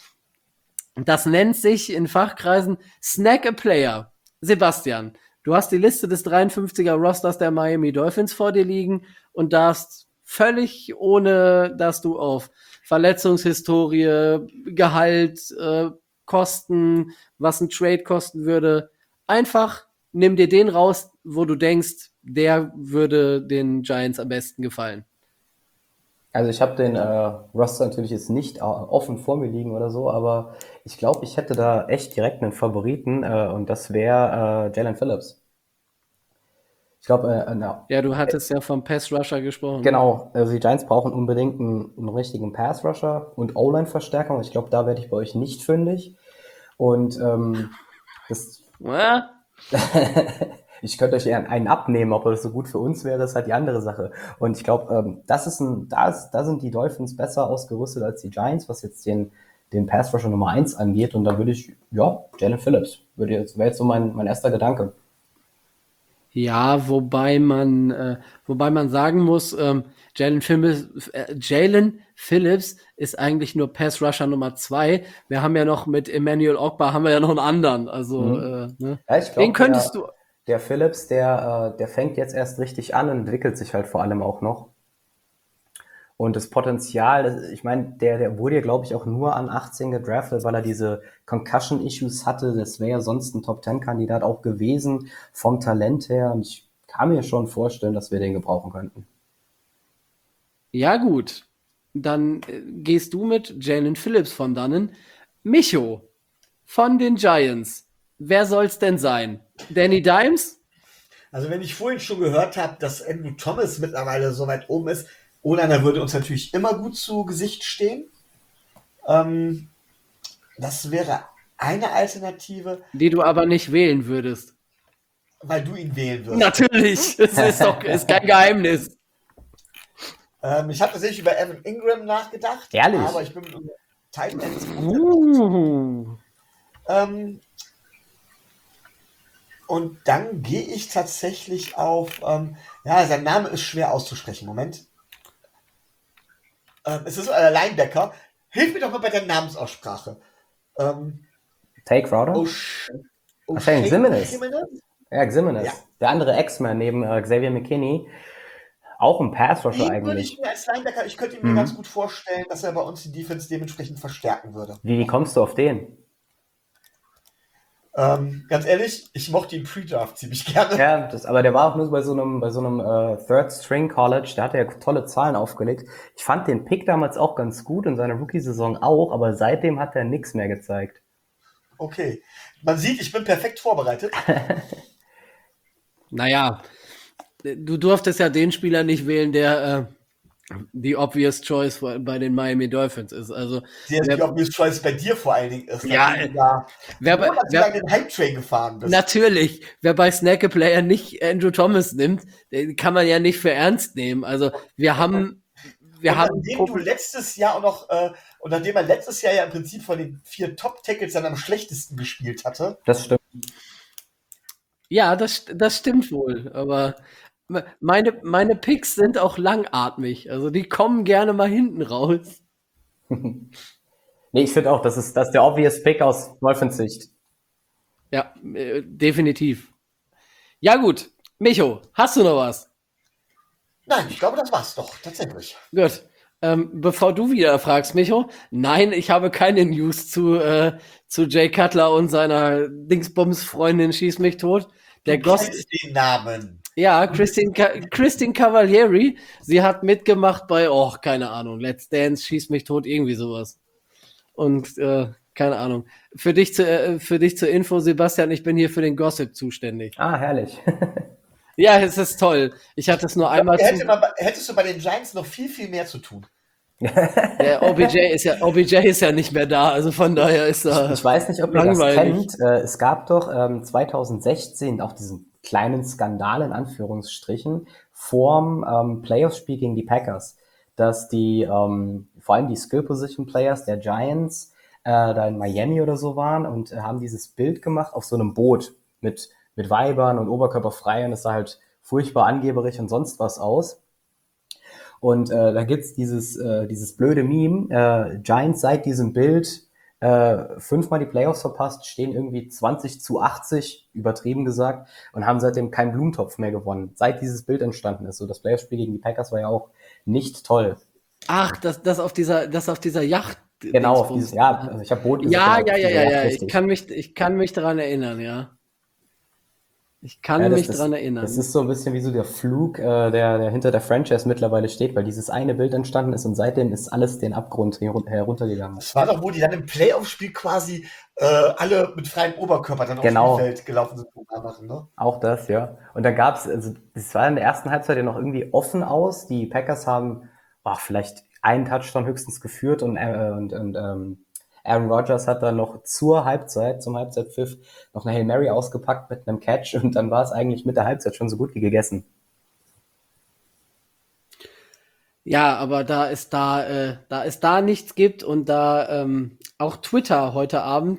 Das nennt sich in Fachkreisen Snack a Player. Sebastian, du hast die Liste des 53er Rosters der Miami Dolphins vor dir liegen und darfst völlig ohne, dass du auf Verletzungshistorie, Gehalt, Kosten, was ein Trade kosten würde, einfach nimm dir den raus, wo du denkst, der würde den Giants am besten gefallen. Also ich habe den Roster natürlich jetzt nicht offen vor mir liegen oder so, aber ich glaube, ich hätte da echt direkt einen Favoriten und das wäre Jalen Phillips. Ich glaube, Ja, du hattest ja vom Pass Rusher gesprochen. genau, also die Giants brauchen unbedingt einen richtigen Pass Rusher und O-Line-Verstärkung. Ich glaube, da werde ich bei euch nicht fündig. Und das Ja, ich könnte euch eher einen abnehmen, ob das so gut für uns wäre, ist halt die andere Sache. Und ich glaube, da sind die Dolphins besser ausgerüstet als die Giants, was jetzt den Pass Rusher Nummer 1 angeht. Und da würde ich, ja, Jalen Phillips wäre jetzt so mein erster Gedanke. Ja, wobei man sagen muss, Jalen Phillips ist eigentlich nur Pass Rusher Nummer 2. Wir haben ja noch mit Emmanuel Ogbah haben wir ja noch einen anderen. Also, Mhm. ne? Ja, ich Den glaube, könntest du. der Phillips, der fängt jetzt erst richtig an und entwickelt sich halt vor allem auch noch. Und das Potenzial, ich meine, der wurde ja, glaube ich, auch nur an 18 gedraftet, weil er diese Concussion-Issues hatte. Das wäre ja sonst ein Top-10-Kandidat auch gewesen, vom Talent her. Und ich kann mir schon vorstellen, dass wir den gebrauchen könnten. Ja, gut. Dann gehst du mit Jalen Phillips von dannen. Micho von den Giants. Wer soll's denn sein? Danny Dimes? Also wenn ich vorhin schon gehört habe, dass Andrew Thomas mittlerweile so weit oben ist, O-Liner würde uns natürlich immer gut zu Gesicht stehen. Ähm, Das wäre eine Alternative, Die du aber nicht wählen würdest. weil du ihn wählen wirst. Natürlich, es ist kein Geheimnis. Ich habe tatsächlich über Evan Ingram nachgedacht, Ehrlich? aber ich bin mit Tight Ends. Und dann gehe ich tatsächlich auf, ja, sein Name ist schwer auszusprechen. Moment. Es ist ein Linebacker. Hilf mir doch mal bei der Namensaussprache. Take Crowder? Wahrscheinlich Ximenez. Ja, Ximenez. Ja. Der andere X-Man neben Xavier McKinney. Auch ein Pass-Rusher Den würde ich eigentlich. mir als Linebacker, ich könnte mir ganz gut vorstellen, dass er bei uns die Defense dementsprechend verstärken würde. Wie kommst du auf den? Ganz ehrlich, ich mochte ihn Pre-Draft ziemlich gerne. Ja, aber der war auch nur bei so einem Third-String-College, der hatte ja tolle Zahlen aufgelegt. Ich fand den Pick damals auch ganz gut, in seiner Rookie-Saison auch, aber seitdem hat er nichts mehr gezeigt. Okay. Man sieht, ich bin perfekt vorbereitet. Naja, du durftest ja den Spieler nicht wählen, der die obvious choice bei den Miami Dolphins ist. Also, Die obvious choice bei dir vor allen Dingen ist. Ja, nachdem du da monatelang den Hype-Train gefahren bist. Natürlich, wer bei Snack a Player nicht Andrew Thomas nimmt, den kann man ja nicht für ernst nehmen. Also, nachdem du letztes Jahr auch noch, und nachdem er letztes Jahr ja im Prinzip von den 4 Top-Tackles dann am schlechtesten gespielt hatte. Das stimmt. Ja, das stimmt wohl, aber meine Picks sind auch langatmig. Also die kommen gerne mal hinten raus. Nee, ich finde auch, das ist der obvious Pick aus Dolphins Sicht. Ja, definitiv. Ja gut, Micho, hast du noch was? Nein, ich glaube, das war's doch, tatsächlich. Gut. Bevor du wieder fragst, Micho, nein, ich habe keine News zu Jay Cutler und seiner Dingsbums-Freundin Schieß mich tot. Du kennst den Namen. Ja, Christine Cavalieri, sie hat mitgemacht bei, keine Ahnung, Let's Dance, Schieß mich tot, irgendwie sowas. Und keine Ahnung. Für dich zur Info, Sebastian, ich bin hier für den Gossip zuständig. Ah, herrlich. Ja, es ist toll. Ich hatte es nur einmal Hättest du bei den Giants noch viel, viel mehr zu tun. Der OBJ ist ja nicht mehr da, also von daher ist er Ich weiß nicht, ob ihr das kennt. Es gab doch 2016 auch diesen kleinen Skandal in Anführungsstrichen vorm Playoff-Spiel gegen die Packers, dass die vor allem die Skill-Position-Players der Giants da in Miami oder so waren und haben dieses Bild gemacht auf so einem Boot mit Weibern und Oberkörper frei und es sah halt furchtbar angeberig und sonst was aus. Und da gibt's dieses blöde Meme, Giants seit diesem Bild 5-mal die Playoffs verpasst, stehen irgendwie 20-80, übertrieben gesagt, und haben seitdem keinen Blumentopf mehr gewonnen, seit dieses Bild entstanden ist. So, das Playoff-Spiel gegen die Packers war ja auch nicht toll. Ach, das auf dieser Yacht. Genau, auf dieses, ja, also ich habe Boot gesagt. Ja, ich kann mich daran erinnern, ja. Ich kann mich daran erinnern. Das ist so ein bisschen wie so der Flug, der hinter der Franchise mittlerweile steht, weil dieses eine Bild entstanden ist und seitdem ist alles den Abgrund heruntergegangen. Das war doch, wo die dann im Playoff-Spiel quasi alle mit freiem Oberkörper dann aufs Feld gelaufen sind. Machen, ne? Auch das, ja. Und dann gab's, also das war in der ersten Halbzeit ja noch irgendwie offen aus. Die Packers haben vielleicht einen Touchdown höchstens geführt und Aaron Rodgers hat dann noch zum Halbzeitpfiff, noch eine Hail Mary ausgepackt mit einem Catch und dann war es eigentlich mit der Halbzeit schon so gut wie gegessen. Ja, aber da es da nichts gibt und da auch Twitter heute Abend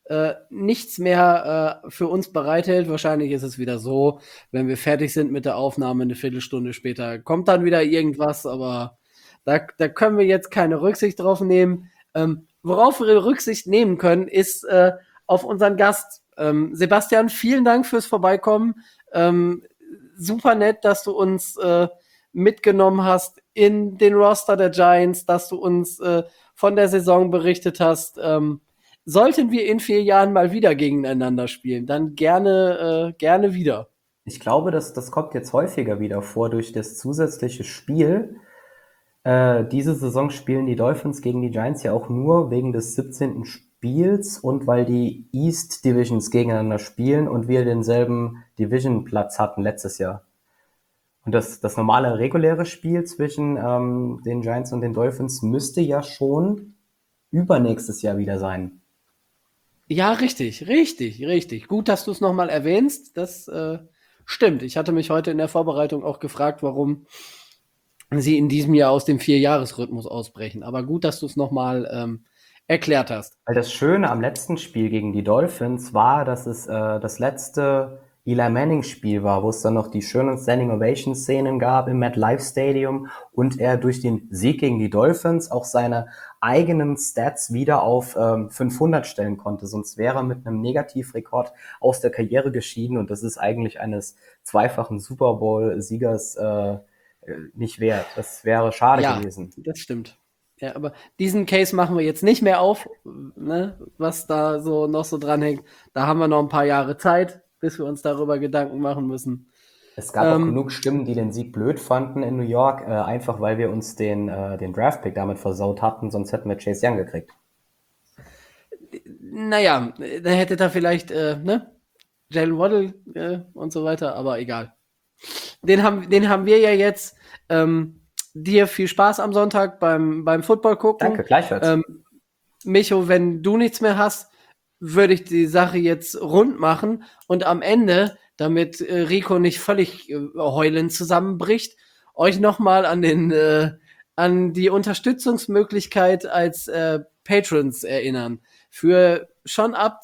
nichts mehr für uns bereithält. Wahrscheinlich ist es wieder so, wenn wir fertig sind mit der Aufnahme, eine Viertelstunde später kommt dann wieder irgendwas, aber da können wir jetzt keine Rücksicht drauf nehmen. Worauf wir Rücksicht nehmen können, ist auf unseren Gast. Sebastian, vielen Dank fürs Vorbeikommen. Super nett, dass du uns mitgenommen hast in den Roster der Giants, dass du uns von der Saison berichtet hast. Sollten wir in 4 Jahren mal wieder gegeneinander spielen, dann gerne wieder. Ich glaube, das kommt jetzt häufiger wieder vor durch das zusätzliche Spiel. Diese Saison spielen die Dolphins gegen die Giants ja auch nur wegen des 17. Spiels und weil die East Divisions gegeneinander spielen und wir denselben Division-Platz hatten letztes Jahr. Und das normale reguläre Spiel zwischen den Giants und den Dolphins müsste ja schon übernächstes Jahr wieder sein. Ja, richtig. Gut, dass du es nochmal erwähnst. Das stimmt. Ich hatte mich heute in der Vorbereitung auch gefragt, warum sie in diesem Jahr aus dem 4-Jahres-Rhythmus ausbrechen. Aber gut, dass du es nochmal erklärt hast. Weil das Schöne am letzten Spiel gegen die Dolphins war, dass es das letzte Eli Manning-Spiel war, wo es dann noch die schönen Standing Ovation-Szenen gab im MetLife Stadium und er durch den Sieg gegen die Dolphins auch seine eigenen Stats wieder auf 500 stellen konnte. Sonst wäre er mit einem Negativrekord aus der Karriere geschieden und das ist eigentlich eines zweifachen Super Bowl-Siegers nicht wert. Das wäre schade gewesen. Ja, das stimmt. Ja, aber diesen Case machen wir jetzt nicht mehr auf, ne, was da so noch so dranhängt. Da haben wir noch ein paar Jahre Zeit, bis wir uns darüber Gedanken machen müssen. Es gab auch genug Stimmen, die den Sieg blöd fanden in New York, einfach weil wir uns den Draftpick damit versaut hatten, sonst hätten wir Chase Young gekriegt. Naja, da hätte da vielleicht, Jalen Waddle und so weiter, aber egal. Den haben wir ja jetzt. Dir viel Spaß am Sonntag beim Football gucken. Danke, gleichfalls. Micho, wenn du nichts mehr hast, würde ich die Sache jetzt rund machen und am Ende, damit Rico nicht völlig heulend zusammenbricht, euch nochmal an die Unterstützungsmöglichkeit als Patrons erinnern. Für schon ab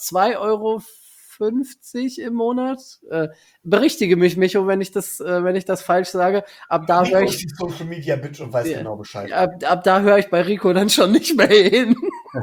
2,50 € im Monat. Berichtige mich, Micho, wenn ich das falsch sage. Ab da höre ich die Social Media Bitch und weiß genau Bescheid. Ab da höre ich bei Rico dann schon nicht mehr hin.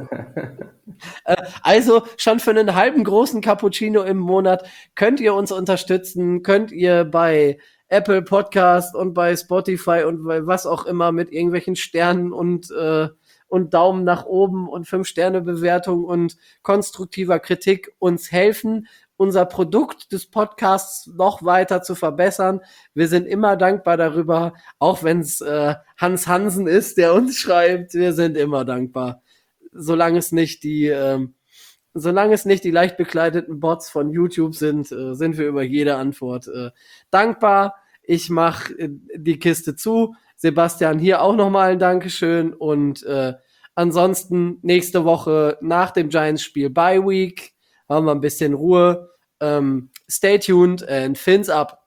Also schon für einen halben großen Cappuccino im Monat könnt ihr uns unterstützen, könnt ihr bei Apple Podcast und bei Spotify und bei was auch immer mit irgendwelchen Sternen und Daumen nach oben und 5-Sterne-Bewertung und konstruktiver Kritik uns helfen, unser Produkt des Podcasts noch weiter zu verbessern. Wir sind immer dankbar darüber, auch wenn es Hans Hansen ist, der uns schreibt. Wir sind immer dankbar. Solange es nicht die leicht bekleideten Bots von YouTube sind, sind wir über jede Antwort dankbar. Ich mache die Kiste zu. Sebastian, hier auch nochmal ein Dankeschön und ansonsten nächste Woche nach dem Giants-Spiel Bye Week haben wir ein bisschen Ruhe. Stay tuned and fins up.